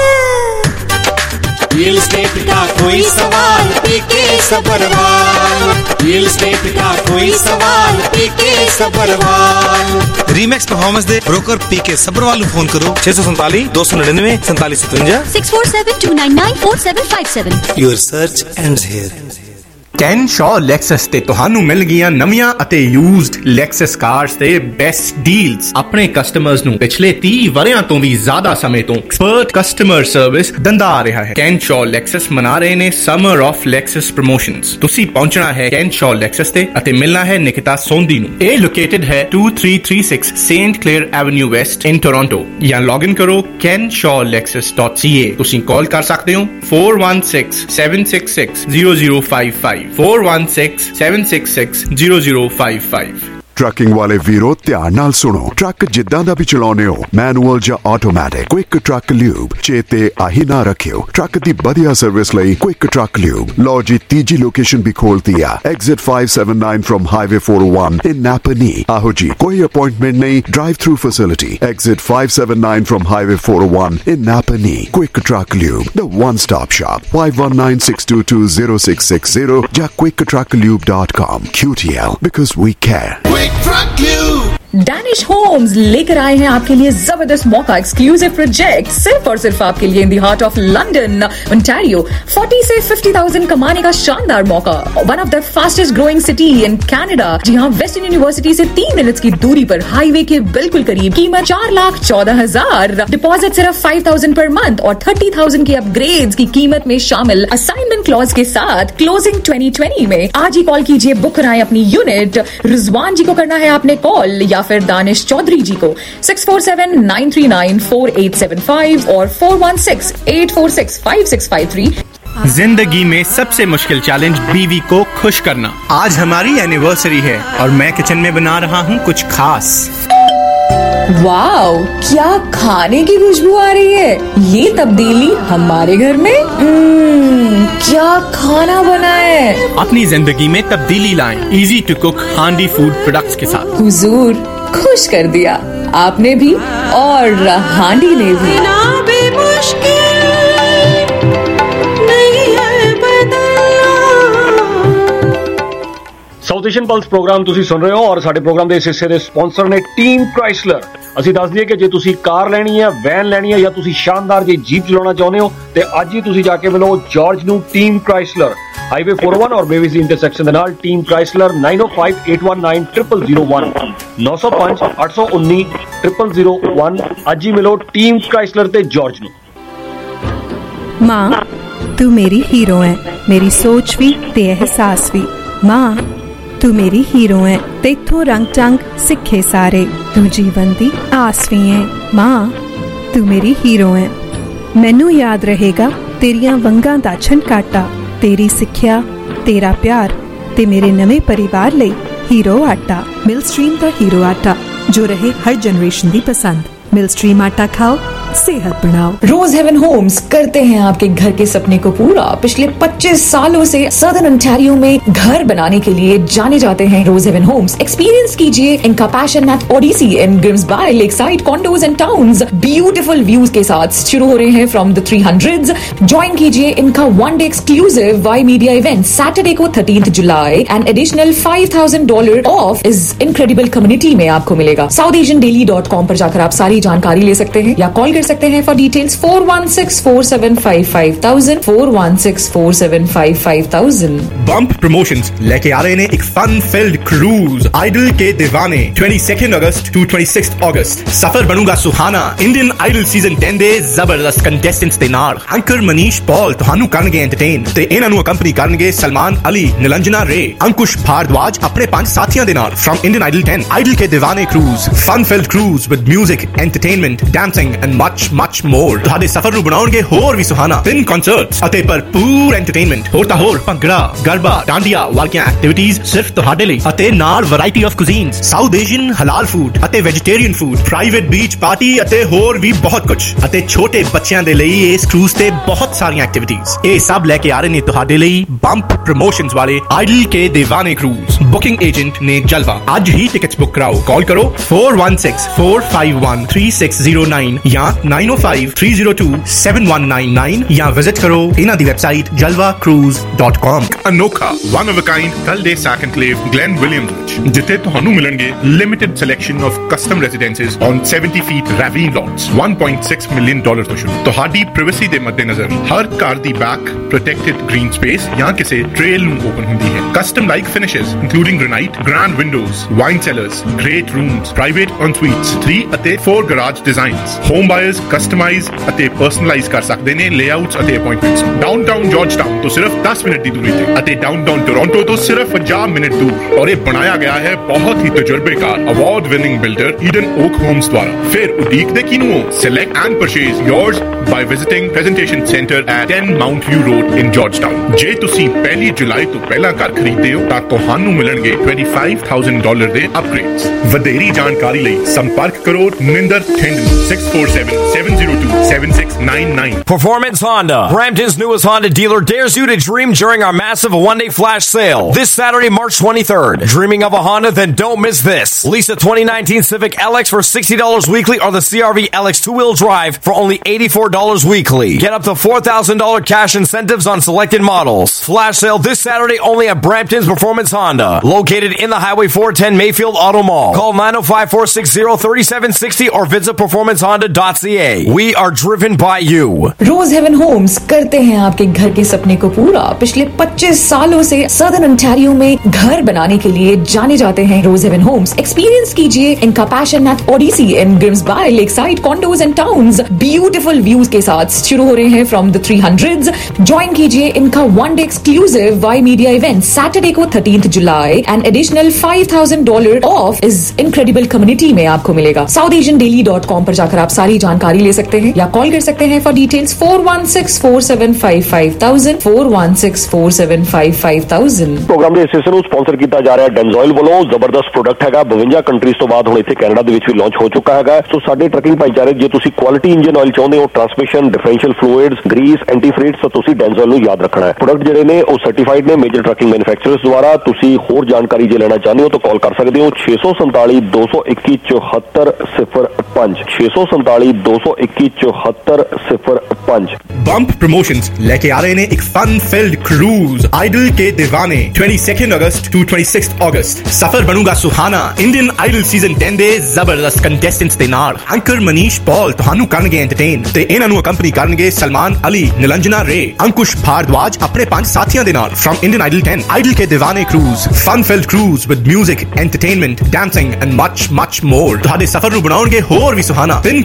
रियल एस्टेट का कोई सवाल पीके सबरवाल, रियल एस्टेट का कोई सवाल पीके सबरवाल। रीमैक्स परफॉर्मेंस दे ब्रोकर पीके सबरवाल फोन करो छह सौ सैंतालीस दो सौ निन्यानवे सैंतालीस सतवंजा six four seven two nine nine four seven five seven. Your search ends here. Canshow Lexus ਤੇ ਤੁਹਾਨੂੰ ਮਿਲ ਗਈਆਂ ਨਵੀਆਂ ਅਤੇ ਯੂਜ਼ਡ ਲੈਕਸਸ ਕਾਰਸ ਤੇ ਬੈਸਟ ਡੀਲਸ। ਆਪਣੇ ਕਸਟਮਰਸ ਨੂੰ ਪਿਛਲੇ ਤੀਹ ਵਰਿਆਂ ਤੋਂ ਵੀ ਜ਼ਿਆਦਾ ਸਮੇਂ ਤੋਂ ਐਕਸਪਰਟ ਕਸਟਮਰ ਸਰਵਿਸ ਦਿੰਦਾ ਆ ਰਿਹਾ ਹੈ। ਕੈਨਸ਼ੋ ਲੈਕਸਸ ਮਨਾ ਰਹੇ ਨੇ ਸਮਰ ਆਫ ਲੈਕਸਸ ਪ੍ਰਮੋਸ਼ਨਸ। ਤੁਸੀਂ ਪਹੁੰਚਣਾ ਹੈ ਕੈਨਸ਼ੋ ਲੈਕਸਸ ਤੇ ਅਤੇ ਮਿਲਣਾ ਹੈ ਨਿਕਿਤਾ ਸੋਂਦੀ ਨੂੰ। ਇਹ ਲੋਕੇਟਡ ਹੈ two three three six saint Clair avenue west in Toronto, ਜਾਂ ਲੌਗ ਇਨ ਕਰੋ ਕੈਨਸ਼ੋ ਲੈਕਸਸ ਡਾਟ ਸੀ ਏ। ਤੁਸੀਂ ਕਾਲ ਕਰ ਸਕਦੇ ਹੋ four one six seven six six zero zero five five four one six seven six six zero zero five five। Trucking ਵਾਲੇ ਵੀਰੋ ਧਿਆਨ ਨਾਲ ਸੁਣੋ, ਟਰੱਕ ਜਿੱਦਾਂ ਦਾ ਵੀ ਚਲਾਉਣੇ ਹੋ, ਮੈਨੂਅਲ ਜਾਂ ਆਟੋਮੈਟਿਕ, ਕੁਇਕ ਟਰੱਕ ਲਿਊਬ ਚੇਤੇ ਆਹੀ ਨਾ ਰੱਖਿਓ। ਟਰੱਕ ਦੀ ਵਧੀਆ ਸਰਵਿਸ ਲਈ ਕੁਇਕ ਟਰੱਕ ਲਿਊਬ। ਲਓ ਜੀ ਤੀਜੀ ਲੋਕੇਸ਼ਨ ਵੀ ਖੋਲਤੀ ਆ, exit five seventy-nine from highway four oh one in Napanee. ਆਹੋ ਜੀ, ਕੋਈ ਅਪਾਇੰਟਮੈਂਟ ਨਹੀਂ, drive through facility. Exit five seventy-nine from highway four oh one in Napanee. Quick truck lube, the one stop shop. five one nine six two two zero six six zero ਜਾਂ quick truck lube dot com। Q T L because we care। Danish Homes लेकर आए हैं आपके लिए जबरदस्त मौका, exclusive project सिर्फ और सिर्फ आपके लिए in the heart of London Ontario. forty से fifty thousand कमाने का शानदार मौका। One of the fastest growing city in Canada, जी हाँ, वेस्टर्न यूनिवर्सिटी से तीन मिनट्स की दूरी पर, हाईवे के बिल्कुल करीब। कीमत चार लाख चौदह हजार, डिपॉजिट सिर्फ five thousand पर मंथ और thirty thousand के अपग्रेड्स की कीमत में शामिल असाइनमेंट क्लॉज के साथ। क्लोजिंग twenty twenty में। आज ही कॉल कीजिए, बुक कराएं अपनी यूनिट। रिजवान जी को करना है आपने कॉल या फिर दानिश चौधरी जी को six four seven nine three nine four eight seven five और four one six eight four six five six five three। जिंदगी में सबसे मुश्किल चैलेंज बीवी को खुश करना। आज हमारी एनिवर्सरी है और मैं किचन में बना रहा हूँ कुछ खास। वाओ, क्या खाने की खुशबू आ रही है। ये तब्दीली हमारे घर में। mm, क्या खाना बना है। अपनी जिंदगी में तब्दीली लाएं easy to cook Handi food products के साथ। हुजूर, खुश कर दिया आपने भी और हांडी ने भी। ਸਾਊਥ ਏਸ਼ੀਅਨ ਪਲਸ ਪ੍ਰੋਗਰਾਮ ਤੁਸੀਂ ਸੁਣ ਰਹੇ ਹੋ ਔਰ ਸਾਡੇ ਪ੍ਰੋਗਰਾਮ ਦੇ ਇਸ ਹਿੱਸੇ ਦੇ ਸਪਾਂਸਰ ਨੇ ਟੀਮ ਕ੍ਰਾਈਸਲਰ। ਅਸੀਂ ਦੱਸ ਦਈਏ ਕਿ ਜੇ ਤੁਸੀਂ ਕਾਰ ਲੈਣੀ ਹੈ, ਵੈਨ ਲੈਣੀ ਹੈ ਜਾਂ ਤੁਸੀਂ ਸ਼ਾਨਦਾਰ ਜਿਹੀ ਜੀਪ ਚਲਾਉਣਾ ਚਾਹੁੰਦੇ ਹੋ ਤੇ ਅੱਜ ਹੀ ਤੁਸੀਂ ਜਾ ਕੇ ਮਿਲੋ ਜਾਰਜ ਨੂੰ team Chrysler, highway four oh one ਔਰ ਬੇਵਿਸ ਦੀ ਇੰਟਰਸੈਕਸ਼ਨ ਦੇ ਨਾਲ। Team Chrysler nine oh five eight one nine zero zero zero one nine oh five eight one nine zero zero zero one। ਅੱਜ ਹੀ ਮਿਲੋ team ਕ੍ਰਾਈਸਲਰ ਤੇ George ਨੂੰ। ਮਾਂ, ਤੂੰ ਮੇਰੀ ਹੀਰੋ ਹੈ, ਮੇਰੀ ਸੋਚ ਵੀ ਤੇ ਅਹਿਸਾਸ ਵੀ। ਮਾਂ, तू मेरी हीरो है, तेथों रंग टंग सिखे सारे, तू जीवन दी आस भी है। मां, तू मेरी हीरो है, मैनू याद रहेगा तेरियां वंगां दा छनकाटा, तेरी सिक्ख्या, तेरा प्यार ते मेरे नवे परिवार लई हीरो आटा। मिल स्ट्रीम दा हीरो आटा जो रहे हर जनरेशन दी पसंद। मिल स्ट्रीम आटा खाओ, सेहत बनाओ। रोज हेवन होम्स करते हैं आपके घर के सपने को पूरा। पिछले पच्चीस सालों से सदर्न ओंटारियो में घर बनाने के लिए जाने जाते हैं रोज हेवन होम्स। एक्सपीरियंस कीजिए इनका passion at Odyssey in Grimsby lakeside condos and towns. Beautiful views के साथ शुरू हो रहे हैं from the three hundreds. Join कीजिए इनका one day exclusive Y media event Saturday को thirteenth July and additional five thousand dollar off इस इनक्रेडिबल कम्युनिटी में आपको मिलेगा। South Asian daily dot com पर जाकर आप सारी जानकारी ले सकते हैं या कॉल कर सकते हैं for details four one six four seven five five thousand four one six four seven five five thousand. Bump promotions लेके आ रहे हैं एक फन फिल्ड क्रूज आइडल के दीवाने बाईस अगस्त टू छब्बीस अगस्त। सफर बनूगा सुहाना। इंडियन आइडल सीजन टेन दे जबरदस्त कंटेस्टेंट्स दे नाल एंकर मनीष पॉल ਤੁਹਾਨੂੰ ਕਰਨਗੇ ਐਂਟਰਟੇਨ ਤੇ ਇਹਨਾਂ ਨੂੰ ਅਕੰਪਨੀ ਕਰਨਗੇ ਸਲਮਾਨ ਅਲੀ, ਨਿਰੰਜਨਾ ਰੇ, ਅੰकुश भारद्वाज ਆਪਣੇ ਪੰਜ ਸਾਥੀਆਂ ਦੇ ਨਾਲ from Indian Idol ten Idol के दीवाने cruise. Fun filled cruise with music, entertainment, dancing and much much more। ਤੁਹਾਡੇ ਸਫ਼ਰ ਨੂੰ ਬਣਾਉਣਗੇ ਹੋਰ ਵੀ ਸੁਹਾਨਾ। ਤਿੰਨ ਕਨਸਰਟਸ ਅਤੇ ਭਰਪੂਰ ਐਂਟਰਟੇਨਮੈਂਟ। ਹੋਰ ਤਾਂ ਹੋਰ ਭੰਗੜਾ, ਗਰਬਾ, ਡਾਂਡੀਆ ਵਰਗੀਆਂ ਐਕਟੀਵਿਟੀਜ਼ ਸਿਰਫ ਤੁਹਾਡੇ ਲਈ ਅਤੇ ਨਾਲ variety of cuisines, South Asian halal food ਅਤੇ vegetarian food, private beach party ਅਤੇ ਹੋਰ ਵੀ ਬਹੁਤ ਕੁਝ। ਅਤੇ ਛੋਟੇ ਬੱਚਿਆਂ ਦੇ ਲਈ ਇਸ ਕਰੂਜ਼ ਤੇ ਬਹੁਤ ਸਾਰੀਆਂ ਐਕਟੀਵਿਟੀਜ਼। ਇਹ ਸਭ ਲੈ ਕੇ ਆ ਰਹੇ ਨੇ ਤੁਹਾਡੇ ਲਈ ਬੰਪ ਪ੍ਰਮੋਸ਼ਨਸ ਵਾਲੇ ਆइडल के दीवाने क्रूज। बुकिंग एजेंट ने जलवा। आज ही टिकट्स बुक कराओ। कॉल करो four one six four five one three six zero nine या नाइन ओ five three zero two seven one nine nine या विजिट करो इन्हां दी website jalwa cruise dot com। अनोखा one of a kind cul de sac enclave Glen Williams which जिथे ਤੁਹਾਨੂੰ ਮਿਲਣਗੇ limited selection of custom residences on seventy feet ravine lots one point six million dollar ਤੋਂ ਸ਼ੁਰੂ। ਤੁਹਾਡੀ privacy ਦੇ ਮੱਦੇਨਜ਼ਰ ਹਰ ਕਾਰ ਦੀ ਬੈਕ ਪ੍ਰੋਟੈਕਟਡ ਗ੍ਰੀਨ ਸਪੇਸ ਜਾਂ ਕਿਸੇ ਟ੍ਰੇਲ ਨੂੰ ਓਪਨ ਹੁੰਦੀ ਹੈ। Custom like finishes including granite, grand windows, wine cellars, great rooms, private ensuites, three ਅਤੇ four garage designs. Home buyers customise ਅਤੇ ਪਰਸਨਲਾਈਜ਼ ਕਰ ਸਕਦੇ ਨੇ ਲੇਆਊਟਸ ਅਤੇ ਅਪਾਇੰਟਮੈਂਟਸ। ਡਾਊਨਟਾਊਨ ਜਾਰਜਟਾਊਨ ਤੋਂ ਸਿਰਫ ਦਸ ਮਿੰਟ ਦੀ ਦੂਰੀ ਤੇ ਅਤੇ ਡਾਊਨਟਾਊਨ ਟੋਰਾਂਟੋ ਤੋਂ ਸਿਰਫ ਪੰਜਾਹ ਮਿੰਟ ਦੂਰ। ਔਰ ਇਹ ਬਣਾਇਆ ਗਿਆ ਹੈ ਬਹੁਤ ਹੀ ਤਜਰਬੇਕਾਰ award winning builder Eden Oak homes ਦੁਆਰਾ। ਫਿਰ ਉਡੀਕਦੇ ਕਿਨੂੰ ਹੋ? Select and purchase yours by visiting Presentation Center at ten Mount View Road in Georgetown। ਜੇ ਤੁਸੀਂ ਪਹਿਲੀ ਜੁਲਾਈ ਤੋਂ ਪਹਿਲਾਂ ਘਰ ਖਰੀਦਦੇ ਹੋ ਤਾਂ ਤੁਹਾਨੂੰ ਮਿਲਣਗੇ twenty-five thousand ਡਾਲਰ ਦੇ ਅਪਗ੍ਰੇਡਸ। ਵਧੇਰੀ ਜਾਣਕਾਰੀ ਲਈ ਸੰਪਰਕ ਕਰੋ Ninder Thind six four seven seven zero two seven six nine nine। Performance Honda, Brampton's newest Honda dealer, dares you to dream during our massive one-day flash sale this Saturday, March twenty-third. Dreaming of a Honda? Then don't miss this. Lease a twenty nineteen Civic L X for sixty dollars weekly or the C R V L X two-wheel drive for only eighty-four dollars weekly. Get up to four thousand dollars cash incentives on selected models. Flash sale this Saturday only at Brampton's Performance Honda, located in the Highway four ten Mayfield Auto Mall. Call nine oh five, four six zero, three seven six zero or visit performance honda dot c a. We are driven by you. Rose Haven Homes करते हैं आपके घर के सपने को पूरा। पिछले पच्चीस सालों से सदर्न ओंटारियो में घर बनाने के लिए जाने जाते हैं रोज हेवन होम्स। एक्सपीरियंस कीजिए इनका passion at Odyssey in Grimsby lakeside condos and towns. Beautiful views के साथ शुरू हो रहे हैं from the three hundreds. Join कीजिए इनका one day exclusive Y media event Saturday को thirteenth July and additional five thousand dollar off इस इनक्रेडिबल कम्युनिटी में आपको मिलेगा। South Asian daily dot com पर जाकर आप सारी जानकारी ले सकते हैं या कॉल कर सकते हैं for details four one six four seven five five thousand four one six four seven five five thousand. Programme ਦੇ ਇਸ ਹਿੱਸੇ ਨੂੰ ਸਪਾਂਸਰ ਕੀਤਾ ਜਾ ਰਿਹਾ ਡੈਨਜ਼ੋਇਲ ਵੱਲੋਂ। ਜ਼ਬਰਦਸਤ ਪ੍ਰੋਡਕਟ ਹੈਗਾ, ਬਵੰਜਾ ਕੰਟਰੀਜ਼ ਤੋਂ ਬਾਅਦ ਹੁਣ ਇੱਥੇ ਕੈਨੇਡਾ ਦੇ ਵਿੱਚ ਵੀ ਲਾਂਚ ਹੋ ਚੁੱਕਾ ਹੈਗਾ। ਸੋ ਸਾਡੇ ਟਰੱਕਿੰਗ ਭਾਈਚਾਰੇ ਜੇ ਤੁਸੀਂ ਕੁਆਲਿਟੀ ਇੰਜਨ ਆਇਲ ਚਾਹੁੰਦੇ ਹੋ, transmission, differential fluids, grease, antifreeze, ਤਾਂ ਤੁਸੀਂ ਡੈਨਜ਼ੋਇਲ ਨੂੰ ਯਾਦ ਰੱਖਣਾ ਹੈ। ਪ੍ਰੋਡਕਟ ਜਿਹੜੇ ਨੇ ਉਹ ਸਰਟੀਫਾਈਡ ਨੇ ਮੇਜਰ ਟਰੱਕਿੰਗ ਮੈਨੂਫੈਕਚਰਰਸ ਦੁਆਰਾ। ਤੁਸੀਂ ਹੋਰ ਜਾਣਕਾਰੀ ਜੇ ਲੈਣਾ ਚਾਹੁੰਦੇ ਹੋ ਤਾਂ ਕਾਲ ਕਰ ਸਕਦੇ ਹੋ ਛੇ ਸੌ ਸੰਤਾਲੀ ਦੋ ਸੌ ਇੱਕੀ ਚੌਹੱਤਰ ਸਿਫਰ ਪੰਜ ਛੇ ਸੌ ਸੰਤਾਲੀ ਦੋ ਸੌ ਇੱਕੀ ਚੌਹੱਤਰ ਸਿਫਰ ਪੰਜ। बम्प प्रमोशंस लेके आ रहे हैं एक फन फिल्ड क्रूज आइडल के दीवाने बाईस अगस्त टू छब्बीस अगस्त। सफर बनूगा सुहाना। इंडियन आइडल सीजन ten दे जबरदस्त कंटेस्टेंट्स दे नाल एंकर मनीष पॉल ਤੁਹਾਨੂੰ ਕਰਨਗੇ ਐਂਟਰਟੇਨ ਤੇ ਇਹਨਾਂ ਨੂੰ ਅਕੰਪਨੀ ਕਰਨਗੇ ਸਲਮਾਨ ਅਲੀ, ਨਿਰੰਜਨਾ ਰੇ, ਅੰकुश भारद्वाज ਆਪਣੇ ਪੰਜ ਸਾਥੀਆਂ ਦੇ ਨਾਲ from Indian Idol ten Idol के दीवाने cruise. Fun filled cruise with music, entertainment, dancing and much much more। ਤੁਹਾਡੇ ਸਫਰ ਨੂੰ ਬਣਾਉਣਗੇ ਹੋਰ ਵੀ ਸੁਹਾਨਾ। ਤਿੰਨ ਕਨਸਰਟਸ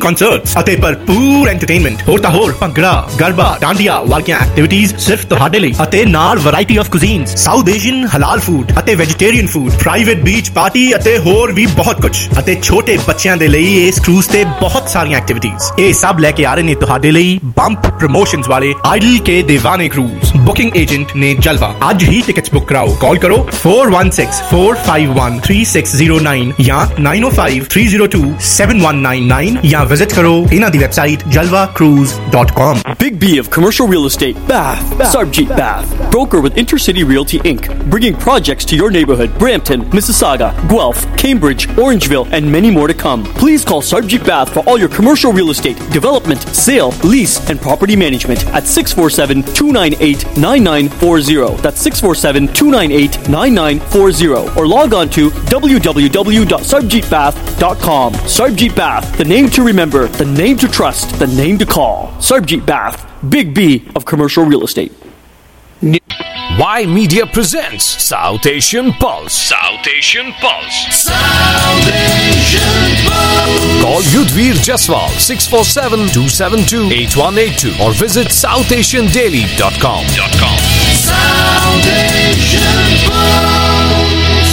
ਸਪੋਰਟਸ ਅਤੇ ਭਰਪੂਰ ਐਂਟਰਟੇਨਮੈਂਟ। ਹੋਰ ਤਾਂ ਹੋਰ ਭੰਗੜਾ, ਗਰਬਾ, ਡਾਂਡੀਆ ਵਰਗੀਆਂ ਐਕਟੀਵਿਟੀਜ਼ ਸਿਰਫ ਤੁਹਾਡੇ ਲਈ ਅਤੇ ਨਾਲ variety of cuisines, South Asian halal food ਅਤੇ vegetarian food, private beach party ਅਤੇ ਹੋਰ ਵੀ ਬਹੁਤ ਕੁਝ। ਅਤੇ ਛੋਟੇ ਬੱਚਿਆਂ ਦੇ ਲਈ ਇਸ ਕਰੂਜ਼ ਤੇ ਬਹੁਤ ਸਾਰੀਆਂ ਐਕਟੀਵਿਟੀਜ਼। ਇਹ ਸਭ ਲੈ ਕੇ ਆ ਰਹੇ ਨੇ ਤੁਹਾਡੇ ਲਈ ਬੰਪ ਪ੍ਰਮੋਸ਼ਨਸ ਵਾਲੇ ਆਈਡਲ ਕੇ ਦੀਵਾਨੇ ਕਰੂਜ਼। ਬੁਕਿੰਗ ਏਜੰਟ ਨੇ ਜਲਵਾ। ਅੱਜ ਹੀ ਟਿਕਟਸ ਬੁੱਕ ਕਰਾਓ। ਕਾਲ ਕਰੋ four one six four five one three six zero nine ਜਾਂ nine oh five three zero two seven one nine nine ਜਾਂ ਵਿਜ਼ਿਟ ਕਰੋ ਇਹਨਾਂ ਦੀ website jalwa cruise dot com। Big B of Commercial Real Estate, Bath, Sarbjeet Bath, broker with Intercity Realty Incorporated, bringing projects to your neighborhood, Brampton, Mississauga, Guelph, Cambridge, Orangeville, and many more to come. Please call Sarbjeet Bath for all your commercial real estate, development, sale, lease, and property management at six four seven two nine eight nine nine four zero. That's six four seven two nine eight nine nine four zero. Or log on to w w w dot sarbjeet bath dot com. Sarbjeet Bath, the name to remember, the name to trust, the name to call. Sarbjeet Bath, Big B of Commercial Real Estate. Y Media presents South Asian Pulse. South Asian Pulse. South Asian Pulse. Call Yudhveer Jaswal six four seven two seven two eight one eight two or visit south asian daily dot com. South Asian Pulse.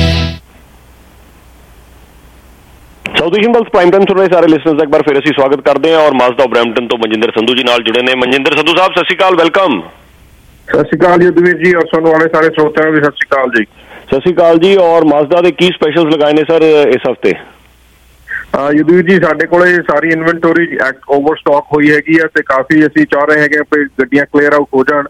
South Asian plus prime time ਸੁਣ ਰਹੇ ਸਾਰੇ listeners ਦਾ ਇੱਕ ਵਾਰ ਫਿਰ ਅਸੀਂ ਸਵਾਗਤ ਕਰਦੇ ਹਾਂ। ਔਰ ਮਾਜ਼ਦਾ ਬਰੈਂਪਟਨ ਤੋਂ ਮਨਜਿੰਦਰ ਸੰਧੂ ਜੀ ਨਾਲ ਜੁੜੇ ਨੇ। ਮਨਜਿੰਦਰ ਸੰਧੂ ਸਾਹਿਬ, ਸਤਿ ਸ਼੍ਰੀ ਅਕਾਲ, ਵੈਲਕਮ। ਸਤਿ ਸ਼੍ਰੀ ਅਕਾਲ ਯੁੱਧਵੀਰ ਜੀ, ਔਰ ਸੁਣਨ ਵਾਲੇ ਸਾਰੇ ਸਰੋਤਿਆਂ ਨੂੰ ਵੀ ਸਤਿ ਸ਼੍ਰੀ ਅਕਾਲ ਜੀ। ਸਤਿ ਸ਼੍ਰੀ ਅਕਾਲ ਜੀ। ਔਰ ਮਾਜ਼ਦਾ ਦੇ ਕੀ ਸਪੈਸ਼ਲਸ ਲਗਾਏ ਨੇ ਸਰ ਇਸ ਹਫਤੇ? ਯੁੱਧਵੀਰ ਜੀ, ਸਾਡੇ ਕੋਲੇ ਸਾਰੀ ਇਨਵੈਂਟੋਰੀ ਓਵਰ ਸਟਾਕ ਹੋਈ ਹੈਗੀ ਆ ਤੇ ਕਾਫੀ ਅਸੀਂ ਚਾਹ ਰਹੇ ਹੈਗੇ ਕਿ ਗੱਡੀਆਂ ਕਲੀਅਰ ਆਊਟ ਹੋ ਜਾਣ।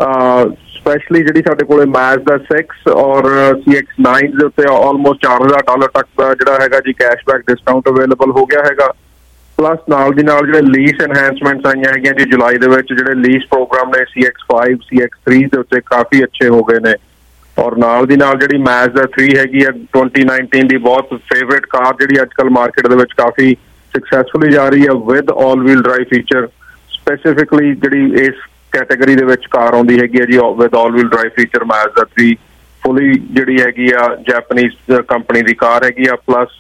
ਸਪੈਸ਼ਲੀ ਜਿਹੜੀ ਸਾਡੇ ਕੋਲੇ ਮੈਜ਼ਦਾ ਸਿਕਸ ਔਰ ਸੀ ਐਕਸ ਨਾਈਨ ਦੇ ਉੱਤੇ ਆਲਮੋਸਟ ਚਾਰ ਹਜ਼ਾਰ ਡਾਲਰ ਤੱਕ ਦਾ ਜਿਹੜਾ ਹੈਗਾ ਜੀ ਕੈਸ਼ਬੈਕ ਡਿਸਕਾਊਂਟ ਅਵੇਲੇਬਲ ਹੋ ਗਿਆ ਹੈਗਾ। ਪਲੱਸ ਨਾਲ ਦੀ ਨਾਲ ਜਿਹੜੇ ਲੀਸ ਐਨਹੈਂਸਮੈਂਟਸ ਆਈਆਂ ਹੈਗੀਆਂ ਜੀ ਜੁਲਾਈ ਦੇ ਵਿੱਚ, ਜਿਹੜੇ ਲੀਸ ਪ੍ਰੋਗਰਾਮ ਨੇ C X five C X three ਦੇ ਉੱਤੇ ਕਾਫੀ ਅੱਛੇ ਹੋ ਗਏ ਨੇ। ਔਰ ਨਾਲ ਦੀ ਨਾਲ ਜਿਹੜੀ ਮੈਜ਼ਦਾ ਥ੍ਰੀ ਹੈਗੀ ਆ ਟਵੈਂਟੀ ਨਾਈਨਟੀਨ ਦੀ ਬਹੁਤ ਫੇਵਰੇਟ ਕਾਰ ਜਿਹੜੀ ਅੱਜ ਕੱਲ੍ਹ ਮਾਰਕੀਟ ਦੇ ਵਿੱਚ ਕਾਫੀ ਸਕਸੈਸਫੁਲੀ ਜਾ ਰਹੀ ਆ with all wheel drive feature. Specifically ਜਿਹੜੀ ਇਸ ਕੈਟਾਗਰੀ ਦੇ ਵਿੱਚ ਕਾਰ ਆਉਂਦੀ ਹੈਗੀ ਆ ਜੀ with all wheel drive feature Mazda three fully ਜਿਹੜੀ ਹੈਗੀ ਆ ਜੈਪਨੀਜ਼ ਕੰਪਨੀ ਦੀ ਕਾਰ ਹੈਗੀ ਆ। ਪਲੱਸ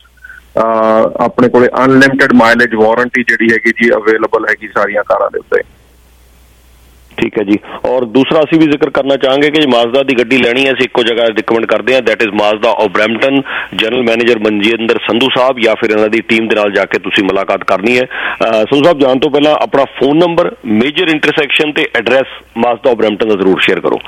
ਆਪਣੇ ਕੋਲੇ ਅਨਲਿਮਿਟਿਡ ਮਾਈਲੇਜ ਵਾਰੰਟੀ ਜਿਹੜੀ ਹੈਗੀ ਜੀ ਅਵੇਲੇਬਲ ਹੈਗੀ ਸਾਰੀਆਂ ਕਾਰਾਂ ਦੇ ਉੱਤੇ। ਠੀਕ ਹੈ ਜੀ। ਔਰ ਦੂਸਰਾ ਅਸੀਂ ਵੀ ਜ਼ਿਕਰ ਕਰਨਾ ਚਾਹਾਂਗੇ ਕਿ ਜੇ ਮਾਜ਼ਦਾ ਦੀ ਗੱਡੀ ਲੈਣੀ ਹੈ ਅਸੀਂ ਇੱਕੋ ਜਗ੍ਹਾ ਰਿਕਮੈਂਡ ਕਰਦੇ ਹਾਂ, that is Mazda of Brampton. General manager Manjinder Sandhu Sahib ਜਾਂ ਫਿਰ ਇਹਨਾਂ ਦੀ ਟੀਮ ਦੇ ਨਾਲ ਜਾ ਕੇ ਤੁਸੀਂ ਮੁਲਾਕਾਤ ਕਰਨੀ ਹੈ। ਸੰਧੂ ਸਾਹਿਬ, ਜਾਣ ਤੋਂ ਪਹਿਲਾਂ ਆਪਣਾ ਫੋਨ ਨੰਬਰ, ਮੇਜਰ ਇੰਟਰਸੈਕਸ਼ਨ ਤੇ ਐਡਰੈਸ ਮਾਜ਼ਦਾ ਆਫ ਬਰੈਂਪਟਨ ਦਾ ਜ਼ਰੂਰ ਸ਼ੇਅਰ ਕਰੋ।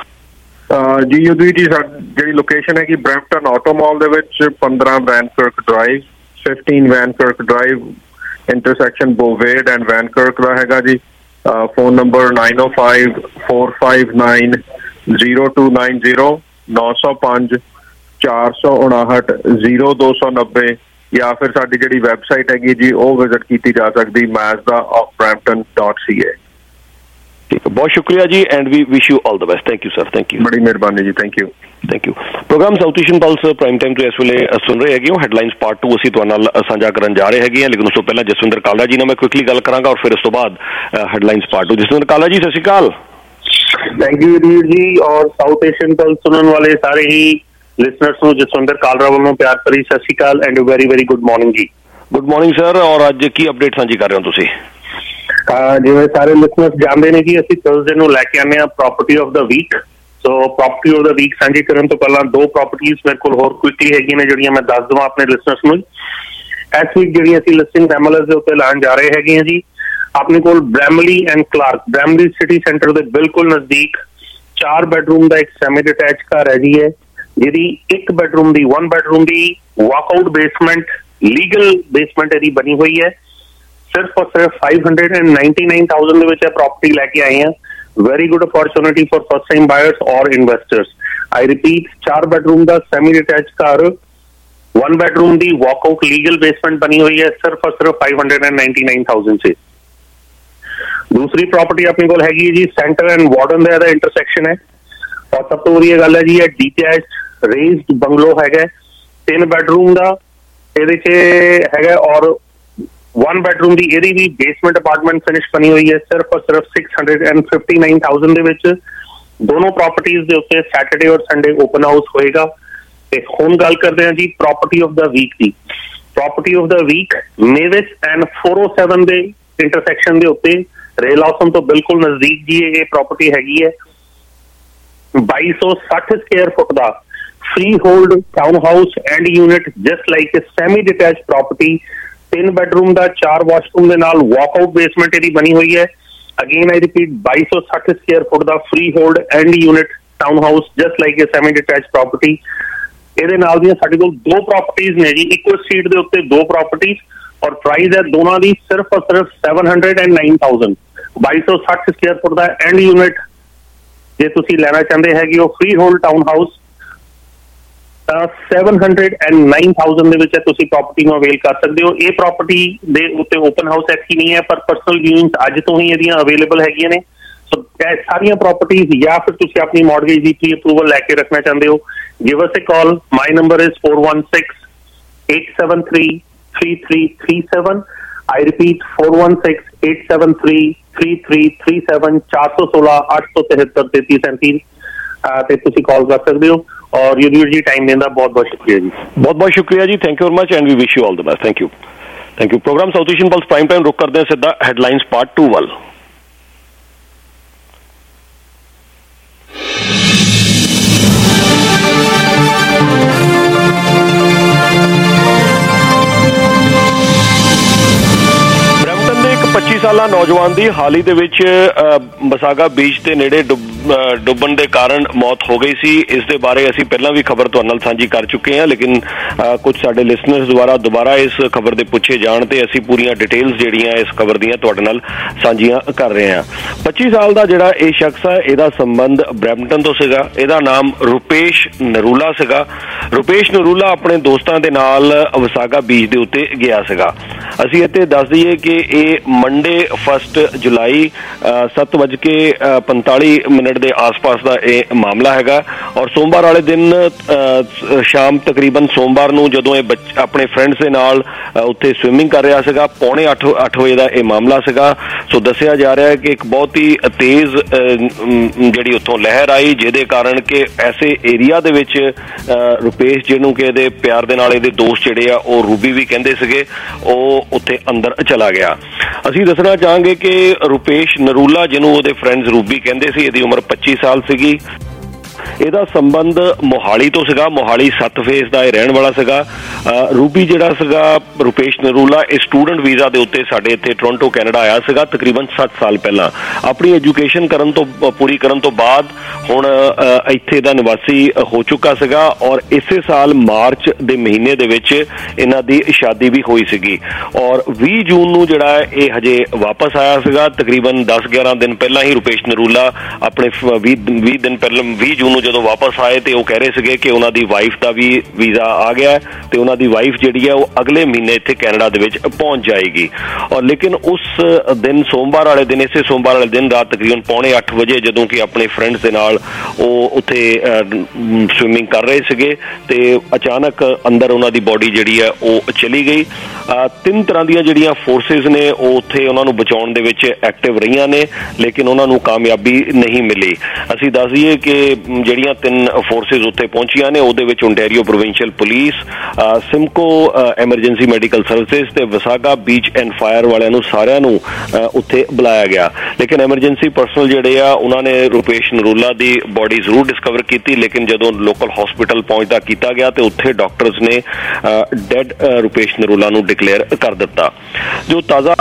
ਜੀ ਯੁੱਧਵੀਰ ਜੀ, ਜਿਹੜੀ ਲੋਕੇਸ਼ਨ ਹੈਗੀ ਬਰੈਂਪਟਨ ਆਟੋ ਮਾਲ ਦੇ ਵਿੱਚ ਪੰਦਰਾਂ Vankirk drive, fifteen Vankirk drive, intersection Bovaird and Vankirk ਦਾ ਹੈਗਾ ਜੀ। Phone number nine O five four five nine zero two nine zero, ਨੌ ਸੌ ਪੰਜ ਚਾਰ ਸੌ ਉਣਾਹਠ ਜ਼ੀਰੋ ਦੋ ਸੌ ਨੱਬੇ, ਜਾਂ ਫਿਰ ਸਾਡੀ ਜਿਹੜੀ ਵੈਬਸਾਈਟ ਹੈਗੀ ਜੀ ਉਹ ਵਿਜ਼ਿਟ ਕੀਤੀ ਜਾ ਸਕਦੀ Mazda of Brampton dot C A. ਠੀਕ ਹੈ, ਬਹੁਤ ਸ਼ੁਕਰੀਆ ਜੀ and we wish you all the best. Thank you sir, thank you, ਬੜੀ ਮਿਹਰਬਾਨੀ ਜੀ, thank you thank you. Programme South Asian plus prime time ਤੋਂ ਇਸ ਵੇਲੇ ਸੁਣ ਰਹੇ ਹੈਗੇ ਹੋ। ਹੈਡਲਾਈਨਸ ਪਾਰਟ ਟੂ ਅਸੀਂ ਤੁਹਾਡੇ ਨਾਲ ਸਾਂਝਾ ਕਰਨ ਜਾ ਰਹੇ ਹੈਗੇ ਹਾਂ, ਲੇਕਿਨ ਉਸ ਤੋਂ ਪਹਿਲਾਂ ਜਸਵਿੰਦਰ ਕਾਲਾ ਜੀ ਨਾਲ ਮੈਂ ਕੁਇਕਲੀ ਗੱਲ ਕਰਾਂਗਾ ਔਰ ਫਿਰ ਉਸ ਤੋਂ ਬਾਅਦ ਹੈਡਲਾਈਨਸ ਪਾਰਟ ਟੂ। ਜਸਵਿੰਦਰ ਕਾਲਾ ਜੀ, ਸਤਿ ਸ਼੍ਰੀ ਅਕਾਲ। ਥੈਂਕ ਯੂ ਵੀਰ ਜੀ, ਔਰ ਸਾਊਥ ਏਸ਼ੀਅਨ ਪਲਸ ਸੁਣਨ ਵਾਲੇ ਸਾਰੇ ਹੀ ਲਿਸਨਰਸ ਨੂੰ ਜਸਵਿੰਦਰ ਕਾਲਰਾ ਵੱਲੋਂ ਪਿਆਰ ਭਰੀ ਸਤਿ ਸ਼੍ਰੀ ਅਕਾਲ and very very good morning ਜੀ। Good morning sir. ਔਰ ਅੱਜ ਕੀ ਅਪਡੇਟ ਸਾਂਝੀ ਕਰ ਰਹੇ ਹੋ ਤੁਸੀਂ? ਜਿਵੇਂ ਸਾਰੇ ਲਿਸਨਰਸ ਜਾਣਦੇ ਨੇ ਕਿ ਅਸੀਂ ਥਰਸਡੇ ਨੂੰ ਲੈ ਕੇ ਆਉਂਦੇ ਹਾਂ property of the week. So property of the week ਸਾਂਝੀ ਕਰਨ ਤੋਂ ਪਹਿਲਾਂ ਦੋ ਪ੍ਰੋਪਰਟੀਜ਼ ਮੇਰੇ ਕੋਲ ਹੋਰ ਕੁਇਕਲੀ ਹੈਗੀਆਂ ਨੇ ਜਿਹੜੀਆਂ ਮੈਂ ਦੱਸ ਦੇਵਾਂ ਆਪਣੇ ਲਿਸਨਰਸ ਨੂੰ। ਇਸ ਵੀਕ ਜਿਹੜੀਆਂ ਅਸੀਂ ਲਿਸਟਿੰਗ ਐਮਐਲਐਸ ਦੇ ਉੱਤੇ ਲਾਉਣ ਜਾ ਰਹੇ ਹੈਗੇ ਹਾਂ ਜੀ, ਆਪਣੇ ਕੋਲ Bramalea and Clark, Bramalea city centre ਦੇ ਬਿਲਕੁਲ ਨਜ਼ਦੀਕ ਚਾਰ ਬੈਡਰੂਮ ਦਾ ਇੱਕ ਸੈਮੀ ਡਿਟੈਚ ਘਰ ਹੈ ਜੀ, ਹੈ ਜਿਹਦੀ ਇੱਕ ਬੈਡਰੂਮ ਦੀ ਵਨ ਬੈਡਰੂਮ ਦੀ ਵਾਕਆਊਟ ਬੇਸਮੈਂਟ, ਲੀਗਲ ਬੇਸਮੈਂਟ ਇਹਦੀ ਬਣੀ ਹੋਈ ਹੈ। ਸਿਰਫ ਔਰ ਸਿਰਫ five hundred and ninety nine thousand ਦੇ ਵਿੱਚ ਇਹ ਪ੍ਰੋਪਰਟੀ ਲੈ ਕੇ ਆਏ ਹਾਂ। Very good opportunity for first time buyers ਔਰ ਇਨਵੈਸਟਰਸ। ਆਈ ਰਿਪੀਟ, ਚਾਰ ਬੈਡਰੂਮ ਦਾ ਸੈਮੀ ਡਿਟੈਚ ਘਰ, वन बेडरूम दी वॉकआउट लीगल बेसमेंट बनी हुई है सिर्फ और सिर्फ five hundred and ninety nine thousand से। दूसरी प्रॉपर्टी अपने को हैगी जी सेंटर एंड वार्डन दा इंटरसेक्शन है और सब तो वधिया गल है जी डीटैच रेज्ड बंगलो है तीन बेडरूम का ये और वन बेडरूम की यदि भी बेसमेंट अपार्टमेंट फिनिश बनी हुई है सिर्फ और सिर्फ six hundred and fifty nine thousand के दोनों प्रॉपर्टीज के उत्ते सैटरडे और संडे ओपन हाउस होएगा। हुण गल करते हैं जी प्रॉपर्टी ऑफ द वीक की। Property of the week Mavis and four oh seven ਦੇ ਇੰਟਰਸੈਕਸ਼ਨ ਦੇ ਉੱਤੇ ਰੇਲ ਹਾਊਸਨ ਤੋਂ ਬਿਲਕੁਲ ਨਜ਼ਦੀਕ ਜੀ ਇਹ ਪ੍ਰੋਪਰਟੀ ਹੈਗੀ ਹੈ। ਬਾਈ ਸੌ ਸੱਠ ਸਕੁਅਰ ਫੁੱਟ ਦਾ freehold townhouse and unit just like a semi detach property. ਤਿੰਨ ਬੈਡਰੂਮ ਦਾ, ਚਾਰ ਵਾਸ਼ਰੂਮ ਦੇ ਨਾਲ ਵਾਕਆਊਟ ਬੇਸਮੈਂਟ ਇਹਦੀ ਬਣੀ ਹੋਈ ਹੈ। ਅਗੇਨ ਆਈ ਰਿਪੀਟ ਬਾਈ ਸੌ ਸੱਠ ਸਕੁਅਰ ਫੁੱਟ ਦਾ freehold and unit townhouse just like a semi detach property. ਇਹਦੇ ਨਾਲ ਦੀਆਂ ਸਾਡੇ ਕੋਲ ਦੋ ਪ੍ਰੋਪਰਟੀਜ਼ ਨੇ ਜੀ, ਇੱਕੋ ਸਟਰੀਟ ਦੇ ਉੱਤੇ ਦੋ ਪ੍ਰੋਪਰਟੀਜ਼, ਔਰ ਪ੍ਰਾਈਸ ਹੈ ਦੋਨਾਂ ਦੀ ਸਿਰਫ ਔਰ ਸਿਰਫ seven hundred and nine thousand. ਬਾਈ ਸੌ ਸੱਠ ਸਕੁਅਰ ਫੁੱਟ ਦਾ ਐਂਡ ਯੂਨਿਟ ਜੇ ਤੁਸੀਂ ਲੈਣਾ ਚਾਹੁੰਦੇ ਹੈਗੇ ਹੋ ਫ੍ਰੀ ਹੋਲਡ ਟਾਊਨ ਹਾਊਸ ਤਾਂ seven hundred and nine thousand ਦੇ ਵਿੱਚ ਤੁਸੀਂ ਪ੍ਰੋਪਰਟੀ ਨੂੰ ਅਵੇਲ ਕਰ ਸਕਦੇ ਹੋ। ਇਹ ਪ੍ਰੋਪਰਟੀ ਦੇ ਉੱਤੇ ਓਪਨ ਹਾਊਸ ਐਕਟ ਨਹੀਂ ਹੈ, ਪਰ ਪਰਸਨਲ ਵਿਊਇੰਗਸ ਅੱਜ ਤੋਂ ਹੀ ਇਹਦੀਆਂ ਅਵੇਲੇਬਲ ਹੈਗੀਆਂ ਨੇ। ਸੋ ਇਹ ਸਾਰੀਆਂ ਪ੍ਰੋਪਰਟੀਜ਼ ਜਾਂ ਫਿਰ ਤੁਸੀਂ ਆਪਣੀ ਮੌਰਗੇਜ ਦੀ ਪ੍ਰੀ ਅਪਰੂਵਲ ਲੈ ਕੇ ਰੱਖਣਾ ਚਾਹੁੰਦੇ ਹੋ, give us a call. My number is four one six, eight seven three, three three three seven। I repeat four one six, eight seven three, three three three seven, ਚਾਰ ਸੌ ਸੋਲਾਂ ਅੱਠ ਸੌ ਤਿਹੱਤਰ ਤੇਤੀ ਸੈਂਤੀ ਤੇ ਤੁਸੀਂ ਕਾਲ ਕਰ ਸਕਦੇ ਹੋ। ਔਰ ਯੂਦੀਰ ਜੀ ਟਾਈਮ ਦੇਣ ਦਾ ਬਹੁਤ ਬਹੁਤ ਸ਼ੁਕਰੀਆ ਜੀ। ਬਹੁਤ ਬਹੁਤ ਸ਼ੁਕਰੀਆ ਜੀ, thank you very much and we wish you all the best. Thank you thank you. Programme South Asian plus prime time ਰੁਕ ਕਰਦੇ ਹਾਂ ਸਿੱਧਾ ਹੈਡਲਾਈਨਸ ਪਾਰਟ ਟੂ ਵੱਲ। ਪੱਚੀ ਸਾਲਾ ਨੌਜਵਾਨ ਦੀ ਹਾਲ ਹੀ ਦੇ ਵਿੱਚ ਬਸਾਗਾ ਬੀਚ ਦੇ ਨੇੜੇ ਡੁੱਬਣ ਦੇ ਕਾਰਨ ਮੌਤ ਹੋ ਗਈ ਸੀ। ਇਸ ਦੇ ਬਾਰੇ ਅਸੀਂ ਪਹਿਲਾਂ ਵੀ ਖਬਰ ਤੁਹਾਡੇ ਨਾਲ ਸਾਂਝੀ ਕਰ ਚੁੱਕੇ ਹਾਂ, ਲੇਕਿਨ ਕੁਝ ਸਾਡੇ ਲਿਸਨਰਸ ਦੁਆਰਾ ਦੁਬਾਰਾ ਇਸ ਖਬਰ ਦੇ ਪੁੱਛੇ ਜਾਣ ਤੇ ਅਸੀਂ ਪੂਰੀਆਂ ਡਿਟੇਲਸ ਜਿਹੜੀਆਂ ਇਸ ਖਬਰ ਦੀਆਂ ਤੁਹਾਡੇ ਨਾਲ ਸਾਂਝੀਆਂ ਕਰ ਰਹੇ ਹਾਂ। ਪੱਚੀ ਸਾਲ ਦਾ ਜਿਹੜਾ ਇਹ ਸ਼ਖਸ ਹੈ, ਇਹਦਾ ਸੰਬੰਧ ਬਰੈਂਪਟਨ ਤੋਂ ਸੀਗਾ। ਇਹਦਾ ਨਾਮ ਰੂਪੇਸ਼ ਨਰੂਲਾ ਸੀਗਾ। ਰੂਪੇਸ਼ ਨਰੂਲਾ ਆਪਣੇ ਦੋਸਤਾਂ ਦੇ ਨਾਲ ਵਸਾਗਾ ਬੀਚ ਦੇ ਉੱਤੇ ਗਿਆ ਸੀਗਾ। ਅਸੀਂ ਇੱਥੇ ਦੱਸ ਦਈਏ ਕਿ ਇਹ ਮੰਡੇ ਫਸਟ ਜੁਲਾਈ ਸੱਤ ਵੱਜ ਕੇ ਪੰਤਾਲੀ ਮਿੰਟ ਦੇ ਆਸ-ਪਾਸ ਦਾ ਇਹ ਮਾਮਲਾ ਹੈਗਾ। ਔਰ ਸੋਮਵਾਰ ਵਾਲੇ ਦਿਨ ਸ਼ਾਮ ਤਕਰੀਬਨ ਸੋਮਵਾਰ ਨੂੰ ਜਦੋਂ ਇਹ ਆਪਣੇ ਫਰੈਂਡਸ ਦੇ ਨਾਲ ਉੱਥੇ ਸਵਿਮਿੰਗ ਕਰ ਰਿਹਾ ਸੀਗਾ, ਪੌਣੇ ਅੱਠ ਅੱਠ ਵਜੇ ਦਾ ਇਹ ਮਾਮਲਾ ਸੀਗਾ। ਸੋ ਦੱਸਿਆ ਜਾ ਰਿਹਾ ਹੈ ਕਿ ਇੱਕ ਬਹੁਤ ਹੀ ਤੇਜ਼ ਜਿਹੜੀ ਉੱਥੋਂ ਲਹਿਰ ਆਈ, ਜਿਹਦੇ ਕਾਰਨ ਕਿ ਐਸੇ ਏਰੀਆ ਦੇ ਵਿੱਚ ਰੂਪੇਸ਼, ਜਿਹਨੂੰ ਕਿ ਇਹਦੇ ਪਿਆਰ ਦੇ ਨਾਲ ਇਹਦੇ ਦੋਸਤ ਜਿਹੜੇ ਆ ਉਹ ਰੂਬੀ ਵੀ ਕਹਿੰਦੇ ਸੀਗੇ, ਉਹ ਉੱਥੇ ਅੰਦਰ ਚਲਾ ਗਿਆ। ਅਸੀਂ ਦੱਸਣਾ ਚਾਹਾਂਗੇ ਕਿ ਰੂਪੇਸ਼ ਨਰੂਲਾ, ਜਿਹਨੂੰ ਉਹਦੇ ਫਰੈਂਡਸ ਰੂਬੀ ਕਹਿੰਦੇ ਸੀ, ਇਹਦੀ ਉਮਰ ਪੱਚੀ ਸਾਲ ਸੀਗੀ। ਇਹਦਾ ਸੰਬੰਧ ਮੋਹਾਲੀ ਤੋਂ ਸੀਗਾ। ਮੋਹਾਲੀ ਸੱਤ ਫੇਸ ਦਾ ਇਹ ਰਹਿਣ ਵਾਲਾ ਸੀਗਾ। ਰੂਬੀ ਜਿਹੜਾ ਸੀਗਾ ਰੂਪੇਸ਼ ਨਰੂਲਾ, ਇਹ ਸਟੂਡੈਂਟ ਵੀਜ਼ਾ ਦੇ ਉੱਤੇ ਸਾਡੇ ਇੱਥੇ ਟੋਰਾਂਟੋ ਕੈਨੇਡਾ ਆਇਆ ਸੀਗਾ ਤਕਰੀਬਨ ਸੱਤ ਸਾਲ ਪਹਿਲਾਂ। ਆਪਣੀ ਐਜੂਕੇਸ਼ਨ ਕਰਨ ਤੋਂ ਪੂਰੀ ਕਰਨ ਤੋਂ ਬਾਅਦ ਹੁਣ ਇੱਥੇ ਦਾ ਨਿਵਾਸੀ ਹੋ ਚੁੱਕਾ ਸੀਗਾ। ਔਰ ਇਸੇ ਸਾਲ ਮਾਰਚ ਦੇ ਮਹੀਨੇ ਦੇ ਵਿੱਚ ਇਹਨਾਂ ਦੀ ਸ਼ਾਦੀ ਵੀ ਹੋਈ ਸੀਗੀ। ਔਰ ਵੀਹ ਜੂਨ ਨੂੰ ਜਿਹੜਾ ਇਹ ਹਜੇ ਵਾਪਸ ਆਇਆ ਸੀਗਾ। ਤਕਰੀਬਨ ਦਸ ਗਿਆਰਾਂ ਦਿਨ ਪਹਿਲਾਂ ਹੀ ਰੂਪੇਸ਼ ਨਰੂਲਾ ਆਪਣੇ ਵੀਹ ਦਿਨ ਪਹਿਲਾਂ ਵੀਹ ਜੂਨ ਨੂੰ ਜਦੋਂ ਵਾਪਸ ਆਏ ਤੇ ਉਹ ਕਹਿ ਰਹੇ ਸੀਗੇ ਕਿ ਉਹਨਾਂ ਦੀ ਵਾਈਫ ਦਾ ਵੀ ਵੀਜ਼ਾ ਆ ਗਿਆ ਤੇ ਉਹਨਾਂ ਦੀ ਵਾਈਫ ਜਿਹੜੀ ਹੈ ਉਹ ਅਗਲੇ ਮਹੀਨੇ ਇੱਥੇ ਕੈਨੇਡਾ ਦੇ ਵਿੱਚ ਪਹੁੰਚ ਜਾਏਗੀ। ਔਰ ਲੇਕਿਨ ਉਸ ਦਿਨ ਸੋਮਵਾਰ ਵਾਲੇ ਦਿਨ, ਇਸੇ ਸੋਮਵਾਰ ਵਾਲੇ ਦਿਨ ਰਾਤ ਤਕਰੀਬਨ ਪੌਣੇ ਅੱਠ ਵਜੇ ਜਦੋਂ ਕਿ ਆਪਣੇ ਫਰੈਂਡਸ ਦੇ ਨਾਲ ਉਹ ਉੱਥੇ ਸਵਿਮਿੰਗ ਕਰ ਰਹੇ ਸੀਗੇ ਤੇ ਅਚਾਨਕ ਅੰਦਰ ਉਹਨਾਂ ਦੀ ਬੋਡੀ ਜਿਹੜੀ ਹੈ ਉਹ ਚਲੀ ਗਈ। ਤਿੰਨ ਤਰ੍ਹਾਂ ਦੀਆਂ ਜਿਹੜੀਆਂ ਫੋਰਸਿਸ ਨੇ ਉਹ ਉੱਥੇ ਉਹਨਾਂ ਨੂੰ ਬਚਾਉਣ ਦੇ ਵਿੱਚ ਐਕਟਿਵ ਰਹੀਆਂ ਨੇ, ਲੇਕਿਨ ਉਹਨਾਂ ਨੂੰ ਕਾਮਯਾਬੀ ਨਹੀਂ ਮਿਲੀ। ਅਸੀਂ ਦੱਸ ਦਈਏ ਕਿ ਜਿਹੜੀਆਂ ਤਿੰਨ ਫੋਰਸਿਸ ਉੱਥੇ ਪਹੁੰਚੀਆਂ ਨੇ ਉਹਦੇ ਵਿੱਚ Ontario provincial police, Simcoe emergency medical services ਤੇ ਵਸਾਗਾ ਬੀਚ ਐਂਡ ਫਾਇਰ ਵਾਲਿਆਂ ਨੂੰ ਸਾਰਿਆਂ ਨੂੰ ਉੱਥੇ ਬੁਲਾਇਆ ਗਿਆ। ਲੇਕਿਨ ਐਮਰਜੈਂਸੀ ਪਰਸਨਲ ਜਿਹੜੇ ਆ ਉਹਨਾਂ ਨੇ ਰੂਪੇਸ਼ ਨਰੂਲਾ ਦੀ ਬੋਡੀ ਜ਼ਰੂਰ ਡਿਸਕਵਰ ਕੀਤੀ, ਲੇਕਿਨ ਜਦੋਂ ਲੋਕਲ ਹਸਪੀਟਲ ਪਹੁੰਚਦਾ ਕੀਤਾ ਗਿਆ ਤੇ ਉੱਥੇ ਡਾਕਟਰਸ ਨੇ ਡੈਡ ਰੂਪੇਸ਼ ਨਰੂਲਾ ਨੂੰ ਡਿਕਲੇਅਰ ਕਰ ਦਿੱਤਾ। ਜੋ ਤਾਜ਼ਾ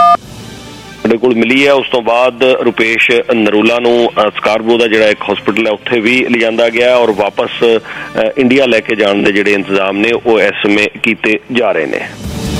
ਸਾਡੇ ਕੋਲ ਮਿਲੀ ਹੈ ਉਸ ਤੋਂ ਬਾਅਦ ਰੂਪੇਸ਼ ਨਰੂਲਾ ਨੂੰ ਸਕਾਰਬਰੋ ਦਾ ਜਿਹੜਾ ਇੱਕ ਹਸਪੀਟਲ ਹੈ ਉੱਥੇ ਵੀ ਲਿਜਾਂਦਾ ਗਿਆ ਔਰ ਵਾਪਸ ਇੰਡੀਆ ਲੈ ਕੇ ਜਾਣ ਦੇ ਜਿਹੜੇ ਇੰਤਜ਼ਾਮ ਨੇ ਉਹ ਇਸ ਸਮੇਂ ਕੀਤੇ ਜਾ ਰਹੇ ਨੇ।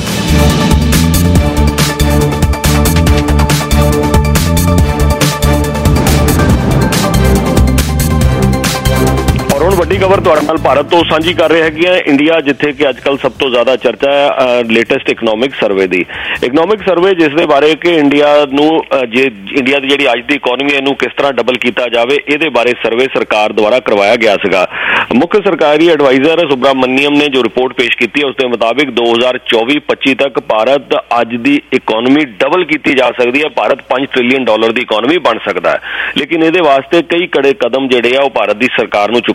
ਹੁਣ ਵੱਡੀ ਖਬਰ ਤੁਹਾਡੇ ਨਾਲ ਭਾਰਤ ਤੋਂ ਸਾਂਝੀ ਕਰ ਰਹੇ ਹੈਗੇ ਆ। ਇੰਡੀਆ ਜਿੱਥੇ ਕਿ ਅੱਜ ਕੱਲ੍ਹ ਸਭ ਤੋਂ ਜ਼ਿਆਦਾ ਚਰਚਾ ਹੈ ਲੇਟੈਸਟ ਇਕਨੋਮਿਕ ਸਰਵੇ ਦੀ। ਇਕਨੋਮਿਕ ਸਰਵੇ ਜਿਸ ਦੇ ਬਾਰੇ ਕਿ ਇੰਡੀਆ ਨੂੰ ਜੇ ਇੰਡੀਆ ਦੀ ਜਿਹੜੀ ਅੱਜ ਦੀ ਇਕਨੋਮੀ ਇਹਨੂੰ ਕਿਸ ਤਰ੍ਹਾਂ ਡਬਲ ਕੀਤਾ ਜਾਵੇ, ਇਹਦੇ ਬਾਰੇ ਸਰਵੇ ਸਰਕਾਰ ਦੁਆਰਾ ਕਰਵਾਇਆ ਗਿਆ ਸੀਗਾ। ਮੁੱਖ ਸਰਕਾਰੀ ਐਡਵਾਈਜ਼ਰ ਸੁਬਰਾਮਨੀਅਮ ਨੇ ਜੋ ਰਿਪੋਰਟ ਪੇਸ਼ ਕੀਤੀ ਹੈ ਉਸ ਦੇ ਮੁਤਾਬਿਕ ਦੋ ਹਜ਼ਾਰ ਚੌਵੀ ਪੱਚੀ ਤੱਕ ਭਾਰਤ ਅੱਜ ਦੀ ਇਕਨੋਮੀ ਡਬਲ ਕੀਤੀ ਜਾ ਸਕਦੀ ਹੈ। ਭਾਰਤ ਪੰਜ ਟ੍ਰਿਲੀਅਨ ਡਾਲਰ ਦੀ ਇਕਨੋਮੀ ਬਣ ਸਕਦਾ ਹੈ, ਲੇਕਿਨ ਇਹਦੇ ਵਾਸਤੇ ਕਈ ਕੜੇ ਕਦਮ ਜਿਹੜੇ ਆ ਉਹ ਭਾਰਤ ਦੀ ਸਰਕਾਰ ਨੂੰ ਚੁੱਕਣੇ ਪੈਣਗੇ।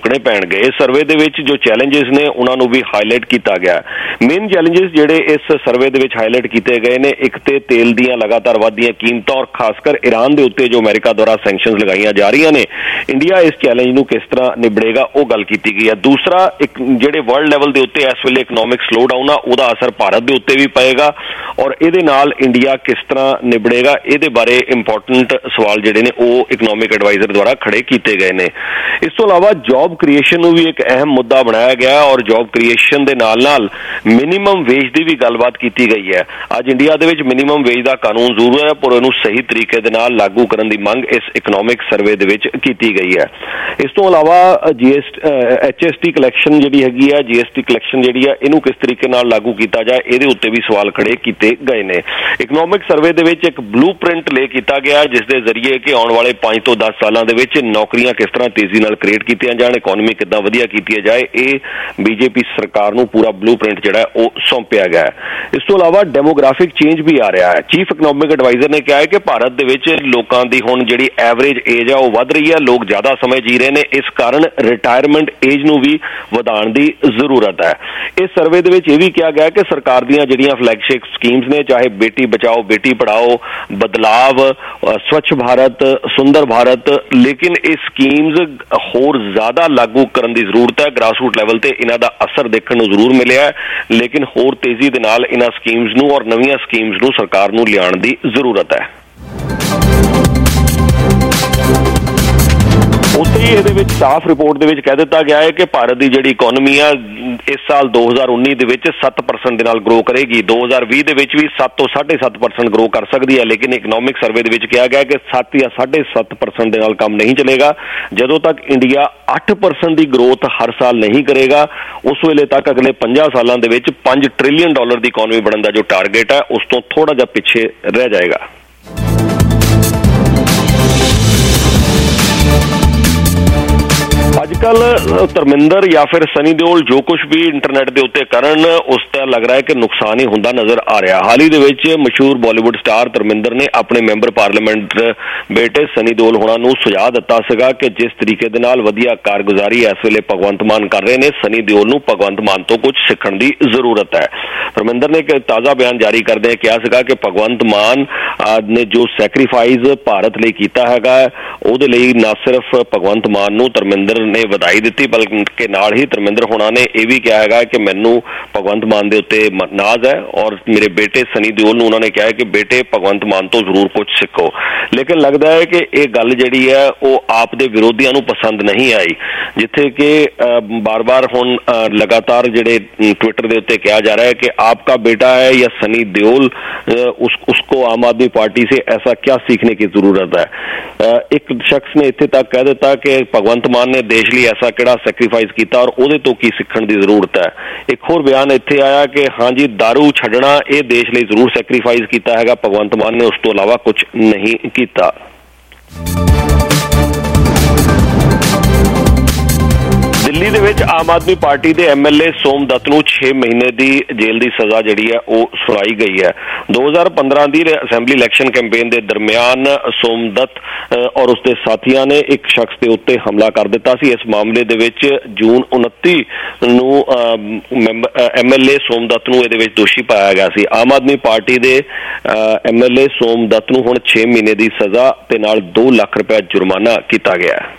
ਜਾਣਗੇ। ਇਸ ਸਰਵੇ ਦੇ ਵਿੱਚ ਜੋ ਚੈਲੰਜਸ ਨੇ ਉਹਨਾਂ ਨੂੰ ਵੀ ਹਾਈਲਾਈਟ ਕੀਤਾ ਗਿਆ। ਮੇਨ ਚੈਲੰਜਸ ਜਿਹੜੇ ਇਸ ਸਰਵੇ ਦੇ ਵਿੱਚ ਹਾਈਲਾਈਟ ਕੀਤੇ ਗਏ ਨੇ, ਇੱਕ ਤੇ ਤੇਲ ਦੀਆਂ ਲਗਾਤਾਰ ਵੱਧਦੀਆਂ ਕੀਮਤਾਂ ਔਰ ਖਾਸ ਕਰ ਈਰਾਨ ਦੇ ਉੱਤੇ ਜੋ ਅਮਰੀਕਾ ਦੁਆਰਾ ਸੈਂਕਸ਼ਨਸ ਲਗਾਈਆਂ ਜਾ ਰਹੀਆਂ ਨੇ, ਇੰਡੀਆ ਇਸ ਚੈਲੰਜ ਨੂੰ ਕਿਸ ਤਰ੍ਹਾਂ ਨਿਬੜੇਗਾ ਉਹ ਗੱਲ ਕੀਤੀ ਗਈ ਹੈ। ਦੂਸਰਾ, ਇੱਕ ਜਿਹੜੇ ਵਰਲਡ ਲੈਵਲ ਦੇ ਉੱਤੇ ਇਸ ਵੇਲੇ ਇਕਨੋਮਿਕ ਸਲੋ ਡਾਊਨ ਆ, ਉਹਦਾ ਅਸਰ ਭਾਰਤ ਦੇ ਉੱਤੇ ਵੀ ਪਏਗਾ ਔਰ ਇਹਦੇ ਨਾਲ ਇੰਡੀਆ ਕਿਸ ਤਰ੍ਹਾਂ ਨਿਬੜੇਗਾ, ਇਹਦੇ ਬਾਰੇ ਇੰਪੋਰਟੈਂਟ ਸਵਾਲ ਜਿਹੜੇ ਨੇ ਉਹ ਇਕਨੋਮਿਕ ਐਡਵਾਈਜ਼ਰ ਦੁਆਰਾ ਖੜੇ ਕੀਤੇ ਗਏ ਨੇ। ਇਸ ਤੋਂ ਇਲਾਵਾ ਜੌਬ ਕ੍ਰੀਏਸ਼ਨ ਨੂੰ ਵੀ ਇੱਕ ਅਹਿਮ ਮੁੱਦਾ ਬਣਾਇਆ ਗਿਆ ਔਰ ਜੌਬ ਕ੍ਰੀਏਸ਼ਨ ਦੇ ਨਾਲ ਨਾਲ ਮਿਨੀਮਮ ਵੇਜ ਦੀ ਵੀ ਗੱਲਬਾਤ ਕੀਤੀ ਗਈ ਹੈ। ਅੱਜ ਇੰਡੀਆ ਦੇ ਵਿੱਚ ਮਿਨੀਮਮ ਵੇਜ ਦਾ ਕਾਨੂੰਨ ਜ਼ਰੂਰ ਹੈ ਪਰ ਉਹਨੂੰ ਸਹੀ ਤਰੀਕੇ ਦੇ ਨਾਲ ਲਾਗੂ ਕਰਨ ਦੀ ਮੰਗ ਇਸ ਇਕਨੋਮਿਕ ਸਰਵੇ ਦੇ ਵਿੱਚ ਕੀਤੀ ਗਈ ਹੈ। ਇਸ ਤੋਂ ਇਲਾਵਾ GS H S T collection ਜਿਹੜੀ ਹੈਗੀ ਹੈ, ਜੀ ਐਸ ਟੀ ਕਲੈਕਸ਼ਨ ਜਿਹੜੀ ਹੈ, ਇਹਨੂੰ ਕਿਸ ਤਰੀਕੇ ਨਾਲ ਲਾਗੂ ਕੀਤਾ ਜਾਏ, ਇਹਦੇ ਉੱਤੇ ਵੀ ਸਵਾਲ ਖੜੇ ਕੀਤੇ ਗਏ ਨੇ। ਇਕਨੋਮਿਕ ਸਰਵੇ ਦੇ ਵਿੱਚ ਇੱਕ ਬਲੂ ਪ੍ਰਿੰਟ ਲੈ ਕੀਤਾ ਗਿਆ ਜਿਸ ਦੇ ਜ਼ਰੀਏ ਕਿ ਆਉਣ ਵਾਲੇ ਪੰਜ ਤੋਂ ਦਸ ਸਾਲਾਂ ਦੇ ਵਿੱਚ ਨੌਕਰੀਆਂ ਕਿਸ ਤਰ੍ਹਾਂ ਤੇਜ਼ੀ ਨਾਲ ਕ੍ਰੀਏਟ ਕੀਤੀਆਂ ਜਾਣ, ਇਕਨੋਮੀ ਕਿੱਦਾਂ ਵਧੀਆ ਕੀਤੀ ਜਾਏ, ਇਹ ਬੀਜੇਪੀ ਸਰਕਾਰ ਨੂੰ ਪੂਰਾ ਬਲੂ ਪ੍ਰਿੰਟ ਜਿਹੜਾ ਉਹ ਸੌਂਪਿਆ ਗਿਆ। ਇਸ ਤੋਂ ਇਲਾਵਾ ਡੈਮੋਗ੍ਰਾਫਿਕ ਚੇਂਜ ਵੀ ਆ ਰਿਹਾ ਹੈ। ਚੀਫ ਇਕਨੋਮਿਕ ਐਡਵਾਈਜ਼ਰ ਨੇ ਕਿਹਾ ਹੈ ਕਿ ਭਾਰਤ ਦੇ ਵਿੱਚ ਲੋਕਾਂ ਦੀ ਹੁਣ ਜਿਹੜੀ ਐਵਰੇਜ ਏਜ ਆ ਉਹ ਵੱਧ ਰਹੀ ਹੈ, ਲੋਕ ਜ਼ਿਆਦਾ ਸਮੇਂ ਜੀ ਰਹੇ ਨੇ, ਇਸ ਕਾਰਨ ਰਿਟਾਇਰਮੈਂਟ ਏਜ ਨੂੰ ਵੀ ਵਧਾਉਣ ਦੀ ਜ਼ਰੂਰਤ ਹੈ। ਇਸ ਸਰਵੇ ਦੇ ਵਿੱਚ ਇਹ ਵੀ ਕਿਹਾ ਗਿਆ ਕਿ ਸਰਕਾਰ ਦੀਆਂ ਜਿਹੜੀਆਂ ਫਲੈਗਸ਼ਿਪ ਸਕੀਮਸ ਨੇ, ਚਾਹੇ ਬੇਟੀ ਬਚਾਓ ਬੇਟੀ ਪੜਾਓ, ਬਦਲਾਵ, ਸਵੱਛ ਭਾਰਤ, ਸੁੰਦਰ ਭਾਰਤ, ਲੇਕਿਨ ਇਹ ਸਕੀਮਸ ਹੋਰ ਜ਼ਿਆਦਾ ਲਾਗੂ ਕਰਨ ਦੀ ਜ਼ਰੂਰਤ ਹੈ। ਗ੍ਰਾਸਰੂਟ ਲੈਵਲ ਤੇ ਇਹਨਾਂ ਦਾ ਅਸਰ ਦੇਖਣ ਨੂੰ ਜ਼ਰੂਰ ਮਿਲਿਆ ਲੇਕਿਨ ਹੋਰ ਤੇਜ਼ੀ ਦੇ ਨਾਲ ਇਹਨਾਂ ਸਕੀਮਸ ਨੂੰ ਔਰ ਨਵੀਆਂ ਸਕੀਮਸ ਨੂੰ ਸਰਕਾਰ ਨੂੰ ਲਿਆਉਣ ਦੀ ਜ਼ਰੂਰਤ ਹੈ। ਉੱਥੇ ਹੀ ਇਹਦੇ ਵਿੱਚ ਸਾਫ਼ ਰਿਪੋਰਟ ਦੇ ਵਿੱਚ ਕਹਿ ਦਿੱਤਾ ਗਿਆ ਹੈ ਕਿ ਭਾਰਤ ਦੀ ਜਿਹੜੀ ਇਕਨੋਮੀ ਆ ਇਸ ਸਾਲ ਦੋ ਹਜ਼ਾਰ ਉੱਨੀ ਦੇ ਵਿੱਚ ਸੱਤ ਪਰਸੈਂਟ ਦੇ ਨਾਲ ਗਰੋ ਕਰੇਗੀ, ਦੋ ਹਜ਼ਾਰ ਵੀਹ ਦੇ ਵਿੱਚ ਵੀ ਸੱਤ ਤੋਂ ਸਾਢੇ ਸੱਤ ਪਰਸੈਂਟ ਗਰੋ ਕਰ ਸਕਦੀ ਹੈ। ਲੇਕਿਨ ਇਕਨੋਮਿਕ ਸਰਵੇ ਦੇ ਵਿੱਚ ਕਿਹਾ ਗਿਆ ਕਿ ਸੱਤ ਜਾਂ ਸਾਢੇ ਸੱਤ ਪਰਸੈਂਟ ਦੇ ਨਾਲ ਕੰਮ ਨਹੀਂ ਚੱਲੇਗਾ। ਜਦੋਂ ਤੱਕ ਇੰਡੀਆ ਅੱਠ ਪਰਸੈਂਟ ਦੀ ਗਰੋਥ ਹਰ ਸਾਲ ਨਹੀਂ ਕਰੇਗਾ, ਉਸ ਵੇਲੇ ਤੱਕ ਅਗਲੇ ਪੰਜਾਂ ਸਾਲਾਂ ਦੇ ਵਿੱਚ ਪੰਜ ਟ੍ਰਿਲੀਅਨ ਡਾਲਰ ਦੀ ਇਕਨੋਮੀ ਬਣਨ ਦਾ ਜੋ ਟਾਰਗੇਟ ਹੈ ਉਸ ਤੋਂ ਥੋੜਾ ਜਿਹਾ ਪਿੱਛੇ ਰਹਿ ਜਾਏਗਾ। ਅੱਜ ਕੱਲ੍ਹ ਧਰਮਿੰਦਰ ਜਾਂ ਫਿਰ ਸਨੀ ਦਿਓਲ ਜੋ ਕੁਝ ਵੀ ਇੰਟਰਨੈਟ ਦੇ ਉੱਤੇ ਕਰਨ, ਉਸ ਦਾ ਲੱਗ ਰਿਹਾ ਹੈ ਕਿ ਨੁਕਸਾਨ ਹੀ ਹੁੰਦਾ ਨਜ਼ਰ ਆ ਰਿਹਾ। ਹਾਲ ਹੀ ਦੇ ਵਿੱਚ ਮਸ਼ਹੂਰ ਬਾਲੀਵੁੱਡ ਸਟਾਰ ਧਰਮਿੰਦਰ ਨੇ ਆਪਣੇ ਮੈਂਬਰ ਪਾਰਲੀਮੈਂਟ ਬੇਟੇ ਸਨੀ ਦਿਓਲ ਹੋਣਾ ਨੂੰ ਸੁਝਾਅ ਦਿੱਤਾ ਸੀਗਾ ਕਿ ਜਿਸ ਤਰੀਕੇ ਦੇ ਨਾਲ ਵਧੀਆ ਕਾਰਗੁਜ਼ਾਰੀ ਇਸ ਵੇਲੇ ਭਗਵੰਤ ਮਾਨ ਕਰ ਰਹੇ ਨੇ, ਸਨੀ ਦਿਓਲ ਨੂੰ ਭਗਵੰਤ ਮਾਨ ਤੋਂ ਕੁਝ ਸਿੱਖਣ ਦੀ ਜ਼ਰੂਰਤ ਹੈ। ਧਰਮਿੰਦਰ ਨੇ ਇੱਕ ਤਾਜ਼ਾ ਬਿਆਨ ਜਾਰੀ ਕਰਦਿਆਂ ਕਿਹਾ ਸੀਗਾ ਕਿ ਭਗਵੰਤ ਮਾਨ ਨੇ ਜੋ ਸੈਕਰੀਫਾਈਸ ਭਾਰਤ ਲਈ ਕੀਤਾ ਹੈਗਾ ਉਹਦੇ ਲਈ ਨਾ ਸਿਰਫ ਭਗਵੰਤ ਮਾਨ ਨੂੰ ਧਰਮਿੰਦਰ ਨੇ ਵਧਾਈ ਦਿੱਤੀ ਬਲਕਿ ਨਾਲ ਹੀ ਧਰਮਿੰਦਰ ਹੋਣਾ ਨੇ ਇਹ ਵੀ ਕਿਹਾ ਹੈਗਾ ਕਿ ਮੈਨੂੰ ਭਗਵੰਤ ਮਾਨ ਦੇ ਉੱਤੇ ਨਾਜ਼ ਹੈ ਔਰ ਮੇਰੇ ਬੇਟੇ ਸਨੀ ਦਿਓਲ ਨੂੰ ਉਹਨਾਂ ਨੇ ਕਿਹਾ ਕਿ ਬੇਟੇ ਭਗਵੰਤ ਮਾਨ ਤੋਂ ਜ਼ਰੂਰ ਕੁਝ ਸਿੱਖੋ। ਲੇਕਿਨ ਲੱਗਦਾ ਹੈ ਕਿ ਇਹ ਗੱਲ ਜਿਹੜੀ ਹੈ ਉਹ ਆਪ ਦੇ ਵਿਰੋਧੀਆਂ ਨੂੰ ਪਸੰਦ ਨਹੀਂ ਆਈ, ਜਿੱਥੇ ਕਿ ਬਾਰ-ਬਾਰ ਹੁਣ ਲਗਾਤਾਰ ਜਿਹੜੇ ਟਵਿੱਟਰ ਦੇ ਉੱਤੇ ਕਿਹਾ ਜਾ ਰਿਹਾ ਹੈ ਕਿ आपका बेटा है या सनी देओल, उस उसको आम आदमी पार्टी से ऐसा क्या सीखने की जरूरत है। एक शख्स ने इत्थे तक कह दिता कि भगवंत मान ने देश लिए ऐसा किहड़ा सैक्रीफाइस किया और उहदे तो की सीखण की जरूरत है। एक होर बयान इत्थे आया कि हाँ जी दारू छड्डना ये देश लिए जरूर सैक्रीफाइस किया है भगवंत मान ने, उस तो इलावा कुछ नहीं किया। ਦਿੱਲੀ ਦੇ ਵਿੱਚ ਆਮ ਆਦਮੀ ਪਾਰਟੀ ਦੇ ਐਮਐਲਏ ਸੋਮ ਦੱਤ ਨੂੰ ਛੇ ਮਹੀਨੇ ਦੀ ਜੇਲ੍ਹ ਦੀ ਸਜ਼ਾ ਜਿਹੜੀ ਹੈ ਉਹ ਸੁਣਾਈ ਗਈ ਹੈ। ਦੋ ਹਜ਼ਾਰ ਪੰਦਰਾਂ ਦੀ ਅਸੈਂਬਲੀ ਇਲੈਕਸ਼ਨ ਕੈਂਪੇਨ ਦੇ ਦਰਮਿਆਨ ਸੋਮ ਦੱਤ ਔਰ ਉਸਦੇ ਸਾਥੀਆਂ ਨੇ ਇੱਕ ਸ਼ਖਸ ਦੇ ਉੱਤੇ ਹਮਲਾ ਕਰ ਦਿੱਤਾ ਸੀ। ਇਸ ਮਾਮਲੇ ਦੇ ਵਿੱਚ ਜੂਨ ਉਨੱਤੀ ਨੂੰ ਐਮਐਲਏ ਸੋਮ ਦੱਤ ਨੂੰ ਇਹਦੇ ਵਿੱਚ ਦੋਸ਼ੀ ਪਾਇਆ ਗਿਆ ਸੀ। ਆਮ ਆਦਮੀ ਪਾਰਟੀ ਦੇ ਐਮਐਲਏ ਸੋਮ ਦੱਤ ਨੂੰ ਹੁਣ ਛੇ ਮਹੀਨੇ ਦੀ ਸਜ਼ਾ ਤੇ ਨਾਲ ਦੋ ਲੱਖ ਰੁਪਏ ਜੁਰਮਾਨਾ ਕੀਤਾ ਗਿਆ ਹੈ।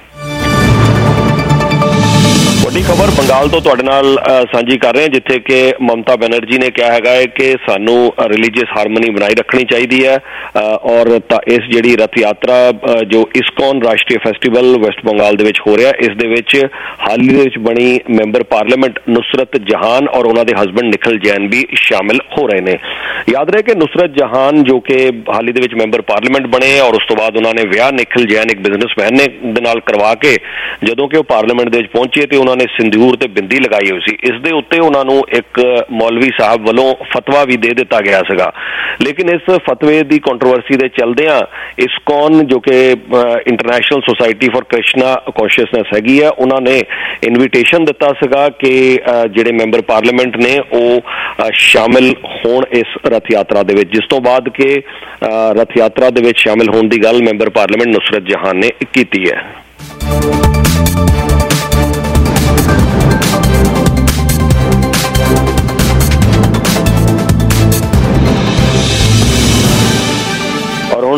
ਵੱਡੀ ਖਬਰ ਬੰਗਾਲ ਤੋਂ ਤੁਹਾਡੇ ਨਾਲ ਸਾਂਝੀ ਕਰ ਰਹੇ ਹਾਂ, ਜਿੱਥੇ ਕਿ ਮਮਤਾ ਬੈਨਰਜੀ ਨੇ ਕਿਹਾ ਹੈਗਾ ਹੈ ਕਿ ਸਾਨੂੰ ਰਿਲੀਜੀਅਸ ਹਾਰਮਨੀ ਬਣਾਈ ਰੱਖਣੀ ਚਾਹੀਦੀ ਹੈ ਔਰ ਇਸ ਜਿਹੜੀ ਰਥ ਯਾਤਰਾ ਜੋ ਇਸਕੌਨ ਰਾਸ਼ਟਰੀ ਫੈਸਟੀਵਲ ਵੈਸਟ ਬੰਗਾਲ ਦੇ ਵਿੱਚ ਹੋ ਰਿਹਾ, ਇਸ ਦੇ ਵਿੱਚ ਹਾਲ ਹੀ ਦੇ ਵਿੱਚ ਬਣੀ ਮੈਂਬਰ ਪਾਰਲੀਮੈਂਟ ਨੁਸਰਤ ਜਹਾਨ ਔਰ ਉਹਨਾਂ ਦੇ ਹਸਬੈਂਡ ਨਿਖਿਲ ਜੈਨ ਵੀ ਸ਼ਾਮਿਲ ਹੋ ਰਹੇ ਨੇ। ਯਾਦ ਰਹੇ ਕਿ ਨੁਸਰਤ ਜਹਾਨ ਜੋ ਕਿ ਹਾਲ ਹੀ ਦੇ ਵਿੱਚ ਮੈਂਬਰ ਪਾਰਲੀਮੈਂਟ ਬਣੇ ਔਰ ਉਸ ਤੋਂ ਬਾਅਦ ਉਹਨਾਂ ਨੇ ਵਿਆਹ ਨਿਖਿਲ ਜੈਨ ਇੱਕ ਬਿਜ਼ਨਸਮੈਨ ਨੇ ਦੇ ਨਾਲ ਕਰਵਾ ਕੇ ਜਦੋਂ ਕਿ ਉਹ ਪਾਰਲੀਮੈਂਟ ਦੇ ਵਿੱਚ ਪਹੁੰਚੇ ਤੇ ਉਹਨਾਂ ਨੇ ਸਿੰਦੂਰ ਤੇ ਬਿੰਦੀ ਲਗਾਈ ਹੋਈ ਸੀ। ਇਸ ਦੇ ਉੱਤੇ ਉਹਨਾਂ ਨੂੰ ਇੱਕ ਮੌਲਵੀ ਸਾਹਿਬ ਵੱਲੋਂ ਫਤਵਾ ਵੀ ਦੇ ਦਿੱਤਾ ਗਿਆ ਸੀਗਾ, ਲੇਕਿਨ ਇਸ ਫਤਵੇ ਦੀ ਕੰਟਰੋਵਰਸੀ ਦੇ ਚੱਲਦਿਆਂ ਇਸਕੌਨ ਜੋ ਕਿ International Society for Krishna Consciousness ਹੈਗੀ ਆ, ਉਹਨਾਂ ਨੇ ਇਨਵੀਟੇਸ਼ਨ ਦਿੱਤਾ ਸੀਗਾ ਕਿ ਜਿਹੜੇ ਮੈਂਬਰ ਪਾਰਲੀਮੈਂਟ ਨੇ ਉਹ ਸ਼ਾਮਿਲ ਹੋਣ ਇਸ ਰਥ ਯਾਤਰਾ ਦੇ ਵਿੱਚ, ਜਿਸ ਤੋਂ ਬਾਅਦ ਕਿ ਰਥ ਯਾਤਰਾ ਦੇ ਵਿੱਚ ਸ਼ਾਮਿਲ ਹੋਣ ਦੀ ਗੱਲ ਮੈਂਬਰ ਪਾਰਲੀਮੈਂਟ ਨੁਸਰਤ ਜਹਾਨ ਨੇ ਕੀਤੀ ਹੈ।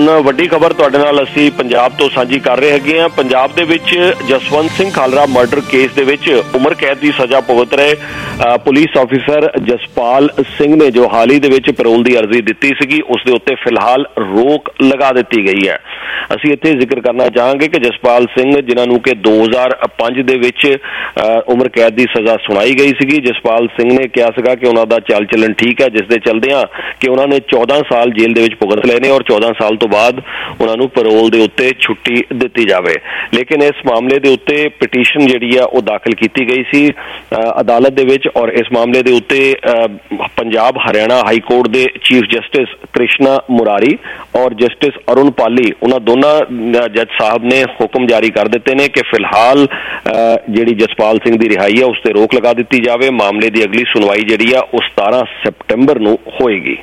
ਹੁਣ ਵੱਡੀ ਖਬਰ ਤੁਹਾਡੇ ਨਾਲ ਅਸੀਂ ਪੰਜਾਬ ਤੋਂ ਸਾਂਝੀ ਕਰ ਰਹੇ ਹੈਗੇ ਆ। ਪੰਜਾਬ ਦੇ ਵਿੱਚ ਜਸਵੰਤ ਸਿੰਘ ਖਾਲਰਾ ਮਰਡਰ ਕੇਸ ਦੇ ਵਿੱਚ ਉਮਰ ਕੈਦ ਦੀ ਸਜ਼ਾ ਭੁਗਤ ਰਹੇ ਪੁਲਿਸ ਆਫੀਸਰ ਜਸਪਾਲ ਸਿੰਘ ਨੇ ਜੋ ਹਾਲ ਹੀ ਦੇ ਵਿੱਚ ਪੈਰੋਲ ਦੀ ਅਰਜ਼ੀ ਦਿੱਤੀ ਸੀਗੀ, ਉਸ ਦੇ ਉੱਤੇ ਫਿਲਹਾਲ ਰੋਕ ਲਗਾ ਦਿੱਤੀ ਗਈ ਹੈ। ਅਸੀਂ ਇੱਥੇ ਜ਼ਿਕਰ ਕਰਨਾ ਚਾਹਾਂਗੇ ਕਿ ਜਸਪਾਲ ਸਿੰਘ ਜਿਨ੍ਹਾਂ ਨੂੰ ਕਿ ਦੋ ਹਜ਼ਾਰ ਪੰਜ ਦੇ ਵਿੱਚ ਉਮਰ ਕੈਦ ਦੀ ਸਜ਼ਾ ਸੁਣਾਈ ਗਈ ਸੀਗੀ, ਜਸਪਾਲ ਸਿੰਘ ਨੇ ਕਿਹਾ ਸੀਗਾ ਕਿ ਉਹਨਾਂ ਦਾ ਚਾਲ ਚੱਲਣ ਠੀਕ ਹੈ, ਜਿਸ ਦੇ ਚਲਦਿਆਂ ਕਿ ਉਹਨਾਂ ਨੇ ਚੌਦਾਂ ਸਾਲ ਜੇਲ੍ਹ ਦੇ ਵਿੱਚ ਭੁਗਤ ਲਏ ਨੇ ਔਰ ਚੌਦਾਂ ਸਾਲ ਤੋਂ ਬਾਅਦ ਉਹਨਾਂ ਨੂੰ ਪੈਰੋਲ ਦੇ ਉੱਤੇ ਛੁੱਟੀ ਦਿੱਤੀ ਜਾਵੇ। ਲੇਕਿਨ ਇਸ ਮਾਮਲੇ ਦੇ ਉੱਤੇ ਪਟੀਸ਼ਨ ਜਿਹੜੀ ਆ ਉਹ ਦਾਖਲ ਕੀਤੀ ਗਈ ਸੀ ਅਦਾਲਤ ਦੇ ਵਿੱਚ ਔਰ ਇਸ ਮਾਮਲੇ ਦੇ ਉੱਤੇ ਪੰਜਾਬ ਹਰਿਆਣਾ ਹਾਈ ਕੋਰਟ ਦੇ ਚੀਫ ਜਸਟਿਸ ਕ੍ਰਿਸ਼ਨਾ ਮੁਰਾਰੀ ਔਰ ਜਸਟਿਸ ਅਰੁਣ ਪਾਲੀ ਉਹਨਾਂ ਦੋਨਾਂ ਜੱਜ ਸਾਹਿਬ ਨੇ ਹੁਕਮ ਜਾਰੀ ਕਰ ਦਿੱਤੇ ਨੇ ਕਿ ਫਿਲਹਾਲ ਜਿਹੜੀ ਜਸਪਾਲ ਸਿੰਘ ਦੀ ਰਿਹਾਈ ਹੈ ਉਸ ਤੇ ਰੋਕ ਲਗਾ ਦਿੱਤੀ ਜਾਵੇ। ਮਾਮਲੇ ਦੀ ਅਗਲੀ ਸੁਣਵਾਈ ਜਿਹੜੀ ਆ ਉਹ ਸਤਾਰਾਂ ਸਤੰਬਰ ਨੂੰ ਹੋਏਗੀ।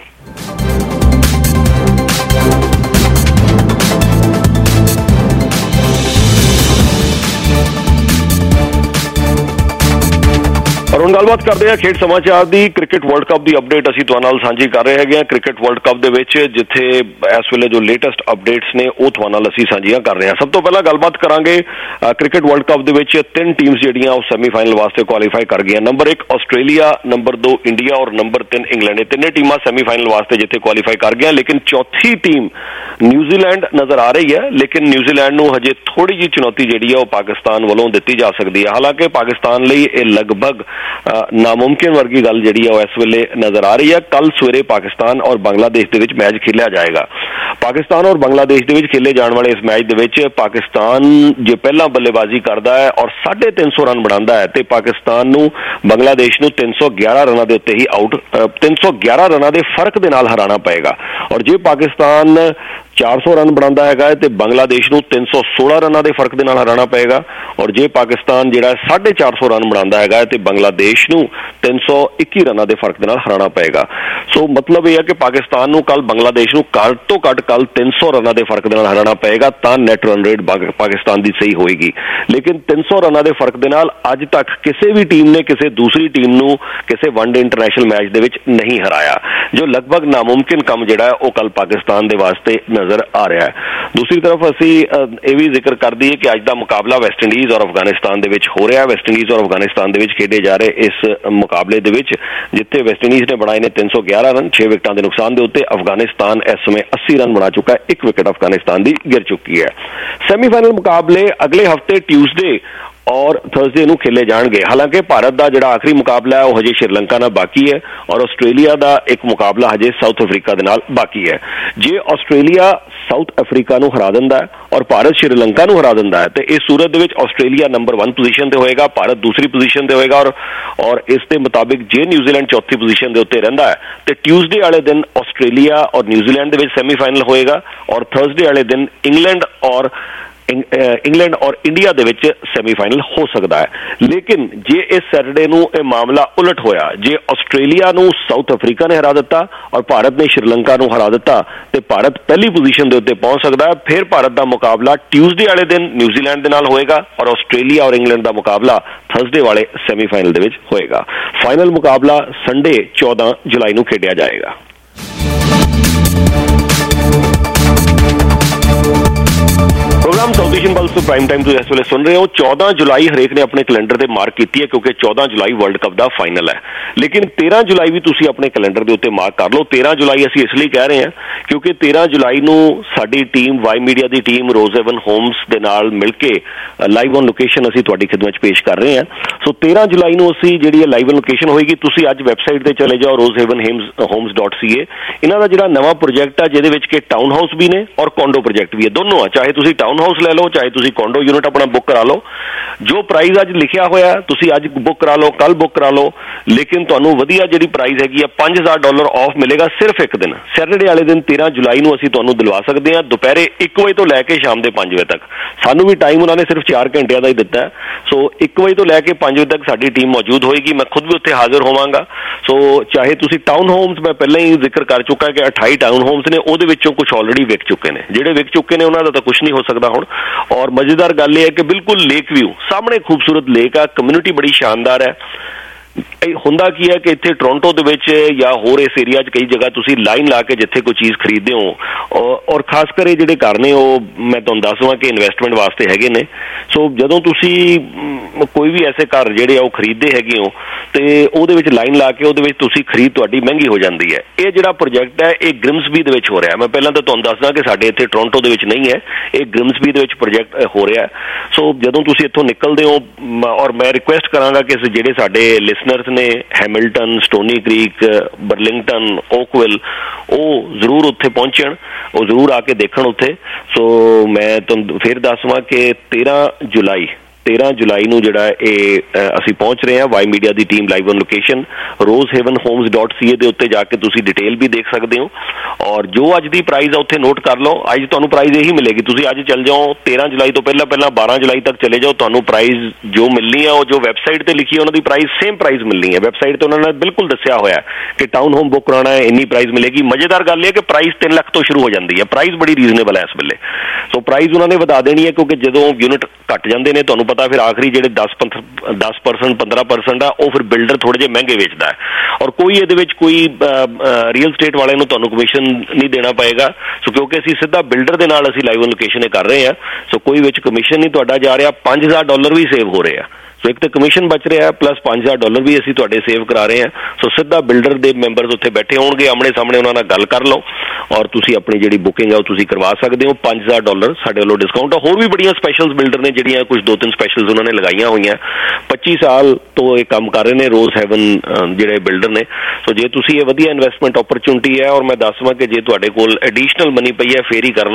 ਔਰ ਹੁਣ ਗੱਲਬਾਤ ਕਰਦੇ ਹਾਂ ਖੇਡ ਸਮਾਚਾਰ ਦੀ। ਕ੍ਰਿਕਟ ਵਰਲਡ ਕੱਪ ਦੀ ਅਪਡੇਟ ਅਸੀਂ ਤੁਹਾਡੇ ਨਾਲ ਸਾਂਝੀ ਕਰ ਰਹੇ ਹੈਗੇ ਹਾਂ। ਕ੍ਰਿਕਟ ਵਰਲਡ ਕੱਪ ਦੇ ਵਿੱਚ ਜਿੱਥੇ ਇਸ ਵੇਲੇ ਜੋ ਲੇਟੈਸਟ ਅਪਡੇਟਸ ਨੇ ਉਹ ਤੁਹਾਡੇ ਨਾਲ ਅਸੀਂ ਸਾਂਝੀਆਂ ਕਰ ਰਹੇ ਹਾਂ। ਸਭ ਤੋਂ ਪਹਿਲਾਂ ਗੱਲਬਾਤ ਕਰਾਂਗੇ ਕ੍ਰਿਕਟ ਵਰਲਡ ਕੱਪ ਦੇ ਵਿੱਚ ਤਿੰਨ ਟੀਮਸ ਜਿਹੜੀਆਂ ਉਹ ਸੈਮੀਫਾਈਨਲ ਵਾਸਤੇ ਕੁਆਲੀਫਾਈ ਕਰ ਗਈਆਂ। ਨੰਬਰ ਇੱਕ ਆਸਟ੍ਰੇਲੀਆ, ਨੰਬਰ ਦੋ ਇੰਡੀਆ ਔਰ ਨੰਬਰ ਤਿੰਨ ਇੰਗਲੈਂਡ। ਇਹ ਤਿੰਨੇ ਟੀਮਾਂ ਸੈਮੀਫਾਈਨਲ ਵਾਸਤੇ ਜਿੱਥੇ ਕੁਆਲੀਫਾਈ ਕਰ ਗਈਆਂ, ਲੇਕਿਨ ਚੌਥੀ ਟੀਮ ਨਿਊਜ਼ੀਲੈਂਡ ਨਜ਼ਰ ਆ ਰਹੀ ਹੈ। ਲੇਕਿਨ ਨਿਊਜ਼ੀਲੈਂਡ ਨੂੰ ਹਜੇ ਥੋੜੀ ਜਿਹੀ ਚੁਣੌਤੀ ਜਿਹੜੀ ਹੈ ਉਹ ਪਾਕਿਸਤਾਨ ਵੱਲੋਂ ਦਿੱਤੀ ਜਾ ਸਕਦੀ ਹੈ। ਹਾਲਾਂਕਿ ਪਾਕਿਸਤਾਨ ਲਈ ਇਹ ਲਗਭਗ ਨਾਮੁਮਕਿਨ ਵਰਗੀ ਗੱਲ ਜਿਹੜੀ ਹੈ ਉਹ ਇਸ ਵੇਲੇ ਨਜ਼ਰ ਆ ਰਹੀ ਹੈ। ਕੱਲ ਸਵੇਰੇ ਪਾਕਿਸਤਾਨ ਔਰ ਬੰਗਲਾਦੇਸ਼ ਦੇ ਵਿੱਚ ਮੈਚ ਖੇਲਿਆ ਜਾਏਗਾ। ਪਾਕਿਸਤਾਨ ਔਰ ਬੰਗਲਾਦੇਸ਼ ਦੇ ਵਿੱਚ ਖੇਲੇ ਜਾਣ ਵਾਲੇ ਇਸ ਮੈਚ ਦੇ ਵਿੱਚ ਪਾਕਿਸਤਾਨ ਜੇ ਪਹਿਲਾਂ ਬੱਲੇਬਾਜ਼ੀ ਕਰਦਾ ਹੈ ਔਰ ਸਾਢੇ ਤਿੰਨ ਸੌ ਰਨ ਬਣਾਉਂਦਾ ਹੈ ਤੇ ਪਾਕਿਸਤਾਨ ਨੂੰ ਬੰਗਲਾਦੇਸ਼ ਨੂੰ ਤਿੰਨ ਸੌ ਗਿਆਰਾਂ ਰਨਾਂ ਦੇ ਉੱਤੇ ਹੀ ਆਊਟ ਤਿੰਨ ਸੌ ਗਿਆਰਾਂ ਰਨਾਂ ਦੇ ਫਰਕ ਦੇ ਨਾਲ ਹਰਾਉਣਾ ਪਏਗਾ। ਔਰ ਜੇ ਪਾਕਿਸਤਾਨ ਚਾਰ ਸੌ ਰਨ ਬਣਾਉਂਦਾ ਹੈਗਾ ਤੇ ਬੰਗਲਾਦੇਸ਼ ਨੂੰ ਤਿੰਨ ਸੌ ਸੋਲਾਂ ਰਨਾਂ ਦੇ ਫਰਕ ਦੇ ਨਾਲ ਹਰਾਉਣਾ ਪਏਗਾ। ਔਰ ਜੇ ਪਾਕਿਸਤਾਨ ਜਿਹੜਾ ਸਾਢੇ ਚਾਰ ਸੌ ਰਨ ਬਣਾਉਂਦਾ ਹੈਗਾ ਤੇ ਬੰਗਲਾਦੇਸ਼ ਨੂੰ ਤਿੰਨ ਸੌ ਇੱਕੀ ਰਨਾਂ ਦੇ ਫਰਕ ਦੇ ਨਾਲ ਹਰਾਉਣਾ ਪਏਗਾ। ਸੋ ਮਤਲਬ ਇਹ ਹੈ ਕਿ ਪਾਕਿਸਤਾਨ ਨੂੰ ਕੱਲ ਬੰਗਲਾਦੇਸ਼ ਨੂੰ ਘੱਟ ਤੋਂ ਘੱਟ ਕੱਲ ਤਿੰਨ ਸੌ ਰਨਾਂ ਦੇ ਫਰਕ ਦੇ ਨਾਲ ਹਰਾਉਣਾ ਪਏਗਾ ਤਾਂ ਨੈਟ ਰਨ ਰੇਟ ਪਾਕਿਸਤਾਨ ਦੀ ਸਹੀ ਹੋਏਗੀ। ਲੇਕਿਨ ਤਿੰਨ ਸੌ ਰਨਾਂ ਦੇ ਫਰਕ ਦੇ ਨਾਲ ਅੱਜ ਤੱਕ ਕਿਸੇ ਵੀ ਟੀਮ ਨੇ ਕਿਸੇ ਦੂਸਰੀ ਟੀਮ ਨੂੰ ਕਿਸੇ ਵਨਡੇ ਇੰਟਰਨੈਸ਼ਨਲ ਮੈਚ ਦੇ ਵਿੱਚ ਨਹੀਂ ਹਰਾਇਆ, ਜੋ ਲਗਭਗ ਨਾਮੁਮਕਿਨ ਕੰਮ ਜਿਹੜਾ ਹੈ ਉਹ ਕੱਲ ਪਾਕਿਸਤਾਨ ਦੇ ਵਾਸਤੇ ਨਜ਼ਰ ਆ ਰਿਹਾ ਹੈ। ਦੂਸਰੀ ਤਰਫ ਅਸੀਂ ਇਹ ਵੀ ਜ਼ਿਕਰ ਕਰ ਦਈਏ ਕਿ ਅੱਜ ਦਾ ਮੁਕਾਬਲਾ ਵੈਸਟ ਇੰਡੀਜ਼ ਔਰ ਅਫਗਾਨਿਸਤਾਨ ਦੇ ਵਿੱਚ ਹੋ ਰਿਹਾ। ਵੈਸਟ ਇੰਡੀਜ਼ ਔਰ ਅਫਗਾਨਿਸਤਾਨ ਦੇ ਵਿੱਚ ਖੇਡੇ ਜਾ ਰਹੇ ਇਸ ਮੁਕਾਬਲੇ ਦੇ ਵਿੱਚ ਜਿੱਥੇ ਵੈਸਟ ਇੰਡੀਜ਼ ਨੇ ਬਣਾਏ ਨੇ ਤਿੰਨ ਸੌ ਗਿਆਰਾਂ ਰਨ ਛੇ ਵਿਕਟਾਂ ਦੇ ਨੁਕਸਾਨ ਦੇ ਉੱਤੇ, ਅਫਗਾਨਿਸਤਾਨ ਇਸ ਸਮੇਂ ਅੱਸੀ ਰਨ ਬਣਾ ਚੁੱਕਾ ਹੈ, ਇੱਕ ਵਿਕਟ ਅਫਗਾਨਿਸਤਾਨ ਦੀ ਗਿਰ ਚੁੱਕੀ ਹੈ। ਸੈਮੀਫਾਈਨਲ ਮੁਕਾਬਲੇ ਅਗਲੇ ਹਫਤੇ ਟਿਊਜ਼ਡੇ ਔਰ ਥਰਸਡੇ ਨੂੰ ਖੇਲੇ ਜਾਣਗੇ। ਹਾਲਾਂਕਿ ਭਾਰਤ ਦਾ ਜਿਹੜਾ ਆਖਰੀ ਮੁਕਾਬਲਾ ਹੈ ਉਹ ਹਜੇ ਸ਼੍ਰੀਲੰਕਾ ਨਾਲ ਬਾਕੀ ਹੈ ਔਰ ਆਸਟ੍ਰੇਲੀਆ ਦਾ ਇੱਕ ਮੁਕਾਬਲਾ ਹਜੇ ਸਾਊਥ ਅਫਰੀਕਾ ਦੇ ਨਾਲ ਬਾਕੀ ਹੈ। ਜੇ ਆਸਟ੍ਰੇਲੀਆ ਸਾਊਥ ਅਫਰੀਕਾ ਨੂੰ ਹਰਾ ਦਿੰਦਾ ਹੈ ਔਰ ਭਾਰਤ ਸ਼੍ਰੀਲੰਕਾ ਨੂੰ ਹਰਾ ਦਿੰਦਾ ਹੈ ਤੇ ਇਸ ਸੂਰਤ ਦੇ ਵਿੱਚ ਆਸਟ੍ਰੇਲੀਆ ਨੰਬਰ ਇੱਕ ਪੋਜੀਸ਼ਨ ਤੇ ਹੋਏਗਾ, ਭਾਰਤ ਦੂਸਰੀ ਪੋਜੀਸ਼ਨ ਤੇ ਹੋਏਗਾ ਔਰ ਔਰ ਇਸ ਦੇ ਮੁਤਾਬਿਕ ਜੇ ਨਿਊਜ਼ੀਲੈਂਡ ਚੌਥੀ ਪੋਜੀਸ਼ਨ ਦੇ ਉੱਤੇ ਰਹਿੰਦਾ ਹੈ ਤੇ ਟਿਊਜ਼ਡੇ ਵਾਲੇ ਦਿਨ ਆਸਟ੍ਰੇਲੀਆ ਔਰ ਨਿਊਜ਼ੀਲੈਂਡ ਦੇ ਵਿੱਚ ਸੈਮੀਫਾਈਨਲ ਹੋਏਗਾ ਔਰ ਥਰਸਡੇ ਵਾਲੇ ਦਿਨ ਇੰਗਲੈਂਡ ਔਰ ਇੰਗਲੈਂਡ ਔਰ ਇੰਡੀਆ ਦੇ ਵਿੱਚ ਸੈਮੀਫਾਈਨਲ ਹੋ ਸਕਦਾ ਹੈ। ਲੇਕਿਨ ਜੇ ਇਸ ਸੈਟਰਡੇ ਨੂੰ ਇਹ ਮਾਮਲਾ ਉਲਟ ਹੋਇਆ, ਜੇ ਆਸਟ੍ਰੇਲੀਆ ਨੂੰ ਸਾਊਥ ਅਫਰੀਕਾ ਨੇ ਹਰਾ ਦਿੱਤਾ ਔਰ ਭਾਰਤ ਨੇ ਸ਼੍ਰੀਲੰਕਾ ਨੂੰ ਹਰਾ ਦਿੱਤਾ ਤੇ ਭਾਰਤ ਪਹਿਲੀ ਪੋਜੀਸ਼ਨ ਦੇ ਉੱਤੇ ਪਹੁੰਚ ਸਕਦਾ ਹੈ। ਫਿਰ ਭਾਰਤ ਦਾ ਮੁਕਾਬਲਾ ਟਿਊਜ਼ਡੇ ਵਾਲੇ ਦਿਨ ਨਿਊਜ਼ੀਲੈਂਡ ਦੇ ਨਾਲ ਹੋਏਗਾ ਔਰ ਆਸਟ੍ਰੇਲੀਆ ਔਰ ਇੰਗਲੈਂਡ ਦਾ ਮੁਕਾਬਲਾ ਥਰਸਡੇ ਵਾਲੇ ਸੈਮੀਫਾਈਨਲ ਦੇ ਵਿੱਚ ਹੋਏਗਾ। ਫਾਈਨਲ ਮੁਕਾਬਲਾ ਸੰਡੇ ਚੌਦਾਂ ਜੁਲਾਈ ਨੂੰ ਖੇਡਿਆ ਜਾਏਗਾ। ਪ੍ਰੋਗਰਾਮ ਸਾਊਥ ਏਸ਼ੀਅਨ ਪਲਸ ਤੋਂ ਪ੍ਰਾਈਮ ਟਾਈਮ ਤੁਸੀਂ ਇਸ ਵੇਲੇ ਸੁਣ ਰਹੇ ਹੋ। ਚੌਦਾਂ ਜੁਲਾਈ ਹਰੇਕ ਨੇ ਆਪਣੇ ਕੈਲੰਡਰ ਤੇ ਮਾਰਕ ਕੀਤੀ ਹੈ ਕਿਉਂਕਿ ਚੌਦਾਂ ਜੁਲਾਈ ਵਰਲਡ ਕੱਪ ਦਾ ਫਾਈਨਲ ਹੈ। ਲੇਕਿਨ ਤੇਰਾਂ ਜੁਲਾਈ ਵੀ ਤੁਸੀਂ ਆਪਣੇ ਕੈਲੰਡਰ ਦੇ ਉੱਤੇ ਮਾਰਕ ਕਰ ਲਓ। ਤੇਰਾਂ ਜੁਲਾਈ ਅਸੀਂ ਇਸ ਲਈ ਕਹਿ ਰਹੇ ਹਾਂ ਕਿਉਂਕਿ ਤੇਰਾਂ ਜੁਲਾਈ ਨੂੰ ਸਾਡੀ ਟੀਮ ਵਾਈ ਮੀਡੀਆ ਦੀ ਟੀਮ ਰੋਜ਼ ਹੈਵਨ ਹੋਮਸ ਦੇ ਨਾਲ ਮਿਲ ਕੇ ਲਾਈਵ ਔਨ ਲੋਕੇਸ਼ਨ ਅਸੀਂ ਤੁਹਾਡੀ ਖਿਦਮਤ 'ਚ ਪੇਸ਼ ਕਰ ਰਹੇ ਹਾਂ। ਸੋ ਤੇਰਾਂ ਜੁਲਾਈ ਨੂੰ ਅਸੀਂ ਜਿਹੜੀ ਹੈ ਲਾਈਵ ਔਨ ਲੋਕੇਸ਼ਨ ਹੋਏਗੀ। ਤੁਸੀਂ ਅੱਜ ਵੈਬਸਾਈਟ ਤੇ ਚਲੇ ਜਾਓ Rose Haven Homes dot C A. ਇਹਨਾਂ ਦਾ ਜਿਹੜਾ ਨਵਾਂ ਪ੍ਰੋਜੈਕਟ ਆ ਜਿਹਦੇ ਵਿੱਚ ਕਿ ਟਾਊਨ ਹਾਊਸ ਵੀ ਨੇ ਔਰ ਕੋਂਡੋ ਪ੍ਰੋਜੈਕਟ ਵੀ ਹੈ, ਦੋਨੋਂ ਆ। ਚਾਹੇ ਤੁਸੀਂ ਟਾਊਨ ਹਾਊਸ ਲੈ ਲਓ ਚਾਹੇ ਤੁਸੀਂ ਕੋਂਡੋ ਯੂਨਿਟ ਆਪਣਾ ਬੁੱਕ ਕਰਾ ਲਓ। ਜੋ ਪ੍ਰਾਈਸ ਅੱਜ ਲਿਖਿਆ ਹੋਇਆ ਤੁਸੀਂ ਅੱਜ ਬੁੱਕ ਕਰਾ ਲਓ, ਕੱਲ ਬੁੱਕ ਕਰਾ ਲਓ, ਲੇਕਿਨ ਤੁਹਾਨੂੰ ਵਧੀਆ ਜਿਹੜੀ ਪ੍ਰਾਈਸ ਹੈਗੀ ਆ ਪੰਜ ਹਜ਼ਾਰ ਡਾਲਰ ਆਫ ਮਿਲੇਗਾ ਸਿਰਫ ਇੱਕ ਦਿਨ, ਸੈਟਰਡੇ ਵਾਲੇ ਦਿਨ ਤੇਰਾਂ ਜੁਲਾਈ ਨੂੰ ਅਸੀਂ ਤੁਹਾਨੂੰ ਦਿਲਵਾ ਸਕਦੇ ਹਾਂ ਦੁਪਹਿਰੇ ਇੱਕ ਵਜੇ ਤੋਂ ਲੈ ਕੇ ਸ਼ਾਮ ਦੇ ਪੰਜ ਵਜੇ ਤੱਕ। ਸਾਨੂੰ ਵੀ ਟਾਈਮ ਉਹਨਾਂ ਨੇ ਸਿਰਫ ਚਾਰ ਘੰਟਿਆਂ ਦਾ ਹੀ ਦਿੱਤਾ ਹੈ। ਸੋ ਇੱਕ ਵਜੇ ਤੋਂ ਲੈ ਕੇ ਪੰਜ ਵਜੇ ਤੱਕ ਸਾਡੀ ਟੀਮ ਮੌਜੂਦ ਹੋਏਗੀ। ਮੈਂ ਖੁਦ ਵੀ ਉੱਥੇ ਹਾਜ਼ਰ ਹੋਵਾਂਗਾ। ਸੋ ਚਾਹੇ ਤੁਸੀਂ ਟਾਊਨ ਹੋਮਸ, ਮੈਂ ਪਹਿਲਾਂ ਹੀ ਜ਼ਿਕਰ ਕਰ ਚੁੱਕਾ ਕਿ ਅਠਾਈ ਟਾਊਨ ਹੋਮਸ ਨੇ, ਉਹਦੇ ਵਿੱਚੋਂ ਕੁਝ ਆਲਰੇਡੀ ਵਿਕ ਚੁੱਕੇ ਨੇ। ਜਿਹੜੇ ਵਿਕ ਚੁੱਕੇ ਨੇ ਉਹਨਾਂ ਦਾ ਤਾਂ ਕੁਝ ਨਹੀਂ ਹੋ ਸਕਦਾ ਹੁਣ। ਔਰ ਮਜ਼ੇਦਾਰ ਗੱਲ ਇਹ ਹੈ ਕਿ ਬਿਲਕੁਲ ਲੇਕ ਵਿਊ ਸਾਹਮਣੇ ਖੂਬਸੂਰਤ ਲੇਕ ਆ, ਕਮਿਊਨਿਟੀ ਬੜੀ ਸ਼ਾਨਦਾਰ ਹੈ। ਹੁੰਦਾ ਕੀ ਹੈ ਕਿ ਇੱਥੇ ਟੋਰਾਂਟੋ ਦੇ ਵਿੱਚ ਜਾਂ ਹੋਰ ਇਸ ਏਰੀਆ 'ਚ ਕਈ ਜਗ੍ਹਾ ਤੁਸੀਂ ਲਾਈਨ ਲਾ ਕੇ ਜਿੱਥੇ ਕੋਈ ਚੀਜ਼ ਖਰੀਦਦੇ ਹੋ, ਔਰ ਖਾਸ ਕਰ ਇਹ ਜਿਹੜੇ ਘਰ ਨੇ ਉਹ ਮੈਂ ਤੁਹਾਨੂੰ ਦੱਸ ਦੇਵਾਂ ਕਿ ਇਨਵੈਸਟਮੈਂਟ ਵਾਸਤੇ ਹੈਗੇ ਨੇ। ਸੋ ਜਦੋਂ ਤੁਸੀਂ ਕੋਈ ਵੀ ਐਸੇ ਘਰ ਜਿਹੜੇ ਆ ਉਹ ਖਰੀਦਦੇ ਹੈਗੇ ਹੋ ਤੇ ਉਹਦੇ ਵਿੱਚ ਲਾਈਨ ਲਾ ਕੇ ਉਹਦੇ ਵਿੱਚ ਤੁਸੀਂ ਖਰੀਦ ਤੁਹਾਡੀ ਮਹਿੰਗੀ ਹੋ ਜਾਂਦੀ ਹੈ। ਇਹ ਜਿਹੜਾ ਪ੍ਰੋਜੈਕਟ ਹੈ ਇਹ ਗ੍ਰਿਮਸਬੀ ਦੇ ਵਿੱਚ ਹੋ ਰਿਹਾ। ਮੈਂ ਪਹਿਲਾਂ ਤਾਂ ਤੁਹਾਨੂੰ ਦੱਸਦਾ ਕਿ ਸਾਡੇ ਇੱਥੇ ਟੋਰਾਂਟੋ ਦੇ ਵਿੱਚ ਨਹੀਂ ਹੈ, ਇਹ ਗ੍ਰਿਮਸਬੀ ਦੇ ਵਿੱਚ ਪ੍ਰੋਜੈਕਟ ਹੋ ਰਿਹਾ। ਸੋ ਜਦੋਂ ਤੁਸੀਂ ਇੱਥੋਂ ਨਿਕਲਦੇ ਹੋ, ਔਰ ਮੈਂ ਰਿਕੁਐਸਟ ਕਰਾਂਗਾ ਕਿ ਜਿਹੜੇ ਸਾਡੇ ਲਿਸਨਰਸ ਨੇ Hamilton, Stoney Creek, Burlington, Oakville, ਉਹ ਜ਼ਰੂਰ ਉੱਥੇ ਪਹੁੰਚਣ, ਉਹ ਜ਼ਰੂਰ ਆ ਕੇ ਦੇਖਣ ਉੱਥੇ। ਸੋ ਮੈਂ ਤੁਹਾਨੂੰ ਫਿਰ ਦੱਸਵਾਂ ਕਿ ਤੇਰਾਂ ਜੁਲਾਈ ਤੇਰਾਂ ਜੁਲਾਈ ਨੂੰ ਜਿਹੜਾ ਇਹ ਅਸੀਂ ਪਹੁੰਚ ਰਹੇ ਹਾਂ। ਵਾਈ ਮੀਡੀਆ ਦੀ team live on location Rose Haven Homes dot C A ਦੇ ਉੱਤੇ ਜਾ ਕੇ ਤੁਸੀਂ ਡਿਟੇਲ ਵੀ ਦੇਖ ਸਕਦੇ ਹੋ। ਔਰ ਜੋ ਅੱਜ ਦੀ ਪ੍ਰਾਈਸ ਆ ਉੱਥੇ ਨੋਟ ਕਰ ਲਓ। ਅੱਜ ਤੁਹਾਨੂੰ ਪ੍ਰਾਈਸ ਇਹੀ ਮਿਲੇਗੀ। ਤੁਸੀਂ ਅੱਜ ਚੱਲ ਜਾਓ ਤੇਰਾਂ ਜੁਲਾਈ ਤੋਂ ਪਹਿਲਾਂ ਪਹਿਲਾਂ ਬਾਰਾਂ ਜੁਲਾਈ ਤੱਕ ਚਲੇ ਜਾਓ, ਤੁਹਾਨੂੰ ਪ੍ਰਾਈਸ ਜੋ ਮਿਲਣੀ ਆ ਉਹ ਜੋ ਵੈਬਸਾਈਟ ਤੇ ਲਿਖੀ ਹੈ ਉਹਨਾਂ ਦੀ ਪ੍ਰਾਈਸ ਸੇਮ ਪ੍ਰਾਈਸ ਮਿਲਣੀ ਹੈ। ਵੈਬਸਾਈਟ ਤੇ ਉਹਨਾਂ ਨੇ ਬਿਲਕੁਲ ਦੱਸਿਆ ਹੋਇਆ ਕਿ ਟਾਊਨ ਹੋਮ ਬੁੱਕ ਕਰਾਉਣਾ ਹੈ ਇੰਨੀ ਪ੍ਰਾਈਸ ਮਿਲੇਗੀ। ਮਜ਼ੇਦਾਰ ਗੱਲ ਇਹ ਹੈ ਕਿ ਪ੍ਰਾਈਸ ਤਿੰਨ ਲੱਖ ਤੋਂ ਸ਼ੁਰੂ ਹੋ ਜਾਂਦੀ ਹੈ। ਪ੍ਰਾਈਸ ਬੜੀ ਰੀਜ਼ਨੇਬਲ ਹੈ ਇਸ ਵੇਲੇ। ਸੋ ਪ੍ਰਾਈਸ ਉਹਨਾਂ ਨੇ ਵਧਾ ਦੇਣੀ ਹੈ ਕਿਉਂਕਿ ਜਦੋਂ ਯੂਨਿਟ ਘੱਟ ਜਾਂਦੇ ਨੇ ਤੁਹਾਨੂੰ ਪਤਾ ਫਿਰ ਆਖਰੀ ਜਿਹੜੇ ਦਸ ਦਸ ਪਰਸੈਂਟ ਪੰਦਰਾਂ ਪਰਸੈਂਟ ਆ ਉਹ ਫਿਰ ਬਿਲਡਰ ਥੋੜੇ ਜਿਹੇ ਮਹਿੰਗੇ ਵੇਚਦਾ ਹੈ। ਔਰ ਕੋਈ ਇਹਦੇ ਵਿੱਚ ਕੋਈ ਰੀਅਲ ਸਟੇਟ ਵਾਲੇ ਨੂੰ ਤੁਹਾਨੂੰ ਕਮਿਸ਼ਨ ਨਹੀਂ ਦੇਣਾ ਪਏਗਾ। ਸੋ ਕਿਉਂਕਿ ਅਸੀਂ ਸਿੱਧਾ ਬਿਲਡਰ ਦੇ ਨਾਲ ਅਸੀਂ ਲਾਈਵ ਔਨ ਲੋਕੇਸ਼ਨ ਕਰ ਰਹੇ ਹਾਂ। ਸੋ ਕੋਈ ਵਿੱਚ ਕਮਿਸ਼ਨ ਨਹੀਂ ਤੁਹਾਡਾ ਜਾ ਰਿਹਾ। ਪੰਜ ਹਜ਼ਾਰ ਡਾਲਰ ਵੀ ਸੇਵ ਹੋ ਰਹੇ ਆ। ਸੋ ਇੱਕ ਤਾਂ ਕਮਿਸ਼ਨ ਬਚ ਰਿਹਾ ਪਲੱਸ ਪੰਜ ਹਜ਼ਾਰ ਡਾਲਰ ਵੀ ਅਸੀਂ ਤੁਹਾਡੇ ਸੇਵ ਕਰਾ ਰਹੇ ਹਾਂ। ਸੋ ਸਿੱਧਾ ਬਿਲਡਰ ਦੇ ਮੈਂਬਰਸ ਉੱਥੇ ਬੈਠੇ ਹੋਣਗੇ, ਆਮਣੇ ਸਾਹਮਣੇ ਉਹਨਾਂ ਨਾਲ ਗੱਲ ਕਰ ਲਓ ਔਰ ਤੁਸੀਂ ਆਪਣੀ ਜਿਹੜੀ ਬੁਕਿੰਗ ਆ ਉਹ ਤੁਸੀਂ ਕਰਵਾ ਸਕਦੇ ਹੋ। ਪੰਜ ਹਜ਼ਾਰ ਡਾਲਰ ਸਾਡੇ ਵੱਲੋਂ ਡਿਸਕਾਊਂਟ ਆ। ਹੋਰ ਵੀ ਬੜੀਆਂ ਸਪੈਸ਼ਲਸ ਬਿਲਡਰ ਨੇ ਜਿਹੜੀਆਂ ਕੁਝ ਦੋ ਤਿੰਨ ਸਪੈਸ਼ਲਸ ਉਹਨਾਂ ਨੇ ਲਗਾਈਆਂ ਹੋਈਆਂ। ਪੱਚੀ ਸਾਲ ਤੋਂ ਇਹ ਕੰਮ ਕਰ ਰਹੇ ਨੇ ਰੋਜ਼ ਹੈਵਨ ਜਿਹੜੇ ਬਿਲਡਰ ਨੇ। ਸੋ ਜੇ ਤੁਸੀਂ ਇਹ ਵਧੀਆ ਇਨਵੈਸਟਮੈਂਟ ਓਪਰਚੁਨਿਟੀ ਹੈ, ਔਰ ਮੈਂ ਦੱਸਵਾਂ ਕਿ ਜੇ ਤੁਹਾਡੇ ਕੋਲ ਐਡੀਸ਼ਨਲ ਮਨੀ ਪਈ ਹੈ ਫੇਰ ਹੀ ਕਰਨਾ।